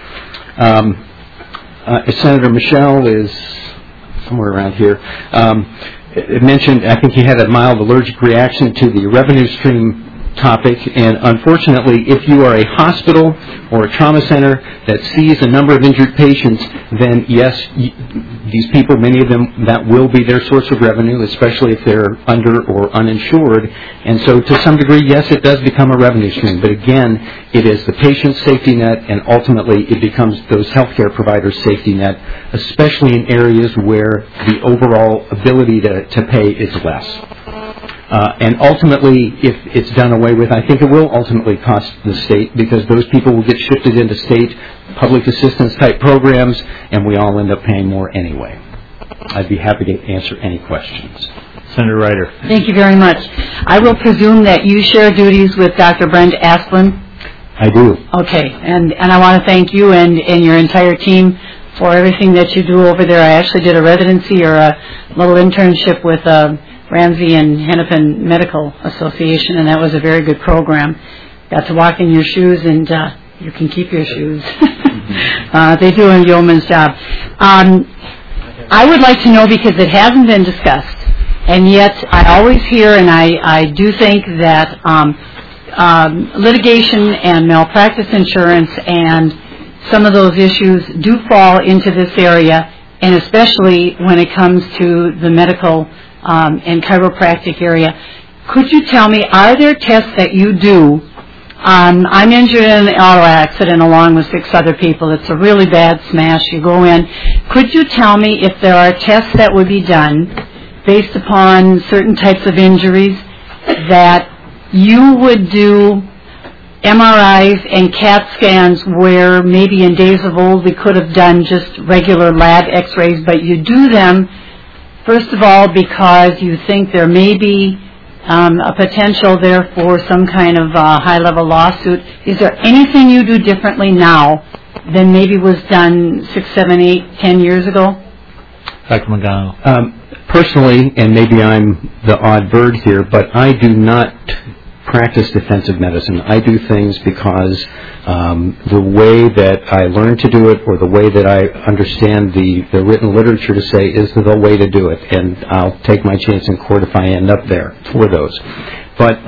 Senator Michel is somewhere around here. It mentioned, I think he had a mild allergic reaction to the revenue stream topic, and unfortunately, if you are a hospital or a trauma center that sees a number of injured patients, then yes, these people, many of them, that will be their source of revenue, especially if they're under or uninsured. And so to some degree, yes, it does become a revenue stream. But again, it is the patient's safety net, and ultimately it becomes those healthcare providers' safety net, especially in areas where the overall ability to pay is less. And ultimately, if it's done away with, I think it will ultimately cost the state because those people will get shifted into state public assistance type programs, and we all end up paying more anyway. I'd be happy to answer any questions. Senator Ryder. Thank you very much. I will presume that you share duties with Dr. Brent Asplin. I do. Okay, and I want to thank you and your entire team for everything that you do over there. I actually did a residency or a little internship with Ramsey and Hennepin Medical Association, and that was a very good program. Got to walk in your shoes, and you can keep your shoes. They do a yeoman's job. I would like to know, because it hasn't been discussed, and yet I always hear, and I do think that litigation and malpractice insurance and some of those issues do fall into this area, and especially when it comes to the medical and chiropractic area. Could you tell me, are there tests that you do? I'm injured in an auto accident along with 6 other people. It's a really bad smash. You go in. Could you tell me if there are tests that would be done based upon certain types of injuries that you would do MRIs and CAT scans where maybe in days of old we could have done just regular lab x-rays, but you do them first of all because you think there may be a potential there for some kind of high-level lawsuit. Is there anything you do differently now than maybe was done 6, 7, 8, 10 years ago? Dr. Magano. Personally, and maybe I'm the odd bird here, but I do not practice defensive medicine. I do things because the way that I learn to do it or the way that I understand the written literature to say is the way to do it, and I'll take my chance in court if I end up there for those. But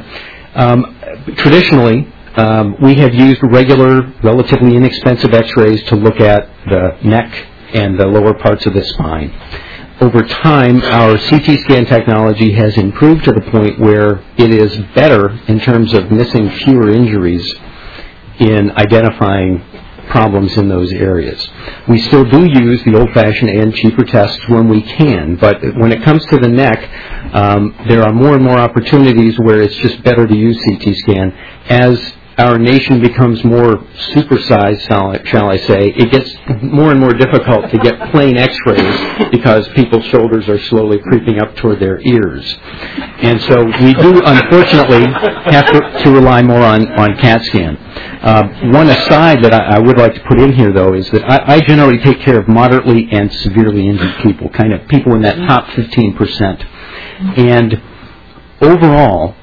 traditionally, we have used regular, relatively inexpensive x-rays to look at the neck and the lower parts of the spine. Over time, our CT scan technology has improved to the point where it is better in terms of missing fewer injuries in identifying problems in those areas. We still do use the old-fashioned and cheaper tests when we can, but when it comes to the neck, there are more and more opportunities where it's just better to use CT scan. As our nation becomes more supersized, shall I say, it gets more and more difficult to get plain x-rays because people's shoulders are slowly creeping up toward their ears. And so we do, unfortunately, have to rely more on CAT scan. One aside that I would like to put in here, though, is that I generally take care of moderately and severely injured people, kind of people in that top 15%. And overall,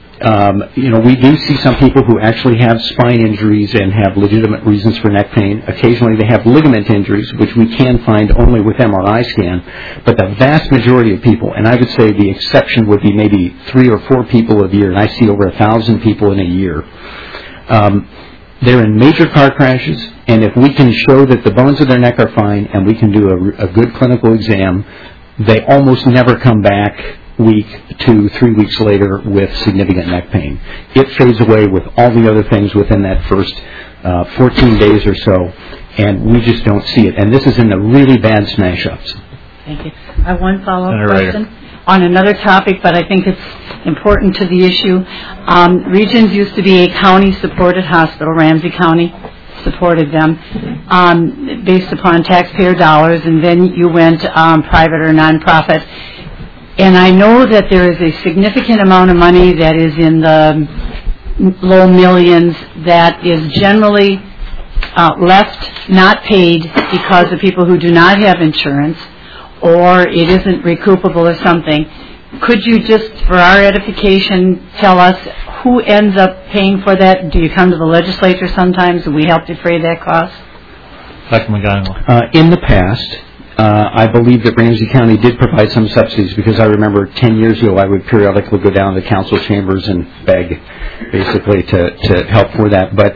we do see some people who actually have spine injuries and have legitimate reasons for neck pain. Occasionally they have ligament injuries, which we can find only with MRI scan. But the vast majority of people, and I would say the exception would be maybe 3 or 4 people a year, and I see over 1,000 people in a year, they're in major car crashes, and if we can show that the bones of their neck are fine and we can do a good clinical exam, they almost never come back week, 2, 3 weeks later with significant neck pain. It fades away with all the other things within that first 14 days or so, and we just don't see it. And this is in the really bad smash-ups. Thank you. I have one follow-up Senator Ryder. question on another topic, but I think it's important to the issue. Regions used to be a county-supported hospital. Ramsey County supported them based upon taxpayer dollars, and then you went private or nonprofit. And I know that there is a significant amount of money that is in the low millions that is generally left not paid because of people who do not have insurance, or it isn't recoupable or something. Could you just, for our edification, tell us who ends up paying for that? Do you come to the legislature sometimes and we help defray that cost? Dr. McGonigal. In the past, I believe that Ramsey County did provide some subsidies, because I remember 10 years ago I would periodically go down to council chambers and beg, basically, to help for that. But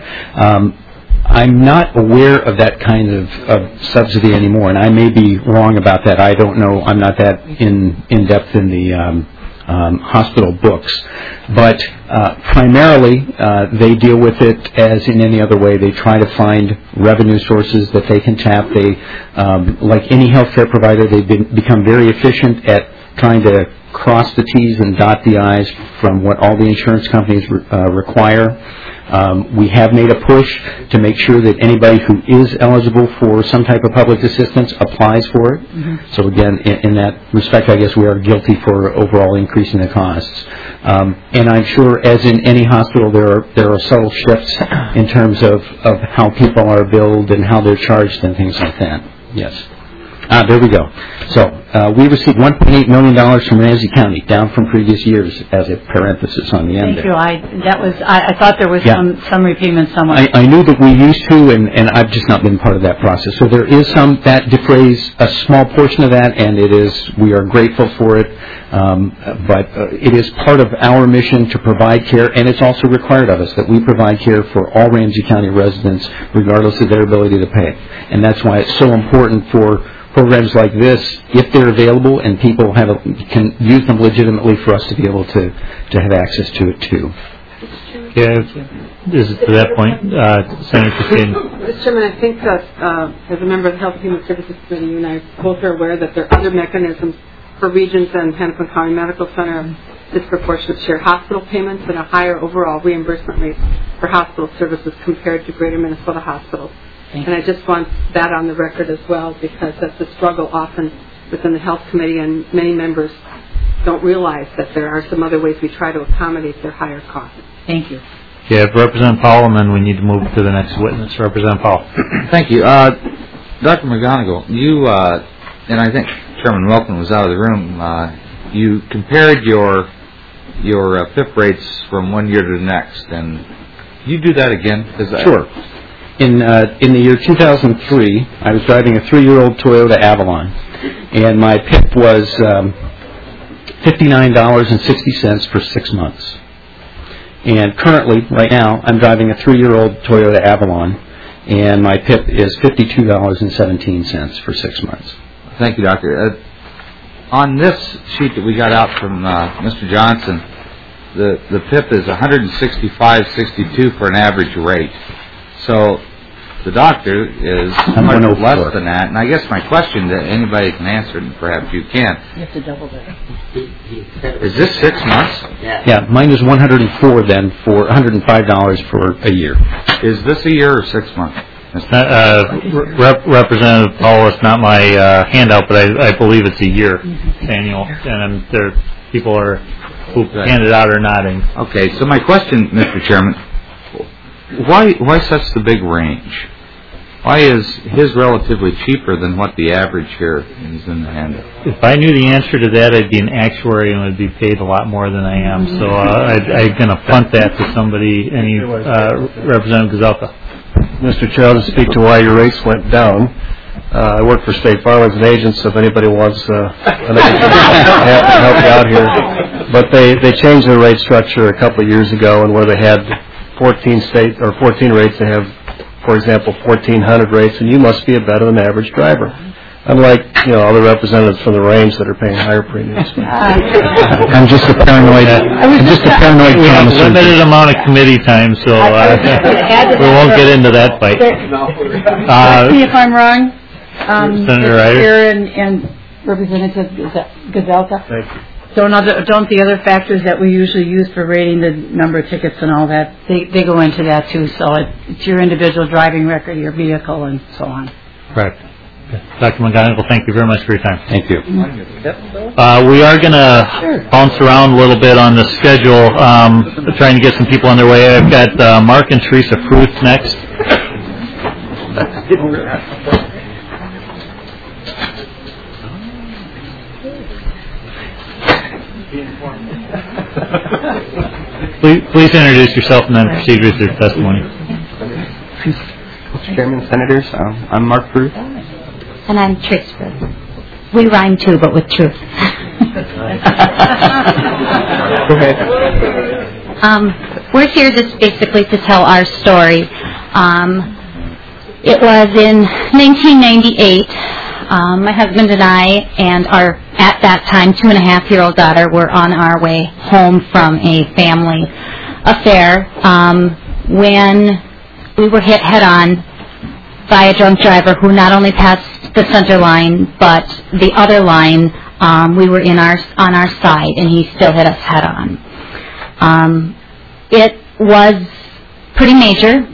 I'm not aware of that kind of subsidy anymore, and I may be wrong about that. I don't know. I'm not that in depth in the hospital books. But primarily, they deal with it as in any other way. They try to find revenue sources that they can tap. They, like any healthcare provider, they've become very efficient at trying to cross the T's and dot the I's from what all the insurance companies require. We have made a push to make sure that anybody who is eligible for some type of public assistance applies for it. Mm-hmm. So again, in that respect, I guess we are guilty for overall increasing the costs. And I'm sure, as in any hospital, there are subtle shifts in terms of how people are billed and how they're charged and things like that. Yes. There we go. So we received $1.8 million from Ramsey County, down from previous years, as a parenthesis on the end. Thank you. I thought there was some repayment somewhere. I knew that we used to, and I've just not been part of that process. So there is some that defrays a small portion of that, and we are grateful for it. But it is part of our mission to provide care, and it's also required of us that we provide care for all Ramsey County residents, regardless of their ability to pay. And that's why it's so important for programs like this, if they're available and people can use them legitimately, for us to be able to have access to it too. Yeah, to that point, Senator Christine. Mr. Chairman, I think that as a member of the Health and Human Services Committee, you and I both are aware that there are other mechanisms for Regions and Hennepin County Medical Center disproportionate share hospital payments and a higher overall reimbursement rate for hospital services compared to Greater Minnesota hospitals. And I just want that on the record as well, because that's a struggle often within the Health Committee, and many members don't realize that there are some other ways we try to accommodate their higher costs. Thank you. Yeah, Representative Powell, and then we need to move to the next witness. Representative Powell. Thank you. Dr. McGonigal, you, and I think Chairman Welkin was out of the room, you compared your PIP rates from one year to the next, and you do that again? Sure. In the year 2003, I was driving a 3-year-old Toyota Avalon, and my PIP was $59.60 for 6 months. And currently, right now, I'm driving a 3-year-old Toyota Avalon, and my PIP is $52.17 for 6 months. Thank you, Doctor. On this sheet that we got out from Mr. Johnson, the PIP is $165.62 for an average rate. So the doctor is much less than that. And I guess my question that anybody can answer, and perhaps you can. You have to double that. Is this 6 months? Yeah, mine is $104 then for $105 for a year. Is this a year or 6 months? Representative Powell, it's not my handout, but I believe it's a year annual, and people who hand it out are nodding. Okay, so my question, Mr. Chairman, why such the big range? Why is his relatively cheaper than what the average here is in the handout? If I knew the answer to that, I'd be an actuary and would be paid a lot more than I am. So I'm going to punt that to somebody, Representative Gazelka. Mr. Chair, to speak to why your rates went down. I work for State Farm as an agent, so if anybody wants an agent to help you out here. But they changed their rate structure a couple of years ago, and where they had 14 rates, they have, for example, 1,400 rates, and you must be a better than average driver. Unlike, other representatives from the range that are paying higher premiums. I'm just a paranoid. We have a limited amount of committee time, so we won't get into that fight. Correct me if I'm wrong, Senator Ryder. and Representative Gazelka? Thank you. Don't the other factors that we usually use for rating the number of tickets and all that, they go into that too, so it's your individual driving record, your vehicle, and so on. Correct. Dr. McGonigal, thank you very much for your time. Thank you. We are going to bounce around a little bit on the schedule, trying to get some people on their way. I've got Mark and Teresa Fruth next. Please introduce yourself and then proceed with your testimony. Mr. Chairman, Senators, I'm Mark Fruth. And I'm Trish Fruth. We rhyme too, but with truth. Go ahead. We're here just basically to tell our story. It was in 1998. My husband and I and our, at that time, 2.5-year-old daughter were on our way home from a family affair when we were hit head-on by a drunk driver who not only passed the center line, but the other line, we were on our side, and he still hit us head-on. It was pretty major.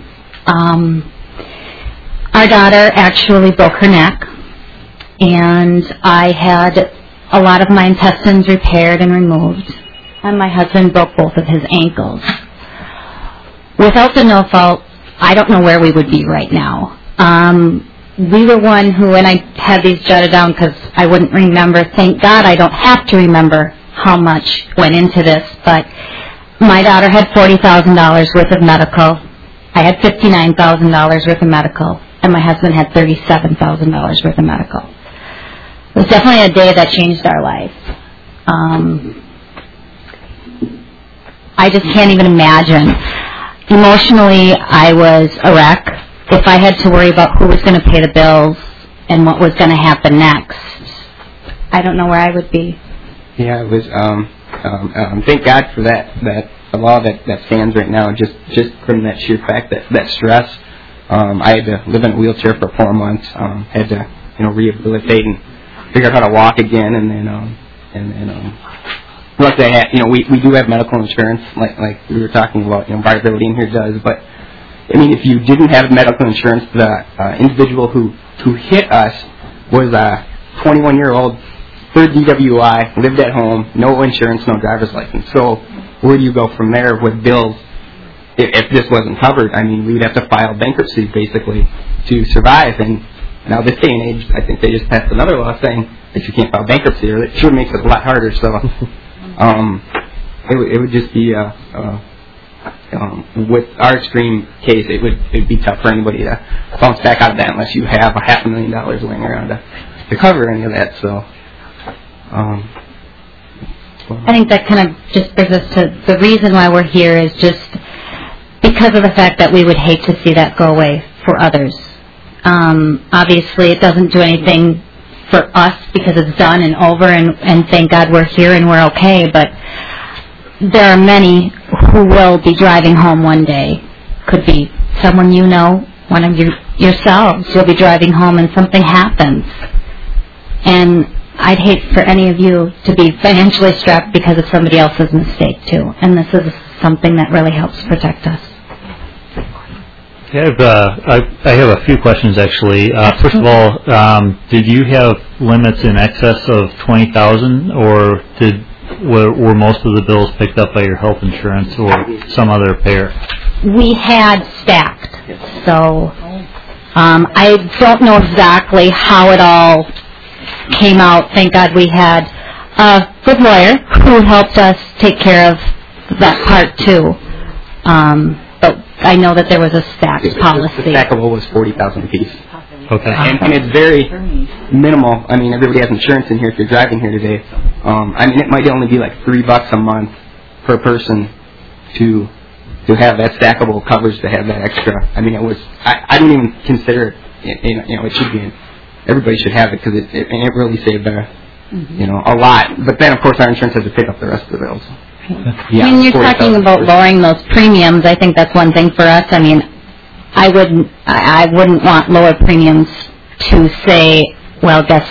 Our daughter actually broke her neck, and I had a lot of my intestines repaired and removed, and my husband broke both of his ankles. Without the no fault, I don't know where we would be right now. We were one who, and I had these jotted down because I wouldn't remember. Thank God I don't have to remember how much went into this, but my daughter had $40,000 worth of medical. I had $59,000 worth of medical, and my husband had $37,000 worth of medical. It was definitely a day that changed our life. I just can't even imagine. Emotionally, I was a wreck. If I had to worry about who was going to pay the bills and what was going to happen next, I don't know where I would be. Yeah, it was. Thank God for that the law that stands right now. Just from that sheer fact that stress. I had to live in a wheelchair for 4 months. Had to rehabilitate and figure out how to walk again, and then luckily I had, we do have medical insurance, like we were talking about. Viability in here does, but I mean, if you didn't have medical insurance, the individual who hit us was a 21-year-old, third DWI, lived at home, no insurance, no driver's license. So where do you go from there with bills if this wasn't covered? I mean, we would have to file bankruptcy basically to survive. And now this day and age, I think they just passed another law saying that you can't file bankruptcy, or it sure makes it a lot harder. So it would just be with our extreme case, it'd be tough for anybody to bounce back out of that unless you have a $500,000 laying around to cover any of that. So, I think that kind of just brings us to the reason why we're here is just because of the fact that we would hate to see that go away for others. Obviously, it doesn't do anything for us because it's done and over, and thank God we're here and we're okay, but there are many who will be driving home one day. Could be someone you know, one of yourselves. You'll be driving home and something happens. And I'd hate for any of you to be financially strapped because of somebody else's mistake, too. And this is something that really helps protect us. I have a few questions, actually. First of all, did you have limits in excess of $20,000, or were most of the bills picked up by your health insurance or some other payer? We had stacked, so I don't know exactly how it all came out. Thank God we had a good lawyer who helped us take care of that part too. But I know that there was a stacked policy. The stackable was $40,000 apiece. Okay. And it's very minimal. I mean, everybody has insurance in here if you're driving here today. I mean, it might only be like $3 a month per person to have that stackable coverage, to have that extra. I mean, it was. I don't even consider it. It should be. Everybody should have it because it really saved a lot. But then, of course, our insurance has to pick up the rest of the bills. Yeah, I mean, you're talking about lowering those premiums. I think that's one thing for us. I mean, I wouldn't want lower premiums to say, well, guess what?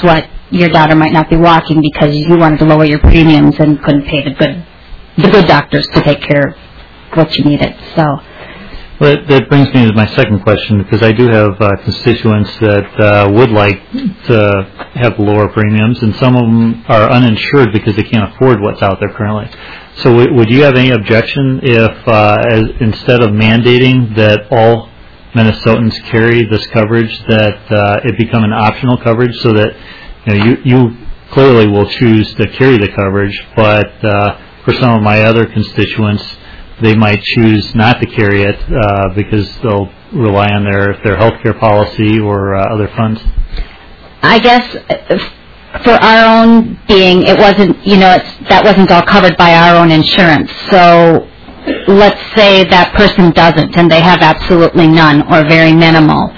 your daughter might not be walking because you wanted to lower your premiums and couldn't pay the good doctors to take care of what you needed. So. Well, that brings me to my second question, because I do have constituents that would like to have lower premiums, and some of them are uninsured because they can't afford what's out there currently. So would you have any objection if, instead of mandating that all Minnesotans carry this coverage, that it become an optional coverage, so that you clearly will choose to carry the coverage, but for some of my other constituents, they might choose not to carry it because they'll rely on their health care policy or other funds? I guess for our own being, it wasn't, that wasn't all covered by our own insurance. So let's say that person doesn't and they have absolutely none or very minimal,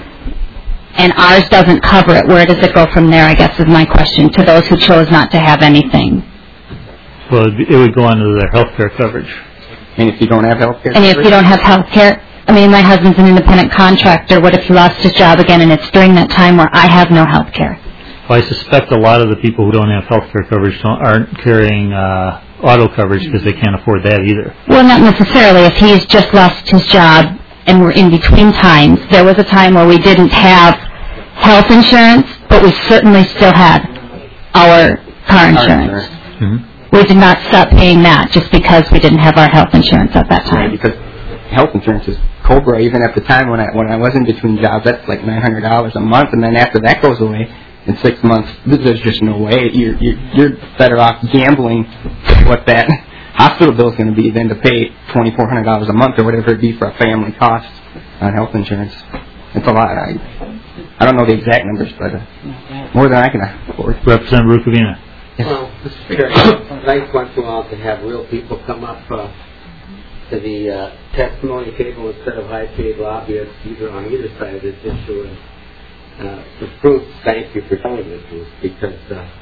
and ours doesn't cover it. Where does it go from there, I guess, is my question, to those who chose not to have anything? Well, it would go under their health care coverage. And if you don't have health care? And if you don't have health care, I mean, my husband's an independent contractor. What if he lost his job again, and it's during that time where I have no health care? Well, I suspect a lot of the people who don't have health care coverage aren't carrying auto coverage because they can't afford that either. Well, not necessarily. If he's just lost his job and we're in between times, there was a time where we didn't have health insurance, but we certainly still had our car insurance. Mm-hmm. We did not stop paying that just because we didn't have our health insurance at that time. Because health insurance is Cobra. Even at the time when I was in between jobs, that's like $900 a month, and then after that goes away in 6 months, there's just no way. You're better off gambling what that hospital bill is going to be than to pay $2,400 a month or whatever it be for a family cost on health insurance. It's a lot. I don't know the exact numbers, but more than I can afford. Representative Rukavina. Well, Mr. Chair, it's nice once in a while to have real people come up to the testimony table instead of high-paid lobbyists on either side of this issue. And for proof, thank you for telling the truth, because,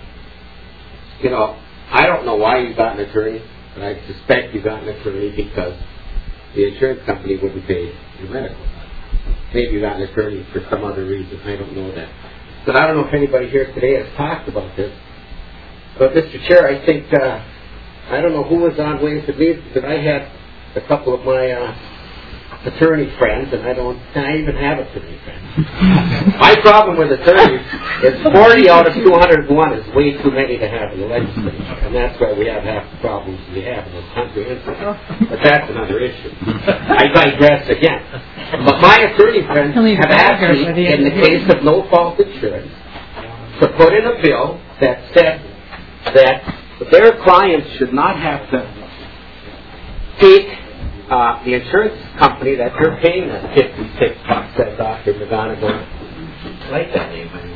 I don't know why you got an attorney, but I suspect you got an attorney because the insurance company wouldn't pay your medical. Maybe you got an attorney for some other reason. I don't know that. But I don't know if anybody here today has talked about this. But, Mr. Chair, I think, I don't know who was on Ways and Means, but I had a couple of my attorney friends, and I even have attorney friends. My problem with attorneys is 40 out of 201 is way too many to have in the legislature, and that's why we have half the problems we have in this country. But that's another issue. I digress again. But my attorney friends have asked me, in the case of no-fault insurance, to put in a bill that said that their clients should not have to take the insurance company that they're paying them $56, said Dr. McGonigal. I like that name, by the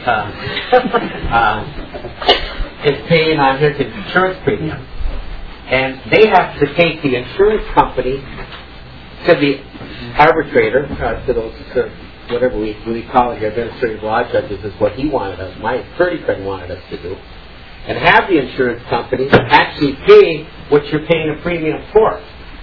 way. Is paying on his insurance premium. And they have to take the insurance company to the arbitrator, to those, whatever we call it here, administrative law judges, is what he wanted us, my attorney friend wanted us to do, and have the insurance company actually pay what you're paying a premium for.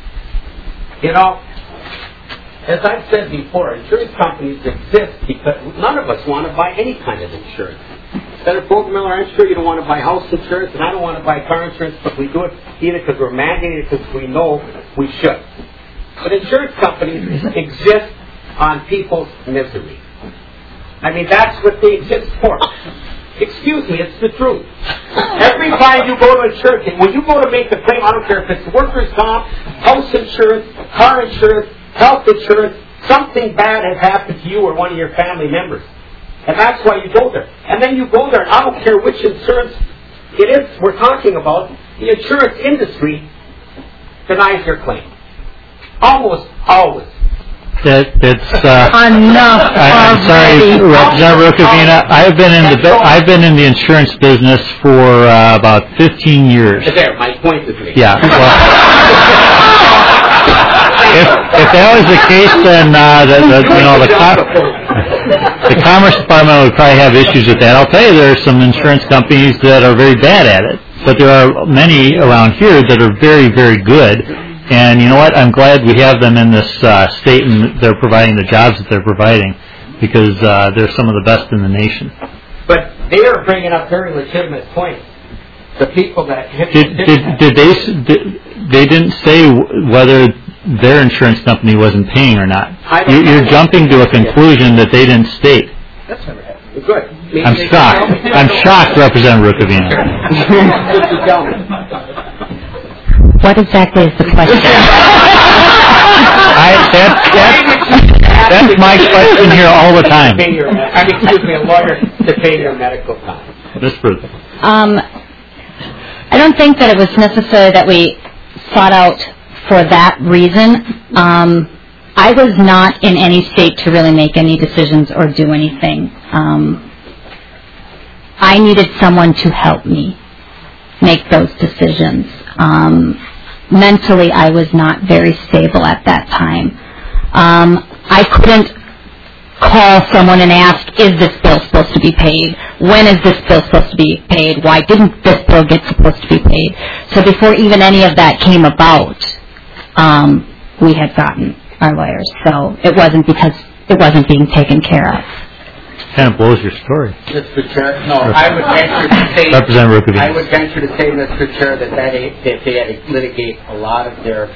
As I've said before, insurance companies exist because none of us want to buy any kind of insurance. Senator Miller, I'm sure you don't want to buy house insurance, and I don't want to buy car insurance, but we do it either because we're mandated because we know we should. But insurance companies exist on people's misery. I mean, that's what they exist for. Excuse me, it's the truth. Every time you go to insurance, when you go to make a claim, I don't care if it's workers' comp, house insurance, car insurance, health insurance, something bad has happened to you or one of your family members. And that's why you go there. And then you go there, and I don't care which insurance it is we're talking about, the insurance industry denies your claim. Almost always. That's enough. I'm sorry, Representative Rukavina. I've been in the insurance business for about 15 years. There, my point is made. Yeah. Well, if that was the case, then the Commerce Department would probably have issues with that. I'll tell you, there are some insurance companies that are very bad at it, but there are many around here that are very, very good. And you know what? I'm glad we have them in this state, and they're providing the jobs that they're providing, because they're some of the best in the nation. But they are bringing up very legitimate points. The people that they didn't say whether their insurance company wasn't paying or not. You're jumping to a conclusion that they didn't state. That's never happened. Good. I'm shocked. I'm shocked, Representative Rukavina. What exactly is the question? That's my question here all the time. Excuse me, a lawyer to pay your medical time. Ms. Ruth. I don't think that it was necessary that we sought out for that reason. I was not in any state to really make any decisions or do anything. I needed someone to help me make those decisions. Mentally, I was not very stable at that time. I couldn't call someone and ask, is this bill supposed to be paid? When is this bill supposed to be paid? Why didn't this bill get supposed to be paid? So before even any of that came about, we had gotten our lawyers. So it wasn't because it wasn't being taken care of. Kind of blows your story. Mr. Chair, no, I would venture to say, Mr. Chair, that they had to litigate a lot of their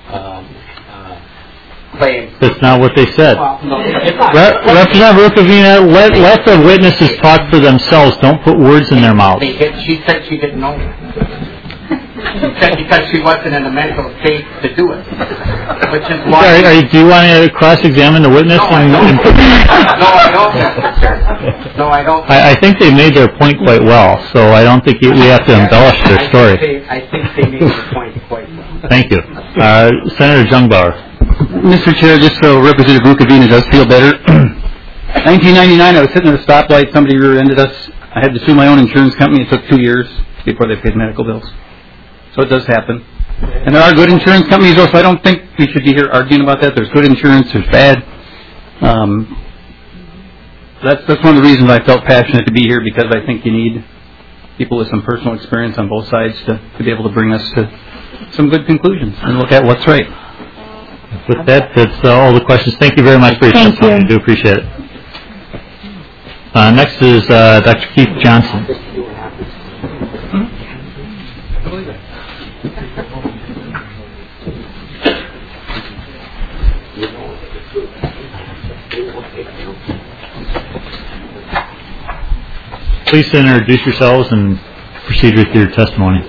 claims. That's not what they said. Well, no, it's not. Representative Rukavina, let the witnesses talk for themselves. Don't put words in their mouth. She said she didn't know. She said because she wasn't in a mental state to do it. Which is why... Do you want to cross-examine the witness? No, I don't, Mr. Chair. No, I don't. I think they made their point quite well, so I don't think we have to embellish their story. I think they made their point quite well. Thank you. Senator Jungbauer. Mr. Chair, just so Representative Rukavina does feel better, 1999, I was sitting at a stoplight, somebody rear-ended us. I had to sue my own insurance company. It took 2 years before they paid medical bills. So it does happen. And there are good insurance companies, though, so I don't think we should be here arguing about that. There's good insurance, there's bad. That's one of the reasons I felt passionate to be here, because I think you need people with some personal experience on both sides to be able to bring us to some good conclusions and look at what's right. With that, that's all the questions. Thank you very much for your testimony. I do appreciate it. Next is Dr. Keith Johnson. Please introduce yourselves and proceed with your testimony.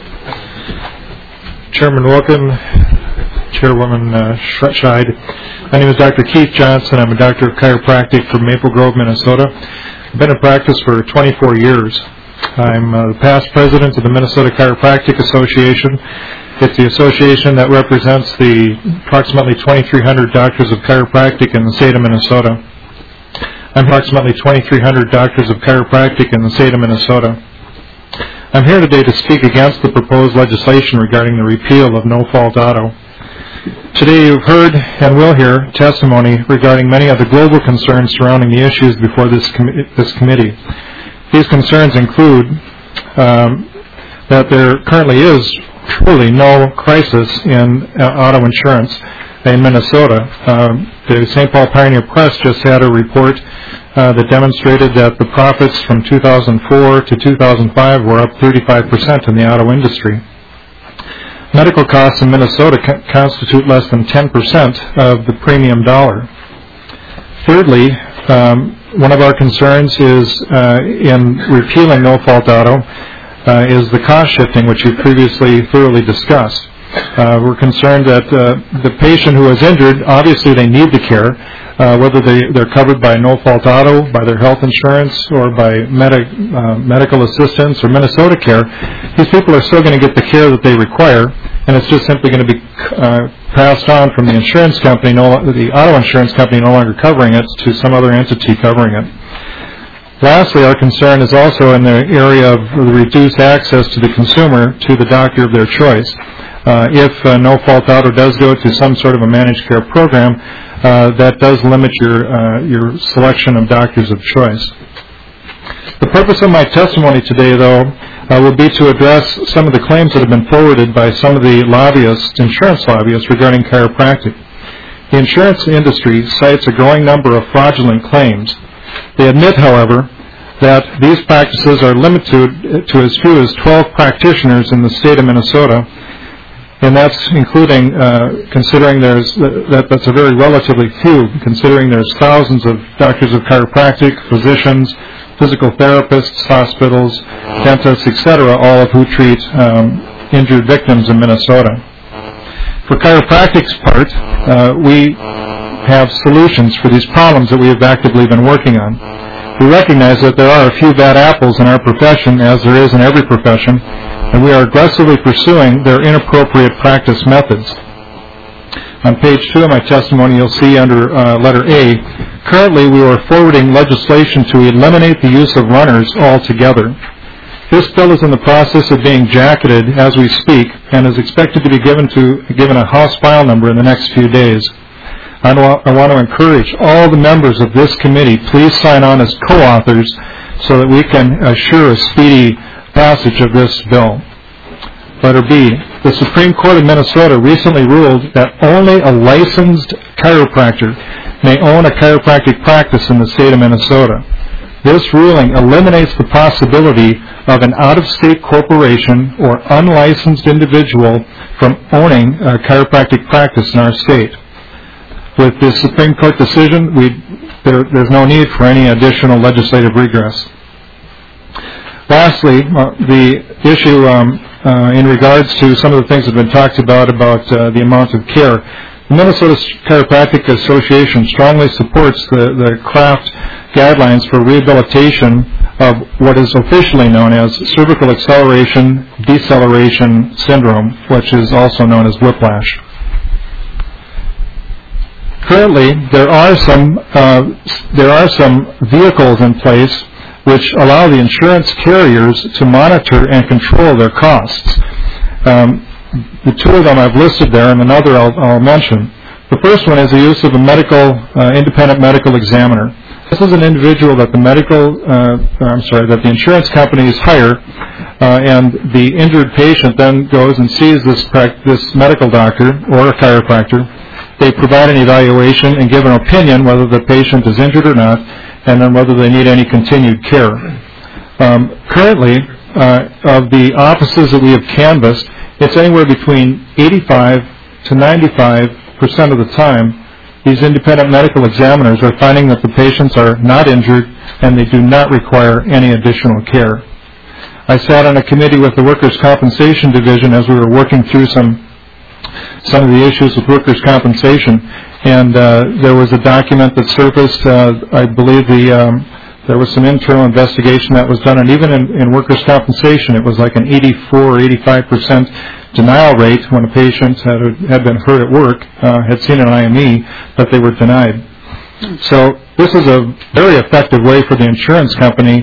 Chairman Wilkin, Chairwoman Scheid. My name is Dr. Keith Johnson. I'm a doctor of chiropractic from Maple Grove, Minnesota. I've been in practice for 24 years. I'm the past president of the Minnesota Chiropractic Association. It's the association that represents the approximately 2,300 doctors of chiropractic in the state of Minnesota. I'm approximately 2,300 doctors of chiropractic in the state of Minnesota. I'm here today to speak against the proposed legislation regarding the repeal of no-fault auto. Today you've heard and will hear testimony regarding many of the global concerns surrounding the issues before this committee. These concerns include that there currently is truly no crisis in auto insurance in Minnesota. The St. Paul Pioneer Press just had a report that demonstrated that the profits from 2004 to 2005 were up 35% in the auto industry. Medical costs in Minnesota constitute less than 10% of the premium dollar. Thirdly, one of our concerns is in repealing no-fault auto is the cost shifting, which you previously thoroughly discussed. We're concerned that the patient who is injured, obviously they need the care, whether they're covered by no-fault auto, by their health insurance, or by medical assistance or Minnesota Care. These people are still going to get the care that they require, and it's just simply going to be passed on from the insurance company, the auto insurance company no longer covering it, to some other entity covering it. Lastly, our concern is also in the area of the reduced access to the consumer to the doctor of their choice. If no-fault auto does go to some sort of a managed care program, that does limit your selection of doctors of choice. The purpose of my testimony today, though, will be to address some of the claims that have been forwarded by some of the insurance lobbyists regarding chiropractic. The insurance industry cites a growing number of fraudulent claims. They admit, however, that these practices are limited to as few as 12 practitioners in the state of Minnesota, and that's including, considering that's a very relatively few, considering there's thousands of doctors of chiropractic, physicians, physical therapists, hospitals, dentists, etc., all of who treat injured victims in Minnesota. For chiropractic's part, we have solutions for these problems that we have actively been working on. We recognize that there are a few bad apples in our profession, as there is in every profession, and we are aggressively pursuing their inappropriate practice methods. On page 2 of my testimony, you'll see under letter A, currently we are forwarding legislation to eliminate the use of runners altogether. This bill is in the process of being jacketed as we speak and is expected to be given a House file number in the next few days. I want to encourage all the members of this committee, please sign on as co-authors so that we can assure a speedy passage of this bill. Letter B, the Supreme Court of Minnesota recently ruled that only a licensed chiropractor may own a chiropractic practice in the state of Minnesota. This ruling eliminates the possibility of an out-of-state corporation or unlicensed individual from owning a chiropractic practice in our state. With this Supreme Court decision, there's no need for any additional legislative redress. Lastly, the issue in regards to some of the things that have been talked about the amount of care. The Minnesota Chiropractic Association strongly supports the CRAFT guidelines for rehabilitation of what is officially known as cervical acceleration deceleration syndrome, which is also known as whiplash. Currently, there are some vehicles in place which allow the insurance carriers to monitor and control their costs. The two of them I've listed there, and another I'll mention. The first one is the use of a independent medical examiner. This is an individual that the insurance companies hire, and the injured patient then goes and sees this medical doctor or a chiropractor. They provide an evaluation and give an opinion whether the patient is injured or not, and then whether they need any continued care. Currently, of the offices that we have canvassed, it's anywhere between 85 to 95% of the time, these independent medical examiners are finding that the patients are not injured and they do not require any additional care. I sat on a committee with the Workers' Compensation Division as we were working through some of the issues with workers' compensation, and there was a document that surfaced. I believe there was some internal investigation that was done, and even in workers' compensation, it was like an 84 or 85% denial rate when a patient had been hurt at work, had seen an IME, that they were denied. So this is a very effective way for the insurance company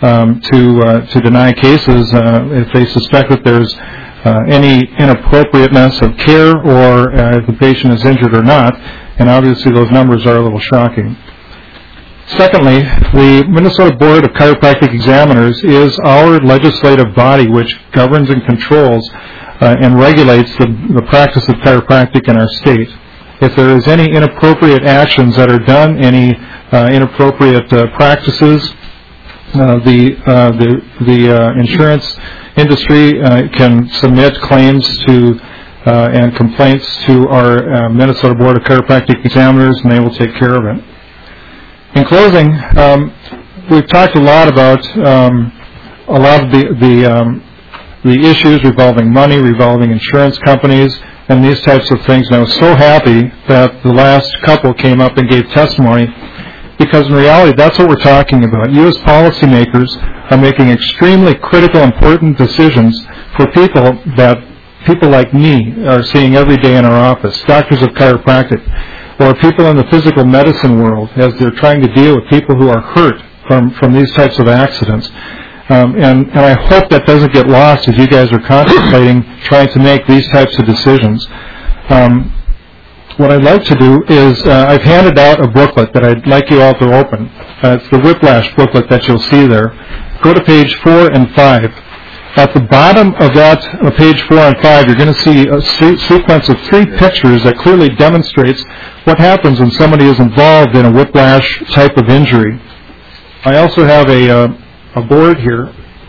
to deny cases if they suspect that there's any inappropriateness of care or if the patient is injured or not, and obviously those numbers are a little shocking. Secondly, the Minnesota Board of Chiropractic Examiners is our legislative body which governs and controls and regulates the practice of chiropractic in our state. If there is any inappropriate actions that are done, any inappropriate practices, the insurance industry can submit claims to and complaints to our Minnesota Board of Chiropractic Examiners, and they will take care of it. In closing, we've talked a lot about a lot of the issues revolving money, revolving insurance companies, and these types of things. And I was so happy that the last couple came up and gave testimony, because in reality, that's what we're talking about. You as policymakers are making extremely critical, important decisions for people that people like me are seeing every day in our office, doctors of chiropractic, or people in the physical medicine world as they're trying to deal with people who are hurt from these types of accidents. And I hope that doesn't get lost as you guys are contemplating trying to make these types of decisions. What I'd like to do is I've handed out a booklet that I'd like you all to open. It's the Whiplash booklet that you'll see there. Go to page 4 and 5. At the bottom of that, page 4 and 5, you're going to see a sequence of 3 pictures that clearly demonstrates what happens when somebody is involved in a whiplash type of injury. I also have a a board here,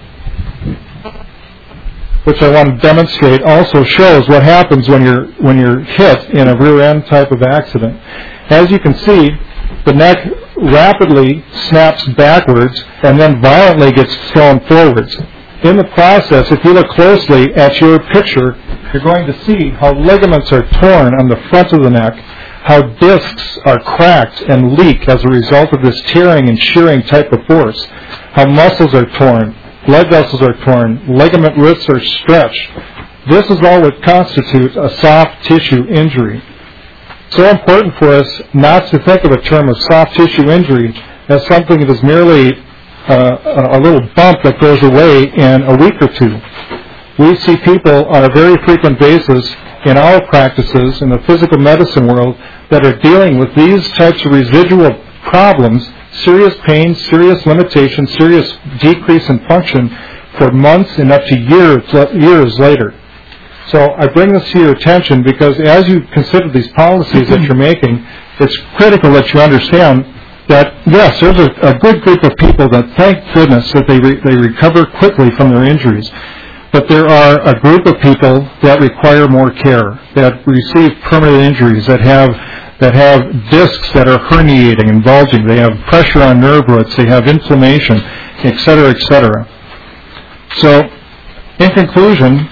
which I want to demonstrate, also shows what happens when you're hit in a rear end type of accident. As you can see, the neck rapidly snaps backwards and then violently gets thrown forwards. In the process, if you look closely at your picture, you're going to see how ligaments are torn on the front of the neck, how discs are cracked and leak as a result of this tearing and shearing type of force, how muscles are torn, blood vessels are torn, ligament roots are stretched. This is all what constitutes a soft tissue injury. So important for us not to think of a term of soft tissue injury as something that is merely a little bump that goes away in a week or two. We see people on a very frequent basis in our practices in the physical medicine world that are dealing with these types of residual problems, serious pain, serious limitation, serious decrease in function for months and up to years later. So I bring this to your attention because as you consider these policies that you're making, it's critical that you understand that, yes, there's a good group of people that, thank goodness, that they recover quickly from their injuries. But there are a group of people that require more care, that receive permanent injuries, that have discs that are herniating and bulging, they have pressure on nerve roots, they have inflammation, et cetera, et cetera. So, in conclusion,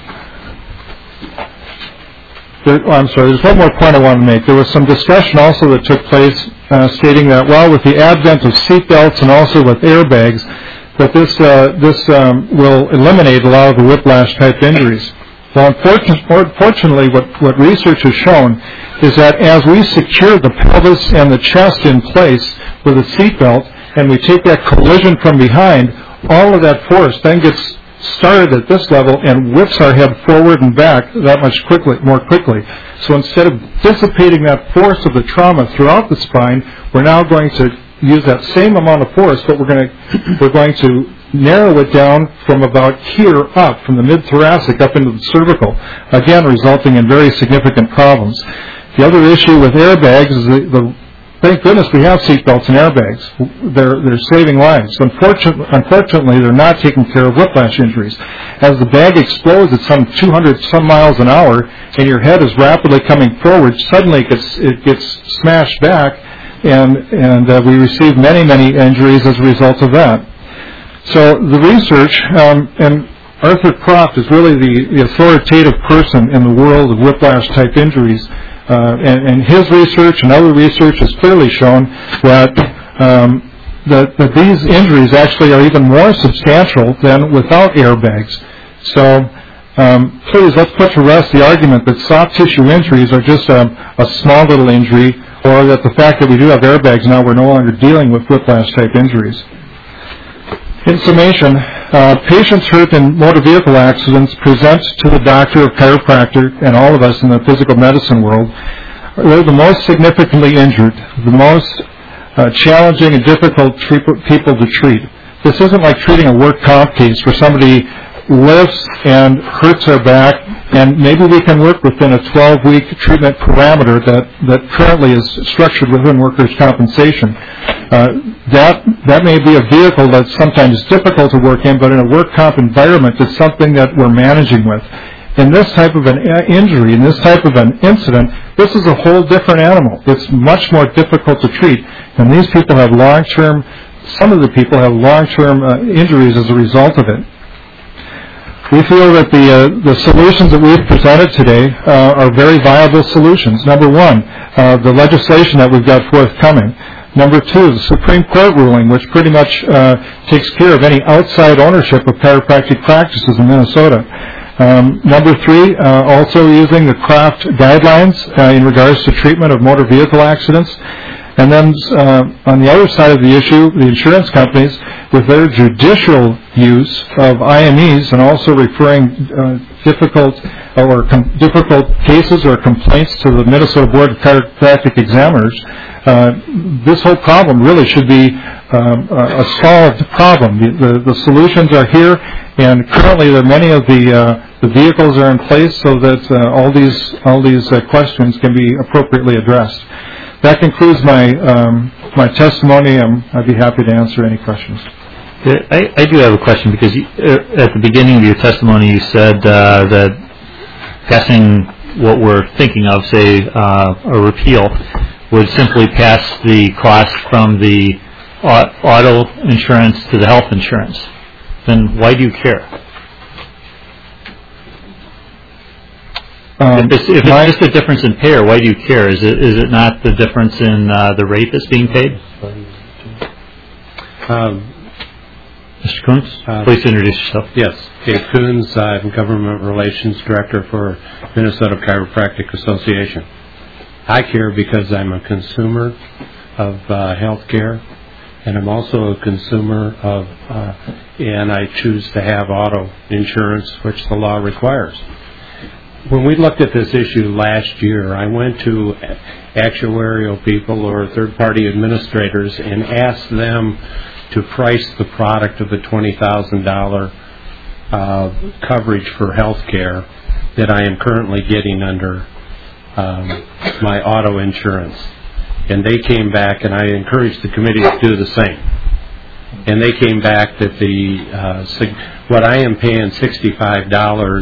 there's one more point I want to make. There was some discussion also that took place stating that, well, with the advent of seat belts and also with airbags, that this will eliminate a lot of the whiplash-type injuries. Well, unfortunately, what research has shown is that as we secure the pelvis and the chest in place with a seat belt, and we take that collision from behind, all of that force then gets started at this level and whips our head forward and back that much more quickly. So instead of dissipating that force of the trauma throughout the spine, we're now going to use that same amount of force, but we're going to narrow it down from about here up, from the mid-thoracic up into the cervical, again resulting in very significant problems. The other issue with airbags is thank goodness we have seatbelts and airbags. They're saving lives. Unfortunately, they're not taking care of whiplash injuries. As the bag explodes at some 200 some miles an hour, and your head is rapidly coming forward, suddenly it gets smashed back, and we receive many injuries as a result of that. So the research, and Arthur Croft is really the authoritative person in the world of whiplash-type injuries. And his research and other research has clearly shown that these injuries actually are even more substantial than without airbags. So please, let's put to rest the argument that soft tissue injuries are just a small little injury, or that the fact that we do have airbags now, we're no longer dealing with whiplash-type injuries. In summation, patients hurt in motor vehicle accidents present to the doctor of chiropractor and all of us in the physical medicine world. They're the most significantly injured, the most challenging and difficult people to treat. This isn't like treating a work comp case where somebody lifts and hurts their back, and maybe we can work within a 12-week treatment parameter that currently is structured within workers' compensation. That may be a vehicle that's sometimes difficult to work in, but in a work comp environment, it's something that we're managing with. In this type of an injury, in this type of an incident, this is a whole different animal. It's much more difficult to treat, and these people have some of the people have long-term injuries as a result of it. We feel that the solutions that we've presented today are very viable solutions. Number one, the legislation that we've got forthcoming. Number two, the Supreme Court ruling, which pretty much takes care of any outside ownership of chiropractic practices in Minnesota. Number three, also using the Croft guidelines in regards to treatment of motor vehicle accidents. And then on the other side of the issue, the insurance companies, with their judicial use of IMEs and also referring difficult cases or complaints to the Minnesota Board of Chiropractic Examiners, this whole problem really should be a solved problem. The solutions are here, and currently many of the vehicles are in place so that all these questions can be appropriately addressed. That concludes my testimony. I'd be happy to answer any questions. I do have a question because at the beginning of your testimony you said that passing what we're thinking of, say a repeal, would simply pass the cost from the auto insurance to the health insurance. Then why do you care? If it's just a difference in payer, why do you care? Is it not the difference in the rate that's being paid? Mr. Coons, please introduce yourself. Yes, Dave Coons. I'm Government Relations Director for Minnesota Chiropractic Association. I care because I'm a consumer of health care, and I'm also a consumer of, and I choose to have auto insurance, which the law requires. When we looked at this issue last year, I went to actuarial people or third-party administrators and asked them to price the product of the $20,000 coverage for health care that I am currently getting under my auto insurance. And they came back, and I encouraged the committee to do the same. And they came back that what I am paying $65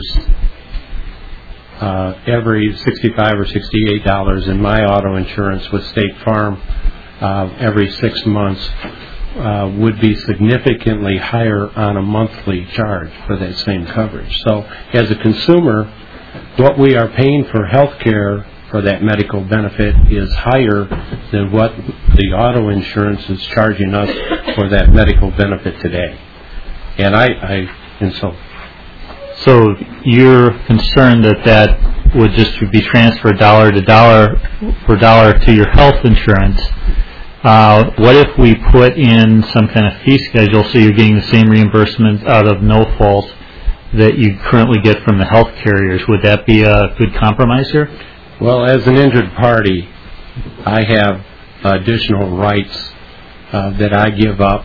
every $65 or $68 in my auto insurance with State Farm every 6 months would be significantly higher on a monthly charge for that same coverage. So as a consumer, what we are paying for health care for that medical benefit is higher than what the auto insurance is charging us for that medical benefit today. So you're concerned that would just be transferred dollar to dollar for dollar to your health insurance. What if we put in some kind of fee schedule so you're getting the same reimbursement out of no fault that you currently get from the health carriers? Would that be a good compromise here? Well, as an injured party, I have additional rights that I give up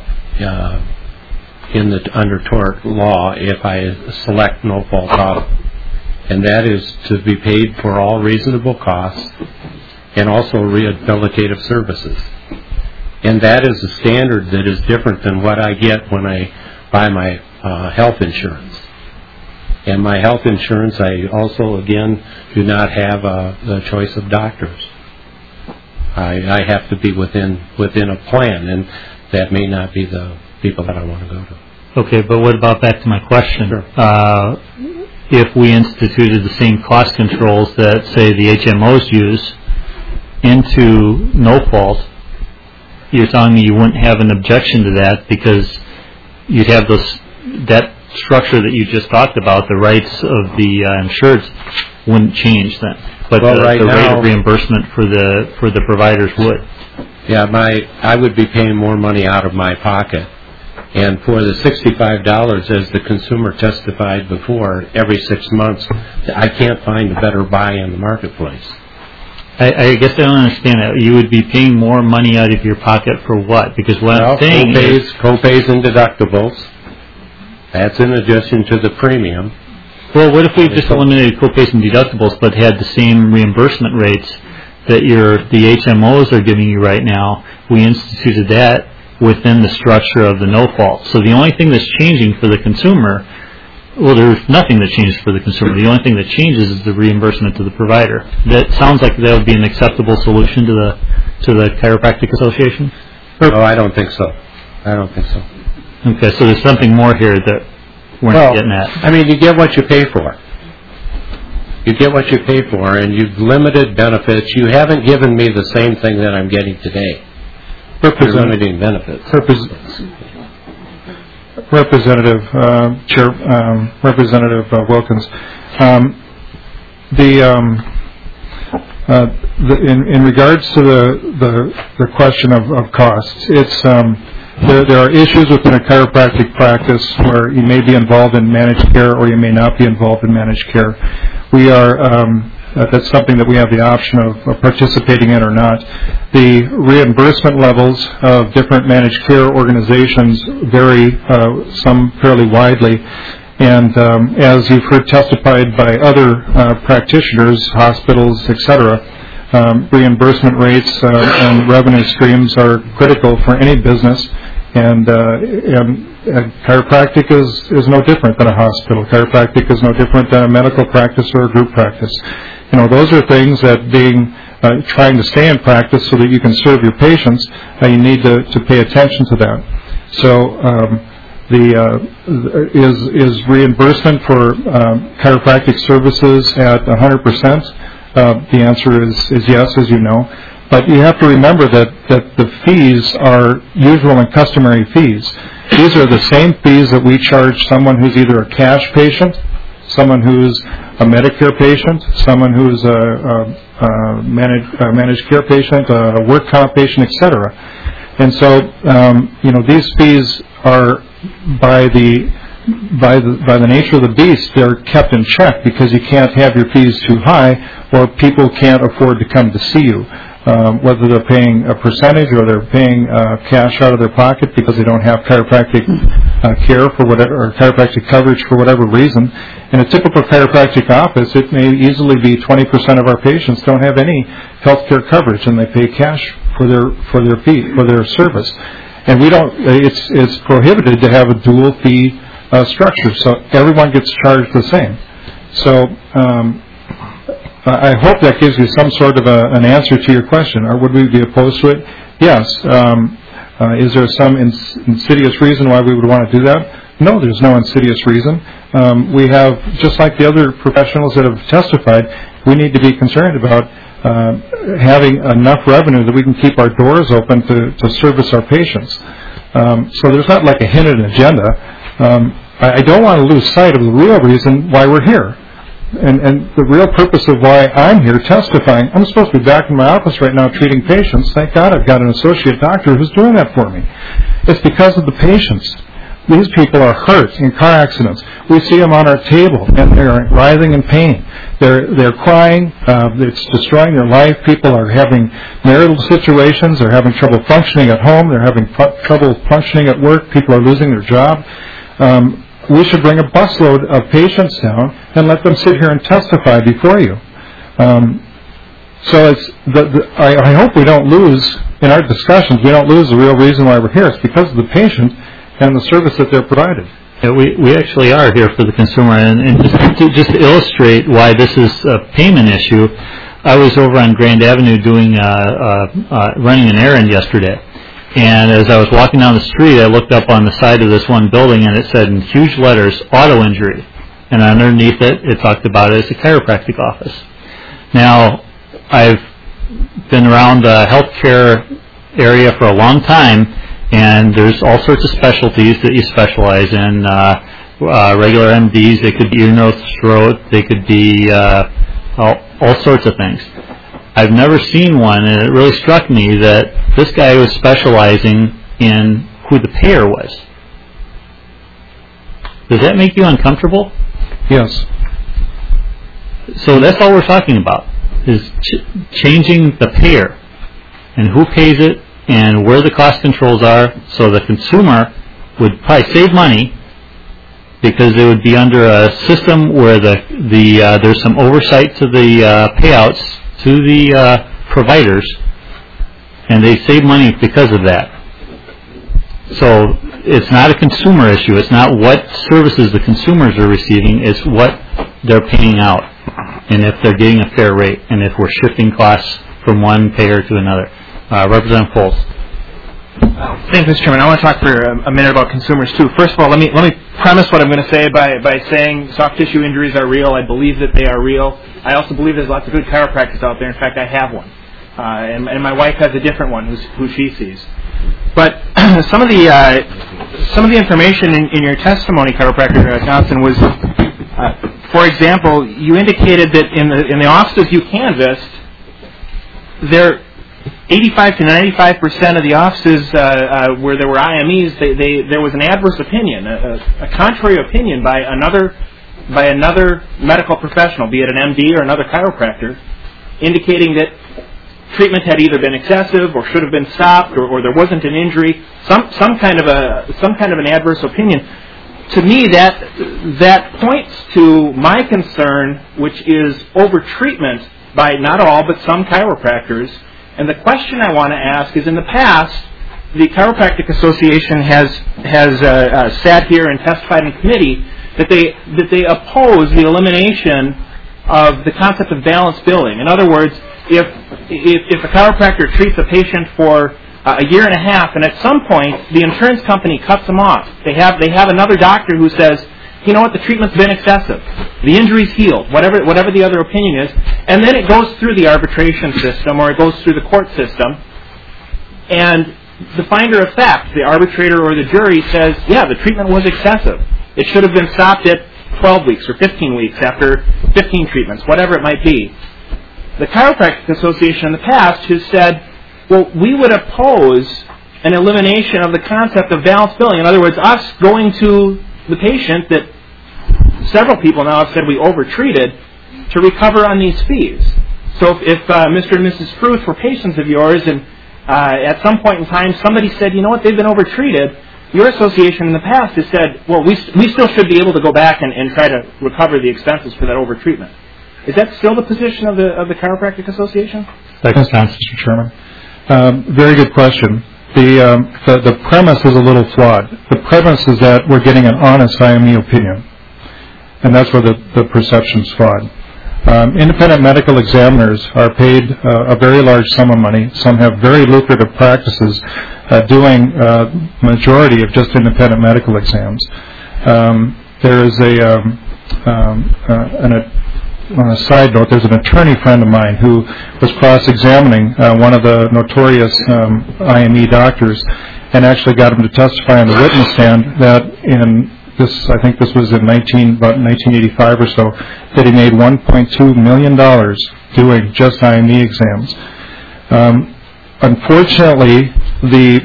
under tort law if I select no fault auto, and that is to be paid for all reasonable costs and also rehabilitative services. And that is a standard that is different than what I get when I buy my health insurance. And my health insurance, I also, again, do not have the choice of doctors. I have to be within a plan, and that may not be the people that I want to go to. Okay, but what about back to my question? Sure. If we instituted the same cost controls that, say, the HMOs use into no fault, you're telling me you wouldn't have an objection to that because you'd have that structure that you just talked about, the rights of the insureds wouldn't change then, but the rate of reimbursement for the providers would. Yeah, I would be paying more money out of my pocket, and for the $65, as the consumer testified before, every 6 months, I can't find a better buy in the marketplace. I guess I don't understand that. You would be paying more money out of your pocket for what? Because what I'm saying is co-pays and deductibles. That's in addition to the premium. Well, what if we just eliminated co-pays and deductibles but had the same reimbursement rates that the HMOs are giving you right now? We instituted that within the structure of the no fault. So the only thing that's changing for the consumer, well, there's nothing that changes for the consumer. The only thing that changes is the reimbursement to the provider. That sounds like that would be an acceptable solution to the Chiropractic Association? No, I don't think so. Okay, so there's something more here that we're not getting at. I mean, you get what you pay for. You get what you pay for, and you've limited benefits. You haven't given me the same thing that I'm getting today. You're limiting benefits. Representative Wilkins, in regards to the question of costs, it's there are issues within a chiropractic practice where you may be involved in managed care or you may not be involved in managed care. We are that's something that we have the option of participating in or not. The reimbursement levels of different managed care organizations vary, some fairly widely. And as you've heard testified by other practitioners, hospitals, etc., reimbursement rates and revenue streams are critical for any business. And chiropractic is no different than a hospital. Chiropractic is no different than a medical practice or a group practice. Those are things that trying to stay in practice so that you can serve your patients, you need to pay attention to that. So is reimbursement for chiropractic services at 100%? The answer is yes, as you know. But you have to remember that the fees are usual and customary fees. These are the same fees that we charge someone who's either a cash patient, someone who's a Medicare patient, someone who's a managed care patient, a work comp patient, etc. And so, these fees are by the nature of the beast, they're kept in check because you can't have your fees too high, or people can't afford to come to see you. Whether they're paying a percentage or they're paying cash out of their pocket because they don't have chiropractic care for whatever, or chiropractic coverage for whatever reason. In a typical chiropractic office, it may easily be 20% of our patients don't have any health care coverage, and they pay cash for their fee, for their service. And we don't. It's prohibited to have a dual fee structure, so everyone gets charged the same. So. I hope that gives you some sort of an answer to your question. Or would we be opposed to it? Yes. Is there some insidious reason why we would want to do that? No, there's no insidious reason. We have, just like the other professionals that have testified, we need to be concerned about having enough revenue that we can keep our doors open to service our patients. So there's not like a hidden agenda. I don't want to lose sight of the real reason why we're here. And the real purpose of why I'm here testifying, I'm supposed to be back in my office right now treating patients. Thank God I've got an associate doctor who's doing that for me. It's because of the patients. These people are hurt in car accidents. We see them on our table, and they're writhing in pain. They're crying. It's destroying their life. People are having marital situations. They're having trouble functioning at home. They're having trouble functioning at work. People are losing their job. We should bring a busload of patients down and let them sit here and testify before you. So I hope we don't lose, in our discussions, we don't lose the real reason why we're here. It's because of the patient and the service that they're provided. Yeah, we actually are here for the consumer, and just to illustrate why this is a payment issue, I was over on Grand Avenue doing running an errand yesterday. And as I was walking down the street, I looked up on the side of this one building, and it said in huge letters, auto injury. And underneath it, it talked about it as a chiropractic office. Now, I've been around the healthcare area for a long time, and there's all sorts of specialties that you specialize in. Regular MDs, they could be ear, nose, throat, they could be all sorts of things. I've never seen one, and it really struck me that this guy was specializing in who the payer was. Does that make you uncomfortable? Yes. So that's all we're talking about, is changing the payer and who pays it and where the cost controls are, so the consumer would probably save money because they would be under a system where there's some oversight to the payouts to the providers, and they save money because of that. So it's not a consumer issue. It's not what services the consumers are receiving. It's what they're paying out, and if they're getting a fair rate, and if we're shifting costs from one payer to another. Representative Pols. Thank you, Mr. Chairman. I want to talk for a minute about consumers, too. First of all, let me premise what I'm going to say by saying soft tissue injuries are real. I believe that they are real. I also believe there's lots of good chiropractors out there. In fact, I have one. And my wife has a different one who she sees. But some of the information in your testimony, Chiropractor Johnson, was, for example, you indicated that in the offices you canvassed, 85 to 95% of the offices where there were IMEs, there was an adverse opinion, a contrary opinion by another medical professional, be it an MD or another chiropractor, indicating that treatment had either been excessive or should have been stopped, or there wasn't an injury, some kind of an adverse opinion. To me, that points to my concern, which is over-treatment by not all but some chiropractors. And the question I want to ask is, in the past, the Chiropractic Association has sat here and testified in committee that they oppose the elimination of the concept of balanced billing. In other words, if a chiropractor treats a patient for a year and a half, and at some point the insurance company cuts them off, they have another doctor who says, you know what, the treatment's been excessive, the injury's healed, whatever the other opinion is, and then it goes through the arbitration system or it goes through the court system, and the finder of fact, the arbitrator or the jury, says, yeah, the treatment was excessive. It should have been stopped at 12 weeks or 15 weeks after 15 treatments, whatever it might be. The Chiropractic Association in the past has said, well, we would oppose an elimination of the concept of balanced billing. In other words, us going to the patient that several people now have said we overtreated to recover on these fees. So if Mr. and Mrs. Fruth were patients of yours and at some point in time somebody said, you know what, they've been overtreated, your association in the past has said, well, we still should be able to go back and try to recover the expenses for that overtreatment. Is that still the position of the Chiropractic Association? Thanks, Mr. Chairman. Very good question. The premise is a little flawed. The premise is that we're getting an honest IME opinion, and that's where the perception's flawed. Independent medical examiners are paid a very large sum of money. Some have very lucrative practices doing majority of just independent medical exams. There is on a side note, there's an attorney friend of mine who was cross-examining one of the notorious IME doctors and actually got him to testify on the witness stand that I think this was in about 1985 or so, that he made $1.2 million doing just IME exams. Unfortunately, the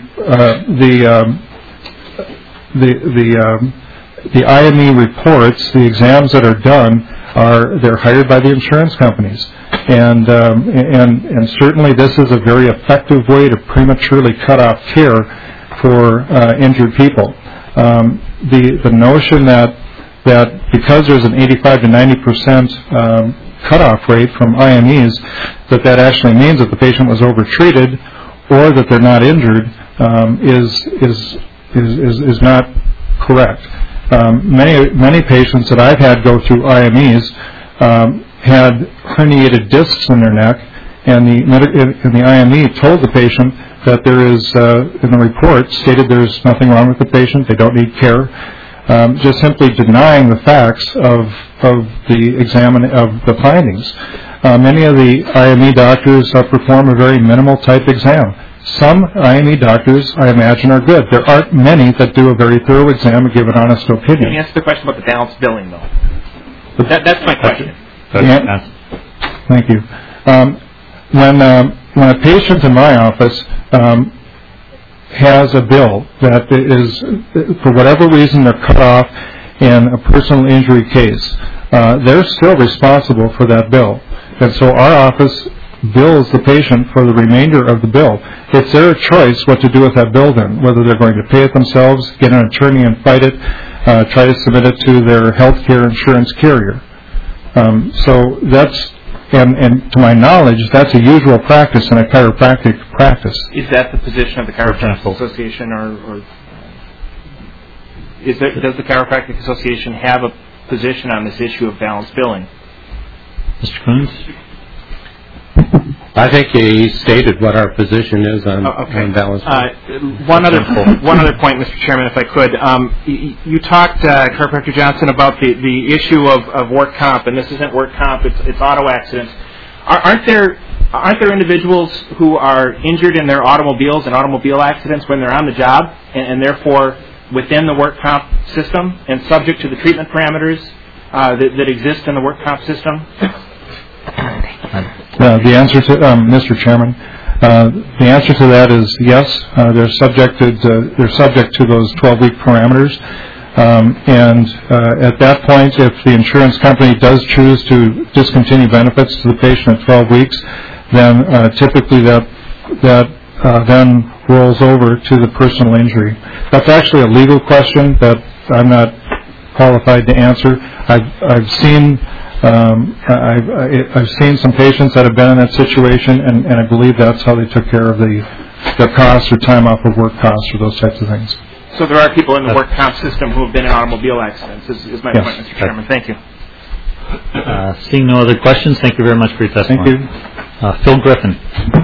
IME reports, the exams that are done, they're hired by the insurance companies, and certainly this is a very effective way to prematurely cut off care for injured people. The notion that because there's an 85 to 90% cutoff rate from IMEs, that actually means that the patient was overtreated or that they're not injured is not correct. Many patients that I've had go through IMEs had herniated discs in their neck, and the IME told the patient that there is, in the report, stated there's nothing wrong with the patient, they don't need care, just simply denying the facts of the findings. Many of the IME doctors perform a very minimal type exam. Some IME doctors, I imagine, are good. There aren't many that do a very thorough exam and give an honest opinion. Can you answer the question about the balanced billing, though? That's my question. Thank you. When a patient in my office has a bill that is, for whatever reason, they're cut off in a personal injury case, they're still responsible for that bill. And so our office bills the patient for the remainder of the bill. It's their choice what to do with that bill then, whether they're going to pay it themselves, get an attorney and fight it, try to submit it to their health care insurance carrier. So that's, and to my knowledge, that's a usual practice in a chiropractic practice. Is that the position of the Chiropractic Association, or does the Chiropractic Association have a position on this issue of balanced billing? Mr. Coons? I think he stated what our position is on balanced billing. One other point, Mr. Chairman, if I could. You talked, Chiropractor Johnson, about the issue of work comp, and this isn't work comp; it's auto accidents. Aren't there individuals who are injured in their automobiles and automobile accidents when they're on the job, and therefore within the work comp system and subject to the treatment parameters that exist in the work comp system? The answer to Mr. Chairman, the answer to that is yes. They're subject to those 12-week parameters, and at that point, if the insurance company does choose to discontinue benefits to the patient at 12 weeks, then typically that then rolls over to the personal injury. That's actually a legal question that I'm not qualified to answer. I've seen some patients that have been in that situation, and I believe that's how they took care of the their costs or time off of work costs or those types of things. So there are people in the work comp system who have been in automobile accidents, is my Yes. point, Mr. Chairman. Thank you. Seeing no other questions, thank you very much for your testimony. Thank you. Phil Griffin.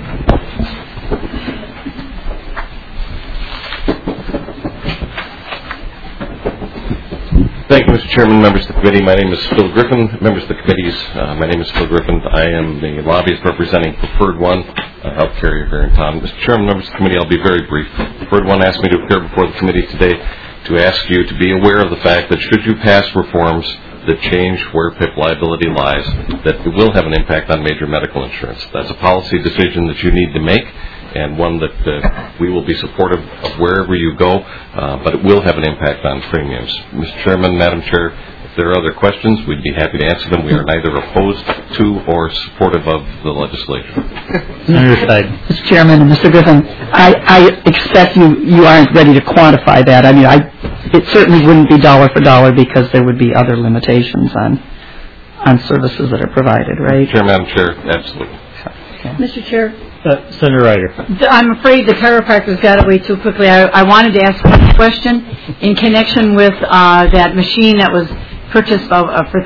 Thank you, Mr. Chairman, members of the committee. My name is Phil Griffin. Members of the committees, my name is Phil Griffin. I am the lobbyist representing Preferred One, a health carrier here in town. Mr. Chairman, members of the committee, I'll be very brief. Preferred One asked me to appear before the committee today to ask you to be aware of the fact that should you pass reforms that change where PIP liability lies, that it will have an impact on major medical insurance. That's a policy decision that you need to make, and one that we will be supportive of wherever you go, but it will have an impact on premiums. Mr. Chairman, Madam Chair, if there are other questions, we'd be happy to answer them. We are neither opposed to or supportive of the legislation. Mr. Chairman and Mr. Griffin, I expect you aren't ready to quantify that. I mean, it certainly wouldn't be dollar for dollar because there would be other limitations on services that are provided, right? Chair, Madam Chair, absolutely. Mr. Chair. Senator Ryder. I'm afraid the chiropractors got away too quickly. I wanted to ask a question in connection with that machine that was purchased for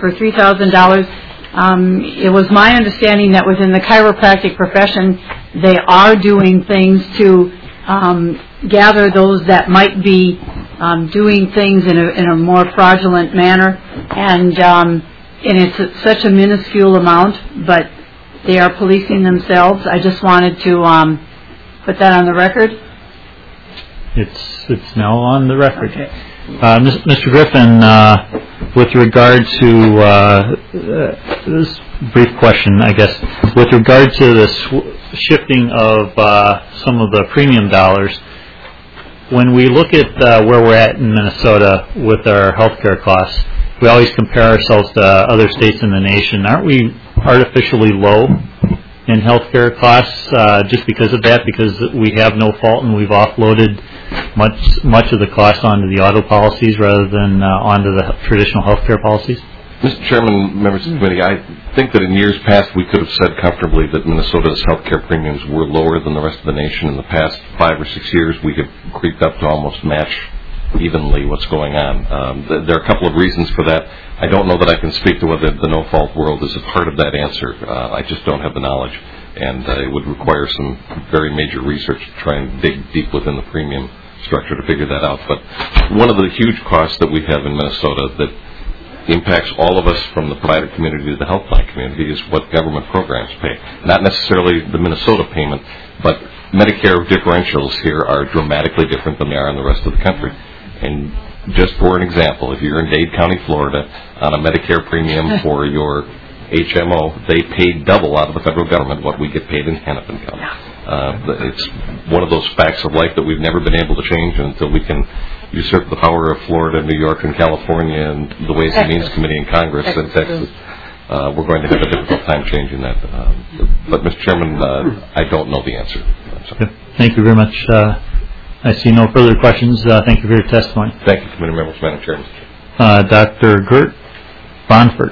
$3,000. It was my understanding that within the chiropractic profession, they are doing things to gather those that might be doing things in a more fraudulent manner, and it's such a minuscule amount, but they are policing themselves. I just wanted to put that on the record. It's now on the record. Okay. Mr. Griffin, with regard to this brief question, I guess, with regard to the shifting of some of the premium dollars, when we look at where we're at in Minnesota with our health care costs, we always compare ourselves to other states in the nation. Aren't we artificially low in healthcare costs just because of that, because we have no fault and we've offloaded much of the cost onto the auto policies rather than onto the traditional healthcare policies? Mr. Chairman, members of the committee, I think that in years past we could have said comfortably that Minnesota's healthcare premiums were lower than the rest of the nation. In the past 5 or 6 years, we have creeped up to almost match evenly what's going on. There are a couple of reasons for that. I don't know that I can speak to whether the no-fault world is a part of that answer. I just don't have the knowledge, and it would require some very major research to try and dig deep within the premium structure to figure that out. But one of the huge costs that we have in Minnesota that impacts all of us from the provider community to the health plan community is what government programs pay. Not necessarily the Minnesota payment, but Medicare differentials here are dramatically different than they are in the rest of the country. And just for an example, if you're in Dade County, Florida, on a Medicare premium for your HMO, they pay double out of the federal government what we get paid in Hennepin County. It's one of those facts of life that we've never been able to change until we can usurp the power of Florida, New York, and California, and the Ways and Means Committee in Congress and Texas. We're going to have a difficult time changing that. But, Mr. Chairman, I don't know the answer. Thank you very much. I see no further questions. Thank you for your testimony. Thank you, committee members, Madam Chairman. Dr. Gert Bonford.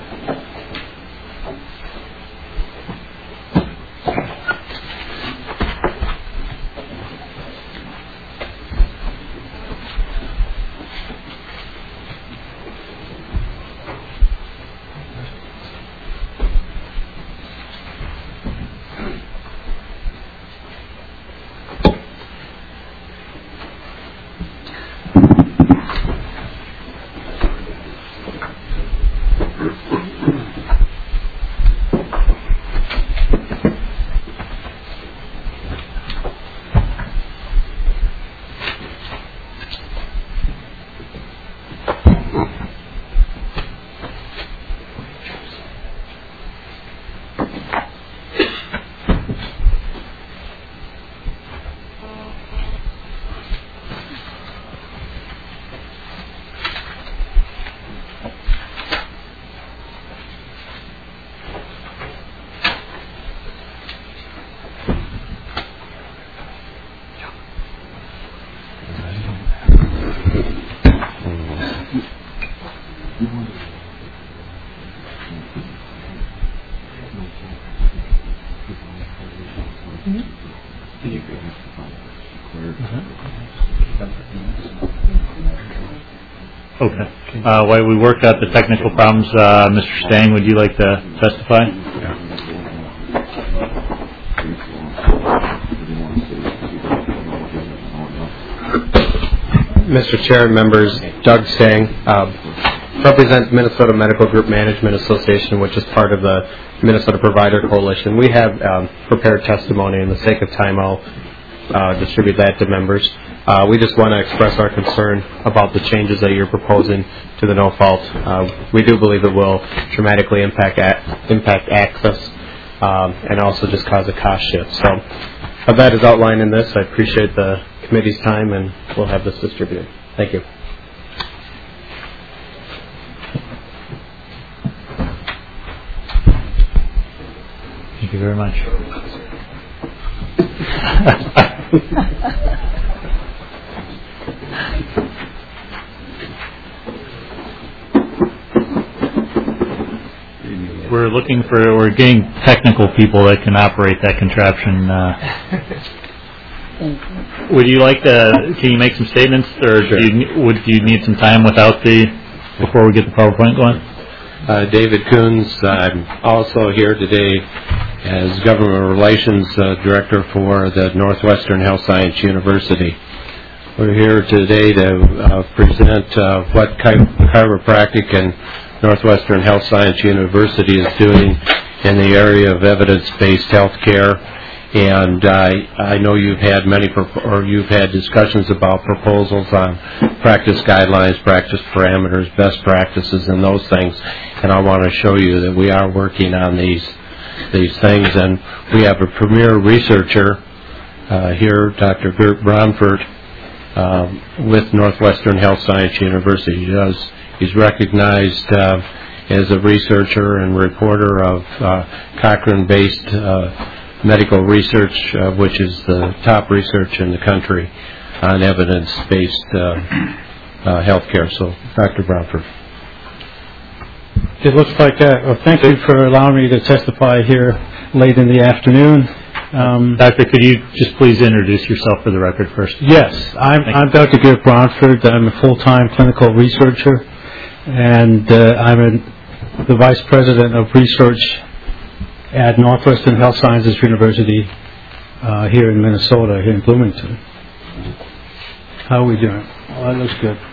Okay. While we work out the technical problems, Mr. Stang, would you like to testify? Mr. Chair and members, Doug Stang, represents Minnesota Medical Group Management Association, which is part of the Minnesota Provider Coalition. We have prepared testimony. In the sake of time, I'll distribute that to members. We just want to express our concern about the changes that you're proposing to the no-fault. We do believe it will dramatically impact access and also just cause a cost shift. So that is outlined in this. I appreciate the committee's time, and we'll have this distributed. Thank you. Thank you very much. We're getting technical people that can operate that contraption. Would you like to, can you make some statements, or do you need some time before we get the PowerPoint going? David Coons. I'm also here today as Government Relations Director for the Northwestern Health Science University. We're here today to present what chiropractic and Northwestern Health Science University is doing in the area of evidence-based health care. And I know you've had discussions about proposals on practice guidelines, practice parameters, best practices, and those things. And I want to show you that we are working on these things. And we have a premier researcher here, Dr. Gert Bronfert, with Northwestern Health Science University. He's recognized as a researcher and reporter of Cochrane-based medical research, which is the top research in the country on evidence-based healthcare. So, Dr. Bronfert. It looks like that. Well, thank you for allowing me to testify here late in the afternoon. Doctor, could you just please introduce yourself for the record first? Yes, I'm Dr. Gert Bronfert. I'm a full-time clinical researcher, and I'm the Vice President of Research at Northwestern Health Sciences University here in Minnesota, here in Bloomington. How are we doing? Oh, that looks good.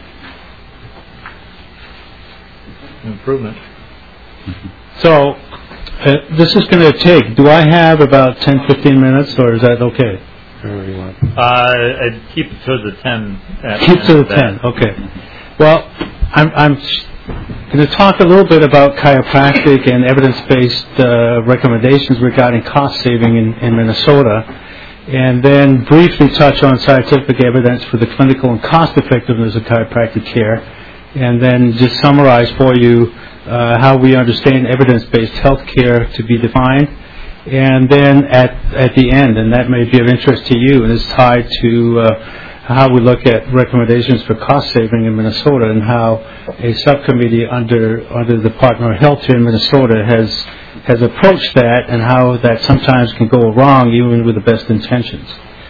Improvement. So, this is going to take, do I have about 10, 15 minutes, or is that okay? Whatever you want. I'd keep it to the 10. Keep to the 10, okay. Well, I'm going to talk a little bit about chiropractic and evidence-based recommendations regarding cost saving in Minnesota, and then briefly touch on scientific evidence for the clinical and cost effectiveness of chiropractic care, and then just summarize for you how we understand evidence-based health care to be defined. And then at the end, and that may be of interest to you, and is tied to how we look at recommendations for cost saving in Minnesota, and how a subcommittee under the Department of Health here in Minnesota has approached that, and how that sometimes can go wrong even with the best intentions.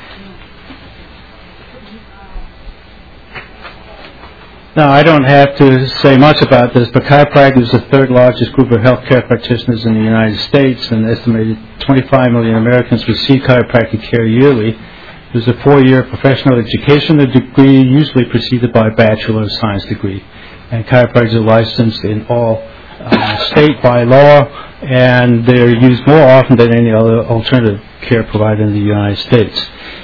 Now, I don't have to say much about this, but chiropractic is the third largest group of healthcare practitioners in the United States, and an estimated 25 million Americans receive chiropractic care yearly. There's a 4-year professional education degree, usually preceded by a Bachelor of Science degree. And chiropractors are licensed in all state by law, and they're used more often than any other alternative care provider in the United States.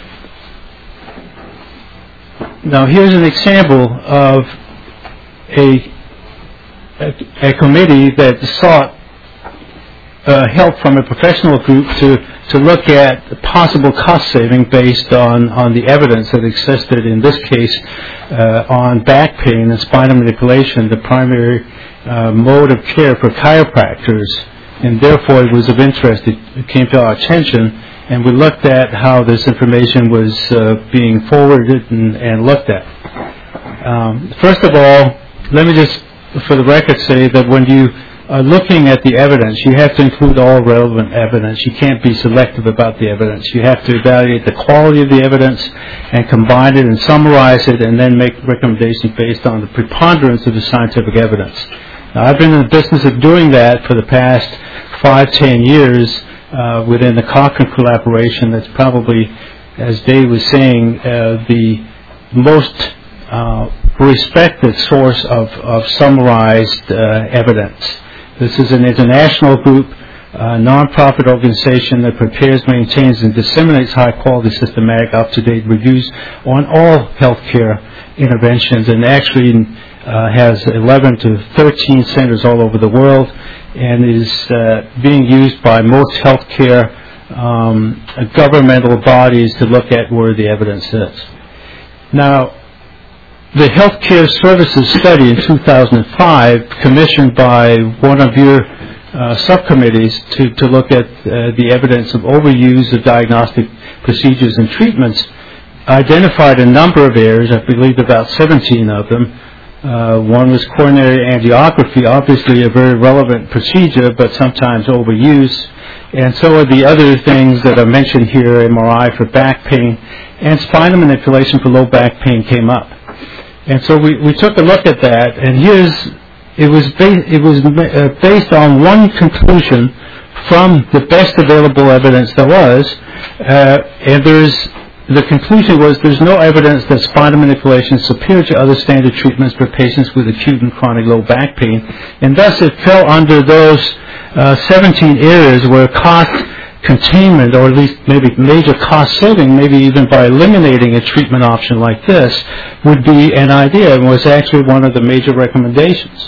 Now, here's an example of a committee that sought help from a professional group to look at possible cost saving based on the evidence that existed in this case on back pain and spinal manipulation, the primary mode of care for chiropractors, and therefore it was of interest. It came to our attention, and we looked at how this information was being forwarded and looked at. First of all, let me just, for the record, say that when you looking at the evidence, you have to include all relevant evidence. You can't be selective about the evidence. You have to evaluate the quality of the evidence and combine it and summarize it and then make recommendations based on the preponderance of the scientific evidence. Now, I've been in the business of doing that for the past 5-10 years within the Cochrane collaboration. That's probably, as Dave was saying, the most respected source of summarized evidence. This is an international group, a non-profit organization that prepares, maintains, and disseminates high-quality, systematic, up-to-date reviews on all healthcare interventions, and actually has 11 to 13 centers all over the world, and is being used by most healthcare governmental bodies to look at where the evidence is. Now, the Healthcare Services Study in 2005, commissioned by one of your subcommittees to look at the evidence of overuse of diagnostic procedures and treatments, identified a number of areas, I believe about 17 of them. One was coronary angiography, obviously a very relevant procedure, but sometimes overused. And so are the other things that are mentioned here, MRI for back pain, and spinal manipulation for low back pain came up. And so we took a look at that, and it was based on one conclusion from the best available evidence there was, and the conclusion was there's no evidence that spinal manipulation is superior to other standard treatments for patients with acute and chronic low back pain, and thus it fell under those 17 areas where cost containment, or at least maybe major cost saving, maybe even by eliminating a treatment option like this, would be an idea, and was actually one of the major recommendations.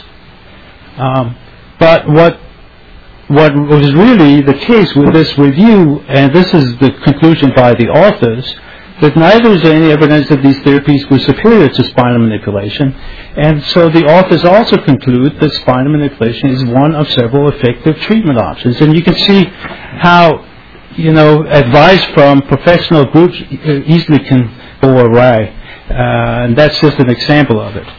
But what was really the case with this review, and this is the conclusion by the authors, that neither is there any evidence that these therapies were superior to spinal manipulation, and so the authors also conclude that spinal manipulation is one of several effective treatment options. And you can see how, advice from professional groups easily can go awry, and that's just an example of it.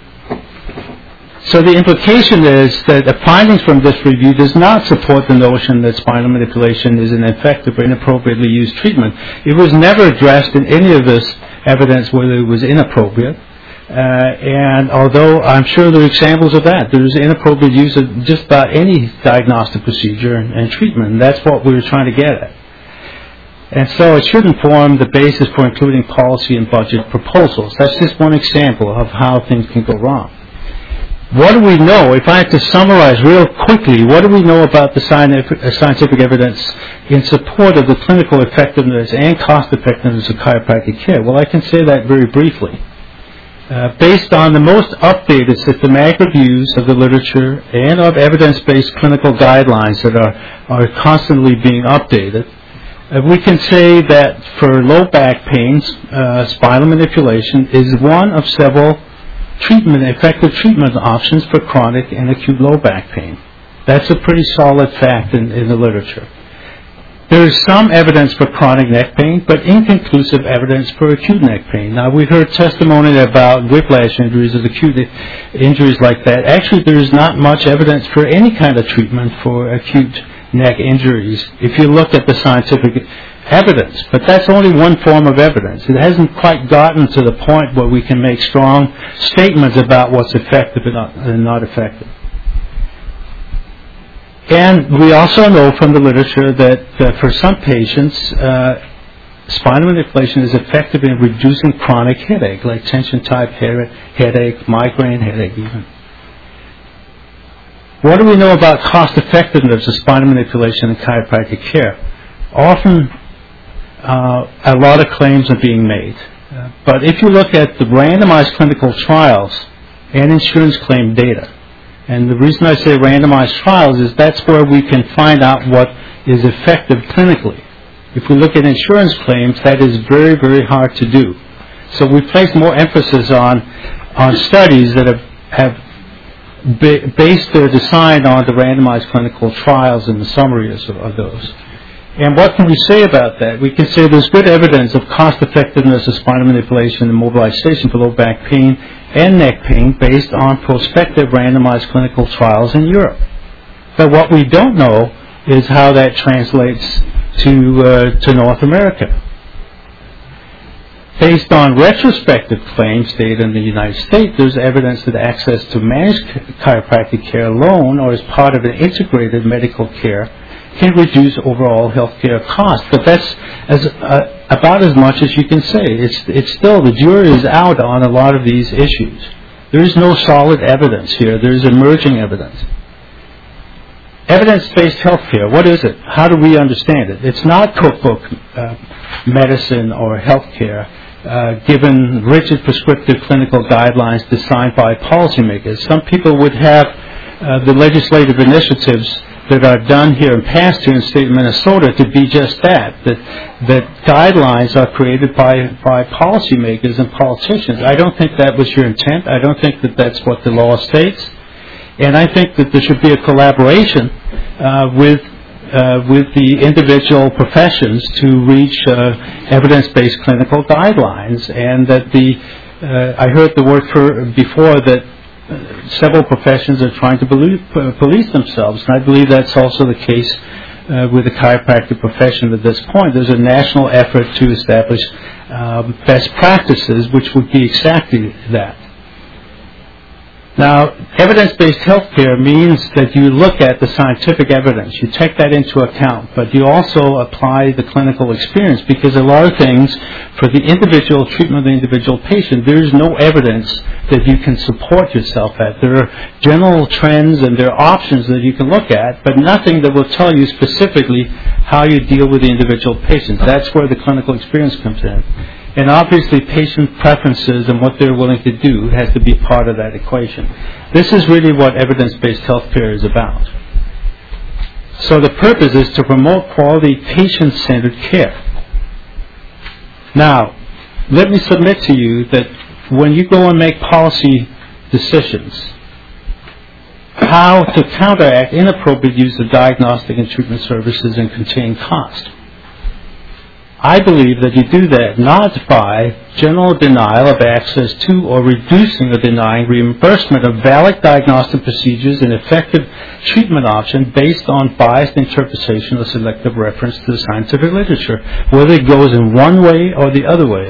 So the implication is that the findings from this review does not support the notion that spinal manipulation is an effective or inappropriately used treatment. It was never addressed in any of this evidence whether it was inappropriate. And although I'm sure there are examples of that, there's inappropriate use of just about any diagnostic procedure and treatment, and that's what we were trying to get at. And so it shouldn't form the basis for including policy and budget proposals. That's just one example of how things can go wrong. What do we know? If I had to summarize real quickly, what do we know about the scientific evidence in support of the clinical effectiveness and cost effectiveness of chiropractic care? Well, I can say that very briefly. Based on the most updated systematic reviews of the literature and of evidence-based clinical guidelines that are constantly being updated, we can say that for low back pains, spinal manipulation is one of several effective treatment options for chronic and acute low back pain. That's a pretty solid fact in the literature. There is some evidence for chronic neck pain, but inconclusive evidence for acute neck pain. Now, we've heard testimony about whiplash injuries and acute injuries like that. Actually, there is not much evidence for any kind of treatment for acute neck injuries if you look at the scientific evidence. But that's only one form of evidence. It hasn't quite gotten to the point where we can make strong statements about what's effective and not effective. And we also know from the literature that for some patients, spinal manipulation is effective in reducing chronic headache, like tension-type headache, migraine headache even. What do we know about cost-effectiveness of spinal manipulation in chiropractic care? Often, a lot of claims are being made. But if you look at the randomized clinical trials and insurance claim data, and the reason I say randomized trials is that's where we can find out what is effective clinically. If we look at insurance claims, that is very, very hard to do. So we place more emphasis on studies that have based their design on the randomized clinical trials and the summaries of those. And what can we say about that? We can say there's good evidence of cost-effectiveness of spinal manipulation and mobilization for low back pain and neck pain based on prospective randomized clinical trials in Europe. But what we don't know is how that translates to North America. Based on retrospective claims data in the United States, there's evidence that access to managed chiropractic care alone or as part of an integrated medical care can reduce overall health care costs. But that's about as much as you can say. It's still, the jury is out on a lot of these issues. There is no solid evidence here. There is emerging evidence. Evidence-based healthcare, what is it? How do we understand it? It's not cookbook medicine or healthcare given rigid prescriptive clinical guidelines designed by policymakers. Some people would have the legislative initiatives that are done here and passed here in the state of Minnesota to be just that guidelines are created by policymakers and politicians. I don't think that was your intent. I don't think that that's what the law states. And I think that there should be a collaboration with the individual professions to reach evidence-based clinical guidelines, and that I heard the word before that several professions are trying to police themselves, and I believe that's also the case with the chiropractic profession at this point. There's a national effort to establish best practices, which would be exactly that. Now, evidence-based healthcare means that you look at the scientific evidence. You take that into account, but you also apply the clinical experience, because a lot of things for the individual treatment of the individual patient, there is no evidence that you can support yourself at. There are general trends and there are options that you can look at, but nothing that will tell you specifically how you deal with the individual patient. That's where the clinical experience comes in. And obviously patient preferences and what they're willing to do has to be part of that equation. This is really what evidence-based healthcare is about. So the purpose is to promote quality patient-centered care. Now, let me submit to you that when you go and make policy decisions, how to counteract inappropriate use of diagnostic and treatment services and contain cost. I believe that you do that not by general denial of access to or reducing or denying reimbursement of valid diagnostic procedures and effective treatment options based on biased interpretation or selective reference to the scientific literature, whether it goes in one way or the other way.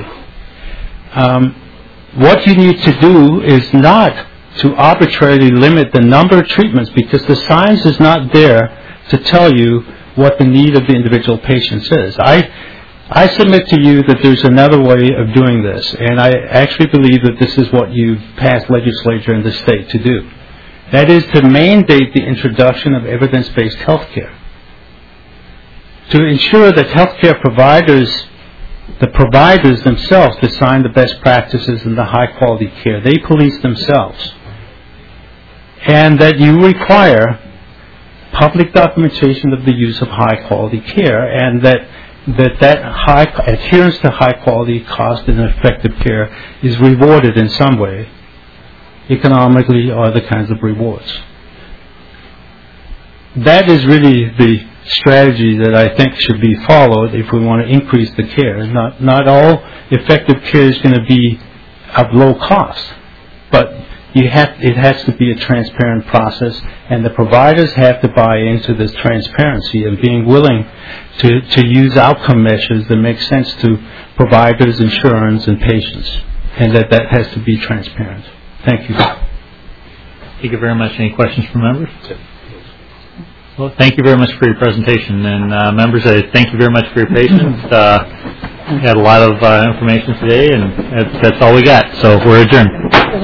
What you need to do is not to arbitrarily limit the number of treatments, because the science is not there to tell you what the need of the individual patients is. I submit to you that there's another way of doing this, and I actually believe that this is what you've passed legislature in the state to do. That is to mandate the introduction of evidence-based healthcare, to ensure that healthcare providers, the providers themselves, design the best practices and the high-quality care. They police themselves. And that you require public documentation of the use of high-quality care, and that high adherence to high quality, cost, and effective care is rewarded in some way, economically or other kinds of rewards. That is really the strategy that I think should be followed if we want to increase the care. Not all effective care is going to be of low cost, but it has to be a transparent process, and the providers have to buy into this transparency and being willing to use outcome measures that make sense to providers, insurance, and patients, and that has to be transparent. Thank you. Thank you very much. Any questions from members? Well, thank you very much for your presentation, and members, I thank you very much for your patience. We had a lot of information today, and that's all we got, so we're adjourned.